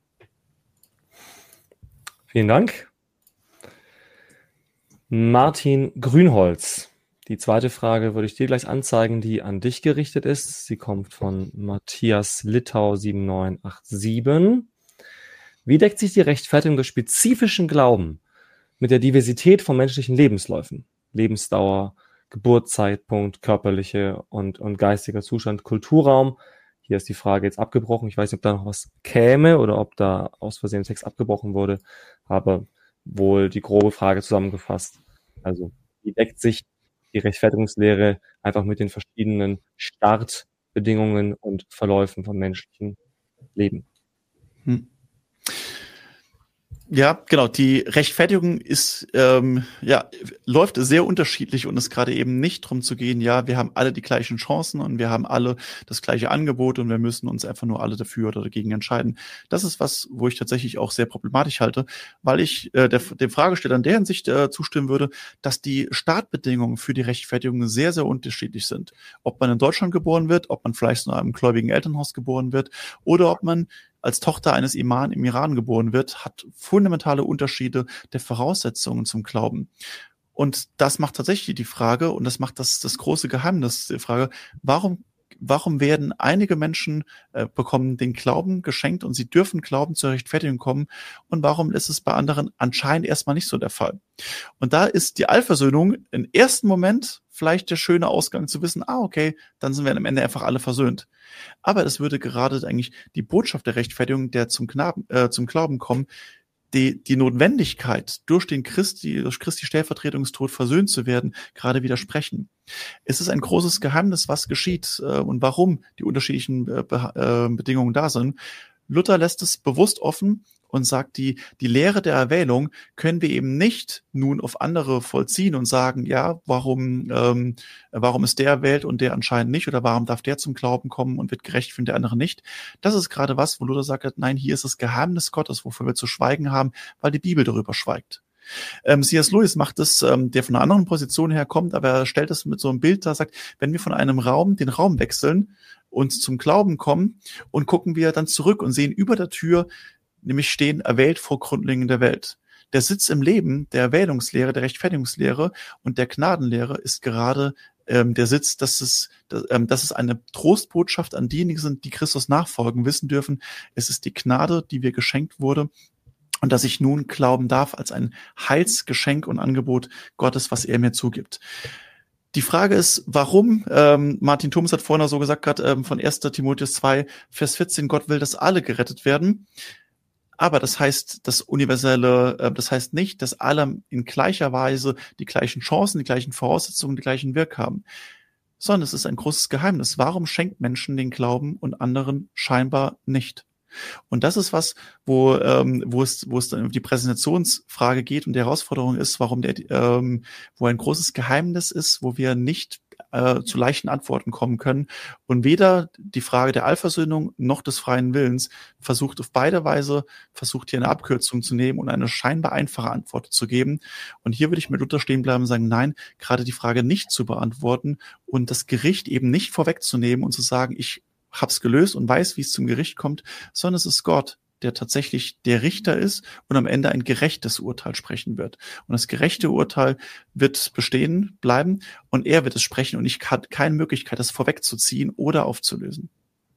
Vielen Dank. Martin Grünholz. Die zweite Frage würde ich dir gleich anzeigen, die an dich gerichtet ist. Sie kommt von Matthias Littau sieben neun acht sieben. Wie deckt sich die Rechtfertigung des spezifischen Glauben mit der Diversität von menschlichen Lebensläufen? Lebensdauer, Geburtszeitpunkt, körperliche und, und geistiger Zustand, Kulturraum. Hier ist die Frage jetzt abgebrochen. Ich weiß nicht, ob da noch was käme oder ob da aus Versehen der Text abgebrochen wurde, aber wohl die grobe Frage zusammengefasst. Also, wie deckt sich die Rechtfertigungslehre einfach mit den verschiedenen Startbedingungen und Verläufen von menschlichen Leben? Hm. Ja, genau. Die Rechtfertigung ist ähm, ja läuft sehr unterschiedlich und es gerade eben nicht drum zu gehen, ja, wir haben alle die gleichen Chancen und wir haben alle das gleiche Angebot und wir müssen uns einfach nur alle dafür oder dagegen entscheiden. Das ist was, wo ich tatsächlich auch sehr problematisch halte, weil ich äh, der, dem Fragesteller in der Hinsicht äh, zustimmen würde, dass die Startbedingungen für die Rechtfertigung sehr, sehr unterschiedlich sind. Ob man in Deutschland geboren wird, ob man vielleicht in einem gläubigen Elternhaus geboren wird oder ob man als Tochter eines Imam im Iran geboren wird, hat fundamentale Unterschiede der Voraussetzungen zum Glauben. Und das macht tatsächlich die Frage, und das macht das, das große Geheimnis der Frage, warum Warum werden einige Menschen äh, bekommen den Glauben geschenkt und sie dürfen Glauben zur Rechtfertigung kommen und warum ist es bei anderen anscheinend erstmal nicht so der Fall? Und da ist die Allversöhnung im ersten Moment vielleicht der schöne Ausgang zu wissen, ah okay, dann sind wir am Ende einfach alle versöhnt. Aber es würde gerade eigentlich die Botschaft der Rechtfertigung, der zum, Knaben, äh, zum Glauben kommen, Die, die Notwendigkeit, durch den Christi, durch Christi Stellvertretungstod versöhnt zu werden, gerade widersprechen. Es ist ein großes Geheimnis, was geschieht äh, und warum die unterschiedlichen äh, Be- äh, Bedingungen da sind. Luther lässt es bewusst offen und sagt, die, die Lehre der Erwählung können wir eben nicht nun auf andere vollziehen und sagen, ja, warum, ähm, warum ist der erwählt und der anscheinend nicht, oder warum darf der zum Glauben kommen und wird gerecht und der andere nicht. Das ist gerade was, wo Luther sagt, nein, hier ist das Geheimnis Gottes, wofür wir zu schweigen haben, weil die Bibel darüber schweigt. Ähm, C S. Lewis macht es, ähm, der von einer anderen Position her kommt, aber er stellt es mit so einem Bild da, sagt, wenn wir von einem Raum den Raum wechseln und zum Glauben kommen und gucken wir dann zurück und sehen über der Tür, nämlich stehen erwählt vor Grundlegenden der Welt. Der Sitz im Leben der Erwählungslehre, der Rechtfertigungslehre und der Gnadenlehre ist gerade ähm, der Sitz, dass es, dass, ähm, dass es eine Trostbotschaft an diejenigen sind, die Christus nachfolgen, wissen dürfen, es ist die Gnade, die wir geschenkt wurde, und dass ich nun glauben darf als ein Heilsgeschenk und Angebot Gottes, was er mir zugibt. Die Frage ist, warum, ähm, Martin Thomas hat vorhin auch so gesagt, gerade ähm, von erster Timotheus zwei, Vers vierzehn, Gott will, dass alle gerettet werden. Aber das heißt, das universelle, äh, das heißt nicht, dass alle in gleicher Weise die gleichen Chancen, die gleichen Voraussetzungen, die gleichen Wirk haben. Sondern es ist ein großes Geheimnis. Warum schenkt Menschen den Glauben und anderen scheinbar nicht? Und das ist was, wo ähm, wo es wo es dann um die Präsentationsfrage geht und die Herausforderung ist, warum der ähm, wo ein großes Geheimnis ist, wo wir nicht äh, zu leichten Antworten kommen können und weder die Frage der Allversöhnung noch des freien Willens versucht auf beide Weise versucht hier eine Abkürzung zu nehmen und eine scheinbar einfache Antwort zu geben. Und hier würde ich mit Luther stehen bleiben und sagen, nein, gerade die Frage nicht zu beantworten und das Gericht eben nicht vorwegzunehmen und zu sagen, ich hab's gelöst und weiß, wie es zum Gericht kommt, sondern es ist Gott, der tatsächlich der Richter ist und am Ende ein gerechtes Urteil sprechen wird. Und das gerechte Urteil wird bestehen bleiben und er wird es sprechen und ich habe keine Möglichkeit, das vorwegzuziehen oder aufzulösen.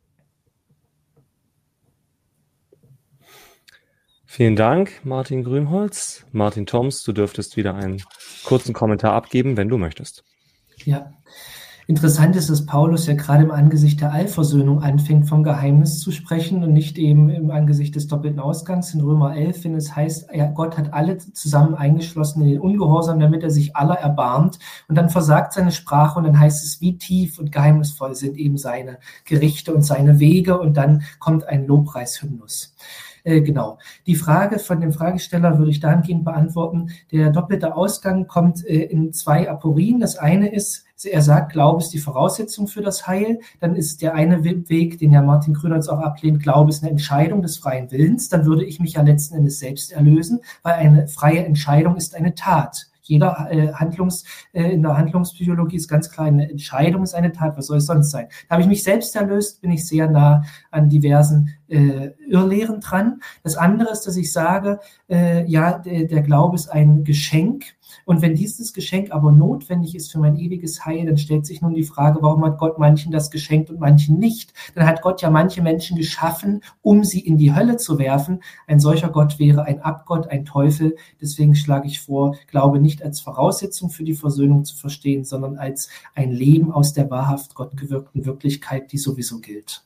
Vielen Dank, Martin Grünholz. Martin Thoms, du dürftest wieder einen kurzen Kommentar abgeben, wenn du möchtest. Ja. Interessant ist, dass Paulus ja gerade im Angesicht der Allversöhnung anfängt, vom Geheimnis zu sprechen und nicht eben im Angesicht des doppelten Ausgangs. In Römer elf, wenn es heißt, ja, Gott hat alle zusammen eingeschlossen in den Ungehorsam, damit er sich aller erbarmt. Und dann versagt seine Sprache und dann heißt es, wie tief und geheimnisvoll sind eben seine Gerichte und seine Wege. Und dann kommt ein Lobpreishymnus. Äh, genau. Die Frage von dem Fragesteller würde ich dahingehend beantworten. Der doppelte Ausgang kommt äh, in zwei Aporien. Das eine ist, er sagt, Glaube ist die Voraussetzung für das Heil. Dann ist der eine Weg, den ja Martin Grünholz auch ablehnt, Glaube ist eine Entscheidung des freien Willens. Dann würde ich mich ja letzten Endes selbst erlösen, weil eine freie Entscheidung ist eine Tat. Jeder äh, Handlungs, äh, in der Handlungspsychologie ist ganz klar, eine Entscheidung ist eine Tat, was soll es sonst sein? Da habe ich mich selbst erlöst, bin ich sehr nah an diversen äh, Irrlehren dran. Das andere ist, dass ich sage, äh, ja, der, der Glaube ist ein Geschenk. Und wenn dieses Geschenk aber notwendig ist für mein ewiges Heil, dann stellt sich nun die Frage, warum hat Gott manchen das geschenkt und manchen nicht? Dann hat Gott ja manche Menschen geschaffen, um sie in die Hölle zu werfen. Ein solcher Gott wäre ein Abgott, ein Teufel. Deswegen schlage ich vor, Glaube nicht als Voraussetzung für die Versöhnung zu verstehen, sondern als ein Leben aus der wahrhaft gottgewirkten Wirklichkeit, die sowieso gilt.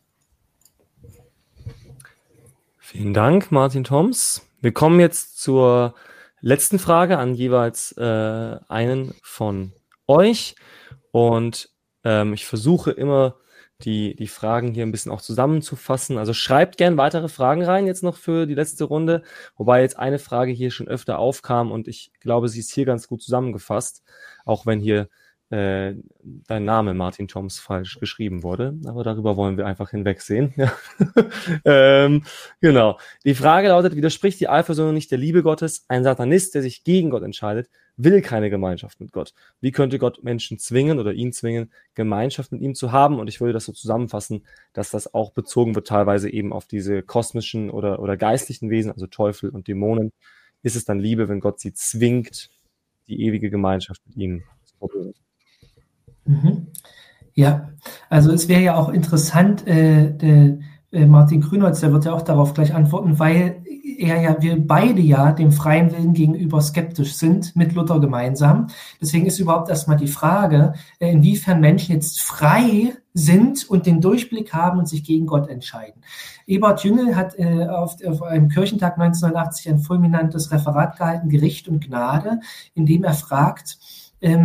Vielen Dank, Martin Thoms. Wir kommen jetzt zur letzten Frage an jeweils äh, einen von euch. Und ähm, ich versuche immer, die, die Fragen hier ein bisschen auch zusammenzufassen. Also schreibt gern weitere Fragen rein jetzt noch für die letzte Runde. Wobei jetzt eine Frage hier schon öfter aufkam und ich glaube, sie ist hier ganz gut zusammengefasst. Auch wenn hier äh, dein Name, Martin Thoms, falsch geschrieben wurde. Aber darüber wollen wir einfach hinwegsehen. Ja. ähm, genau. Die Frage lautet, widerspricht die Allversöhnung nicht der Liebe Gottes? Ein Satanist, der sich gegen Gott entscheidet, will keine Gemeinschaft mit Gott. Wie könnte Gott Menschen zwingen oder ihn zwingen, Gemeinschaft mit ihm zu haben? Und ich würde das so zusammenfassen, dass das auch bezogen wird teilweise eben auf diese kosmischen oder, oder geistlichen Wesen, also Teufel und Dämonen. Ist es dann Liebe, wenn Gott sie zwingt, die ewige Gemeinschaft mit ihm zu verbinden? Mhm. Ja, also es wäre ja auch interessant, äh, der, äh, Martin Grünholz, der wird ja auch darauf gleich antworten, weil er ja, wir beide ja dem freien Willen gegenüber skeptisch sind, mit Luther gemeinsam. Deswegen ist überhaupt erstmal die Frage, äh, inwiefern Menschen jetzt frei sind und den Durchblick haben und sich gegen Gott entscheiden. Ebert Jüngel hat äh, auf, auf einem Kirchentag neunzehnhundertachtzig ein fulminantes Referat gehalten, Gericht und Gnade, in dem er fragt, ähm,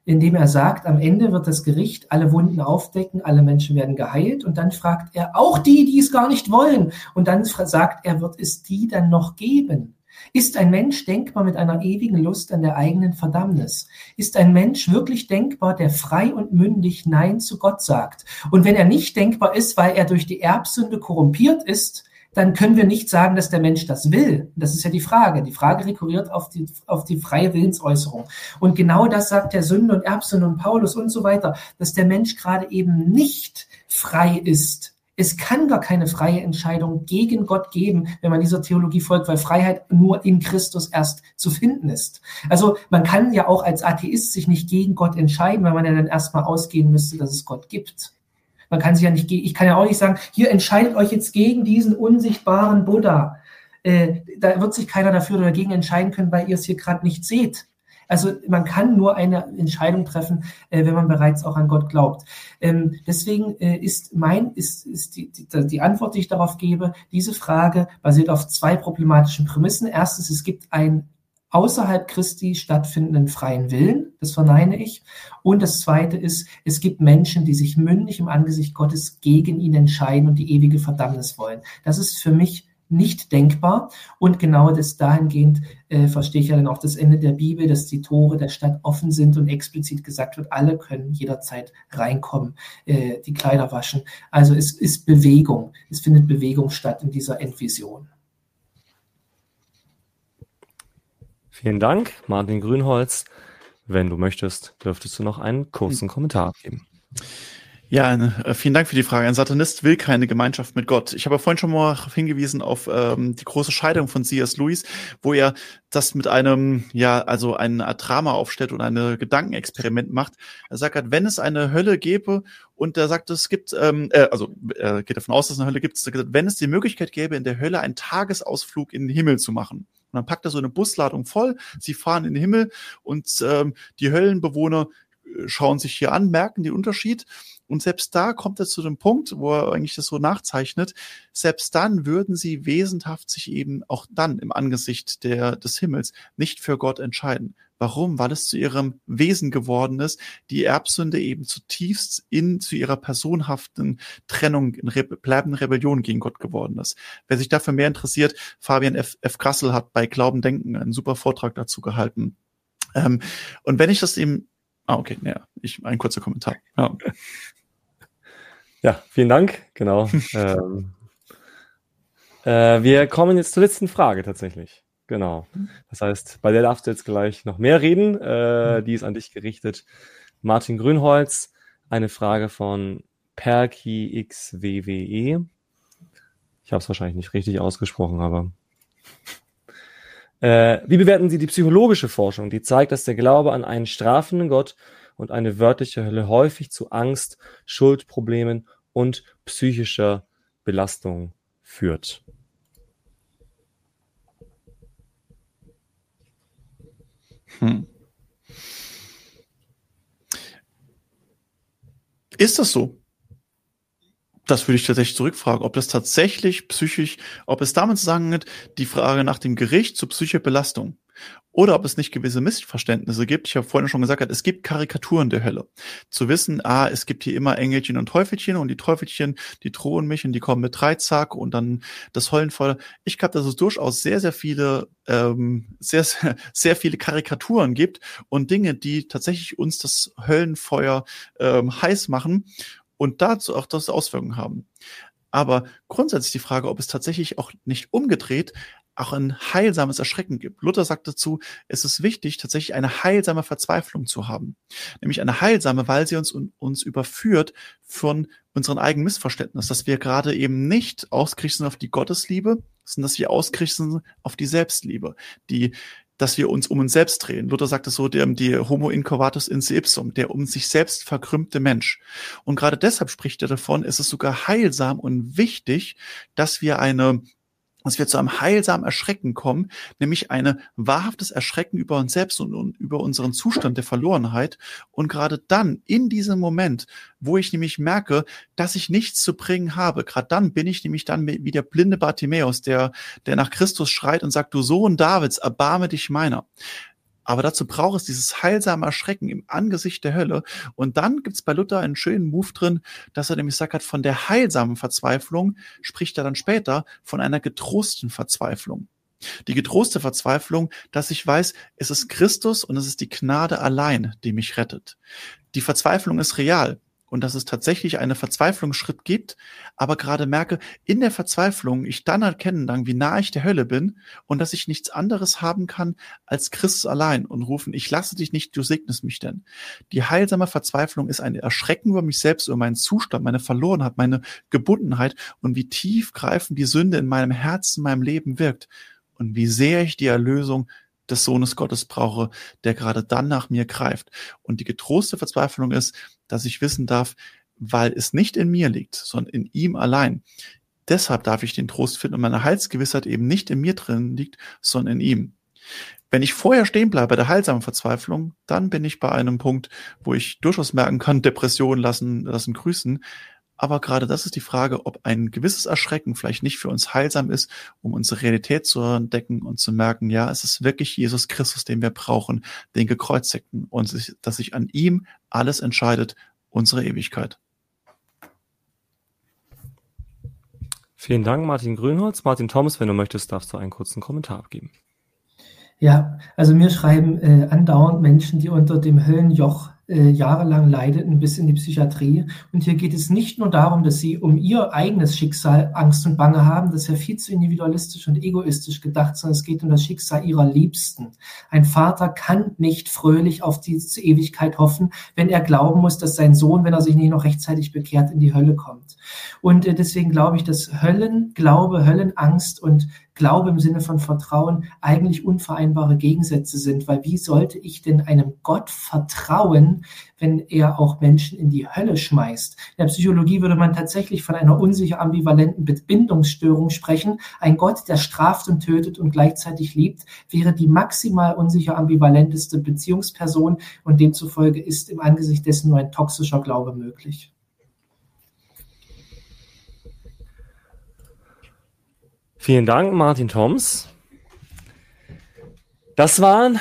indem er sagt, am Ende wird das Gericht alle Wunden aufdecken, alle Menschen werden geheilt und dann fragt er auch die, die es gar nicht wollen. Und dann sagt er, wird es die dann noch geben? Ist ein Mensch denkbar mit einer ewigen Lust an der eigenen Verdammnis? Ist ein Mensch wirklich denkbar, der frei und mündig Nein zu Gott sagt? Und wenn er nicht denkbar ist, weil er durch die Erbsünde korrumpiert ist, dann können wir nicht sagen, dass der Mensch das will. Das ist ja die Frage. Die Frage rekurriert auf die, auf die freie Willensäußerung. Und genau das sagt der Sünde und Erbsünde und Paulus und so weiter, dass der Mensch gerade eben nicht frei ist. Es kann gar keine freie Entscheidung gegen Gott geben, wenn man dieser Theologie folgt, weil Freiheit nur in Christus erst zu finden ist. Also man kann ja auch als Atheist sich nicht gegen Gott entscheiden, weil man ja dann erstmal ausgehen müsste, dass es Gott gibt. Man kann sich ja nicht, ich kann ja auch nicht sagen, hier entscheidet euch jetzt gegen diesen unsichtbaren Buddha. Äh, da wird sich keiner dafür oder dagegen entscheiden können, weil ihr es hier gerade nicht seht. Also man kann nur eine Entscheidung treffen, äh, wenn man bereits auch an Gott glaubt. Ähm, deswegen äh, ist mein, ist, ist die, die, die Antwort, die ich darauf gebe, diese Frage basiert auf zwei problematischen Prämissen. Erstens, es gibt ein außerhalb Christi stattfindenden freien Willen, das verneine ich. Und das Zweite ist, es gibt Menschen, die sich mündig im Angesicht Gottes gegen ihn entscheiden und die ewige Verdammnis wollen. Das ist für mich nicht denkbar und genau das dahingehend äh, verstehe ich ja dann auch das Ende der Bibel, dass die Tore der Stadt offen sind und explizit gesagt wird, alle können jederzeit reinkommen, äh, die Kleider waschen. Also es ist Bewegung, es findet Bewegung statt in dieser Endvision. Vielen Dank, Martin Grünholz. Wenn du möchtest, dürftest du noch einen kurzen Kommentar geben. Ja, äh, vielen Dank für die Frage. Ein Satanist will keine Gemeinschaft mit Gott. Ich habe ja vorhin schon mal darauf hingewiesen auf ähm, die große Scheidung von C S Lewis, wo er das mit einem, ja, also ein Drama aufstellt und ein Gedankenexperiment macht. Er sagt halt, wenn es eine Hölle gäbe und er sagt, es gibt, ähm, äh, also er geht davon aus, dass es eine Hölle gibt, wenn es die Möglichkeit gäbe, in der Hölle einen Tagesausflug in den Himmel zu machen. Und dann packt er so eine Busladung voll, sie fahren in den Himmel und ähm, die Höllenbewohner schauen sich hier an, merken den Unterschied. Und selbst da kommt er zu dem Punkt, wo er eigentlich das so nachzeichnet, selbst dann würden sie wesenthaft sich eben auch dann im Angesicht der, des Himmels nicht für Gott entscheiden. Warum? Weil es zu ihrem Wesen geworden ist, die Erbsünde eben zutiefst in zu ihrer personhaften Trennung, in Re- bleibenden Rebellion gegen Gott geworden ist. Wer sich dafür mehr interessiert, Fabian F. F. Grassel hat bei Glauben Denken einen super Vortrag dazu gehalten. Ähm, und wenn ich das eben Ah, okay, ja, ich, ein kurzer Kommentar. Ja, ja vielen Dank, genau. ähm, äh, wir kommen jetzt zur letzten Frage tatsächlich. Genau. Das heißt, bei der darfst du jetzt gleich noch mehr reden. Äh, die ist an dich gerichtet. Martin Grünholz, eine Frage von Perki X W W E. Ich habe es wahrscheinlich nicht richtig ausgesprochen, aber... Äh, wie bewerten Sie die psychologische Forschung, die zeigt, dass der Glaube an einen strafenden Gott und eine wörtliche Hölle häufig zu Angst, Schuldproblemen und psychischer Belastung führt? Hm. Ist das so? Das würde ich tatsächlich zurückfragen, ob das tatsächlich psychisch, ob es damit zusammenhängt, die Frage nach dem Gericht zur psychischer Belastung. Oder ob es nicht gewisse Missverständnisse gibt. Ich habe vorhin schon gesagt, es gibt Karikaturen der Hölle. Zu wissen, ah, es gibt hier immer Engelchen und Teufelchen und die Teufelchen, die drohen mich und die kommen mit Dreizack und dann das Höllenfeuer. Ich glaube, dass es durchaus sehr, sehr viele, ähm, sehr, sehr, sehr viele Karikaturen gibt und Dinge, die tatsächlich uns das Höllenfeuer ähm, heiß machen. Und dazu auch das Auswirkungen haben. Aber grundsätzlich die Frage, ob es tatsächlich auch nicht umgedreht auch ein heilsames Erschrecken gibt. Luther sagt dazu, es ist wichtig, tatsächlich eine heilsame Verzweiflung zu haben. Nämlich eine heilsame, weil sie uns, uns überführt von unseren eigenen Missverständnissen, dass wir gerade eben nicht ausgerichtet sind auf die Gottesliebe, sondern dass wir ausgerichtet sind auf die Selbstliebe, die dass wir uns um uns selbst drehen. Luther sagt es so, der, die Homo incurvatus in se ipsum, der um sich selbst verkrümmte Mensch. Und gerade deshalb spricht er davon, es ist sogar heilsam und wichtig, dass wir eine dass wir zu einem heilsamen Erschrecken kommen, nämlich ein wahrhaftes Erschrecken über uns selbst und, und über unseren Zustand der Verlorenheit. Und gerade dann, in diesem Moment, wo ich nämlich merke, dass ich nichts zu bringen habe, gerade dann bin ich nämlich dann wie der blinde Bartimäus, der, der nach Christus schreit und sagt, du Sohn Davids, erbarme dich meiner. Aber dazu braucht es dieses heilsame Erschrecken im Angesicht der Hölle. Und dann gibt's bei Luther einen schönen Move drin, dass er nämlich sagt hat, von der heilsamen Verzweiflung spricht er dann später von einer getrosten Verzweiflung. Die getroste Verzweiflung, dass ich weiß, es ist Christus und es ist die Gnade allein, die mich rettet. Die Verzweiflung ist real. Und dass es tatsächlich einen Verzweiflungsschritt gibt, aber gerade merke, in der Verzweiflung ich dann erkennen dann, wie nah ich der Hölle bin und dass ich nichts anderes haben kann als Christus allein und rufen, ich lasse dich nicht, du segnest mich denn. Die heilsame Verzweiflung ist ein Erschrecken über mich selbst, über meinen Zustand, meine Verlorenheit, meine Gebundenheit und wie tiefgreifend die Sünde in meinem Herzen, in meinem Leben wirkt und wie sehr ich die Erlösung des Sohnes Gottes brauche, der gerade dann nach mir greift. Und die getroste Verzweiflung ist, dass ich wissen darf, weil es nicht in mir liegt, sondern in ihm allein. Deshalb darf ich den Trost finden und meine Heilsgewissheit eben nicht in mir drin liegt, sondern in ihm. Wenn ich vorher stehen bleibe bei der heilsamen Verzweiflung, dann bin ich bei einem Punkt, wo ich durchaus merken kann, Depressionen lassen, lassen grüßen. Aber gerade das ist die Frage, ob ein gewisses Erschrecken vielleicht nicht für uns heilsam ist, um unsere Realität zu entdecken und zu merken, ja, es ist wirklich Jesus Christus, den wir brauchen, den Gekreuzigten, und sich, dass sich an ihm alles entscheidet, unsere Ewigkeit. Vielen Dank, Martin Grünholz. Martin Thoms, wenn du möchtest, darfst du einen kurzen Kommentar abgeben. Ja, also mir schreiben äh, andauernd Menschen, die unter dem Höllenjoch äh, jahrelang leideten, bis in die Psychiatrie. Und hier geht es nicht nur darum, dass sie um ihr eigenes Schicksal Angst und Bange haben, das ist ja viel zu individualistisch und egoistisch gedacht, sondern es geht um das Schicksal ihrer Liebsten. Ein Vater kann nicht fröhlich auf die Ewigkeit hoffen, wenn er glauben muss, dass sein Sohn, wenn er sich nicht noch rechtzeitig bekehrt, in die Hölle kommt. Und äh, deswegen glaube ich, dass Höllenglaube, Höllenangst und Glaube im Sinne von Vertrauen eigentlich unvereinbare Gegensätze sind, weil wie sollte ich denn einem Gott vertrauen, wenn er auch Menschen in die Hölle schmeißt? In der Psychologie würde man tatsächlich von einer unsicher ambivalenten Bindungsstörung sprechen. Ein Gott, der straft und tötet und gleichzeitig liebt, wäre die maximal unsicher ambivalenteste Beziehungsperson und demzufolge ist im Angesicht dessen nur ein toxischer Glaube möglich. Vielen Dank, Martin Thoms. Das waren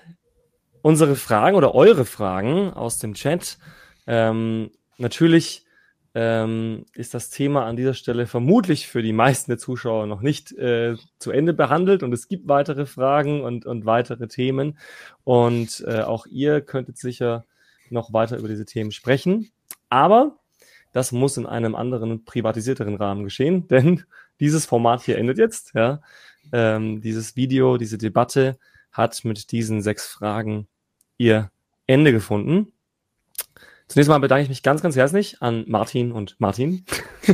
unsere Fragen oder eure Fragen aus dem Chat. Ähm, natürlich ähm, ist das Thema an dieser Stelle vermutlich für die meisten der Zuschauer noch nicht äh, zu Ende behandelt und es gibt weitere Fragen und, und weitere Themen und äh, auch ihr könntet sicher noch weiter über diese Themen sprechen. Aber das muss in einem anderen, privatisierteren Rahmen geschehen, denn dieses Format hier endet jetzt. Ja. Ähm, dieses Video, diese Debatte hat mit diesen sechs Fragen ihr Ende gefunden. Zunächst mal bedanke ich mich ganz, ganz herzlich an Martin und Martin.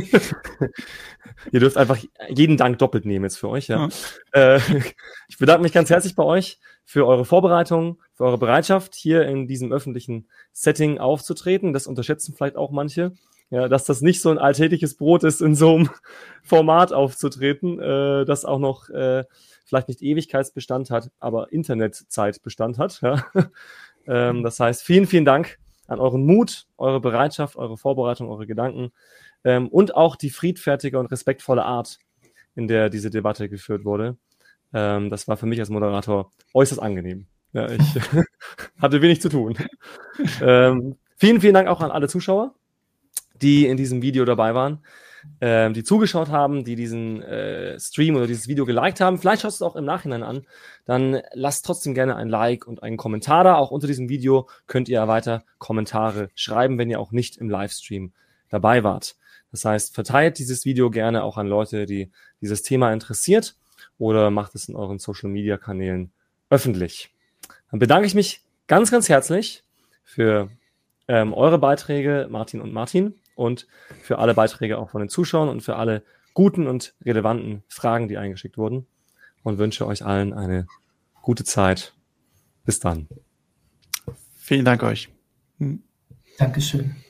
Ihr dürft einfach jeden Dank doppelt nehmen jetzt für euch. Ja. Mhm. Äh, ich bedanke mich ganz herzlich bei euch für eure Vorbereitung, für eure Bereitschaft, hier in diesem öffentlichen Setting aufzutreten. Das unterschätzen vielleicht auch manche. Ja, dass das nicht so ein alltägliches Brot ist, in so einem Format aufzutreten, äh, das auch noch äh, vielleicht nicht Ewigkeitsbestand hat, aber Internetzeitbestand hat. Ja. ähm, das heißt, vielen, vielen Dank an euren Mut, eure Bereitschaft, eure Vorbereitung, eure Gedanken ähm, und auch die friedfertige und respektvolle Art, in der diese Debatte geführt wurde. Ähm, das war für mich als Moderator äußerst angenehm. Ja, ich hatte wenig zu tun. ähm, vielen, vielen Dank auch an alle Zuschauer, die in diesem Video dabei waren, ähm, die zugeschaut haben, die diesen äh, Stream oder dieses Video geliked haben. Vielleicht schaust du es auch im Nachhinein an. Dann lasst trotzdem gerne ein Like und einen Kommentar da. Auch unter diesem Video könnt ihr ja weiter Kommentare schreiben, wenn ihr auch nicht im Livestream dabei wart. Das heißt, verteilt dieses Video gerne auch an Leute, die dieses Thema interessiert oder macht es in euren Social-Media-Kanälen öffentlich. Dann bedanke ich mich ganz, ganz herzlich für ähm, eure Beiträge, Martin und Martin, und für alle Beiträge auch von den Zuschauern und für alle guten und relevanten Fragen, die eingeschickt wurden. Und wünsche euch allen eine gute Zeit. Bis dann. Vielen Dank euch. Dankeschön.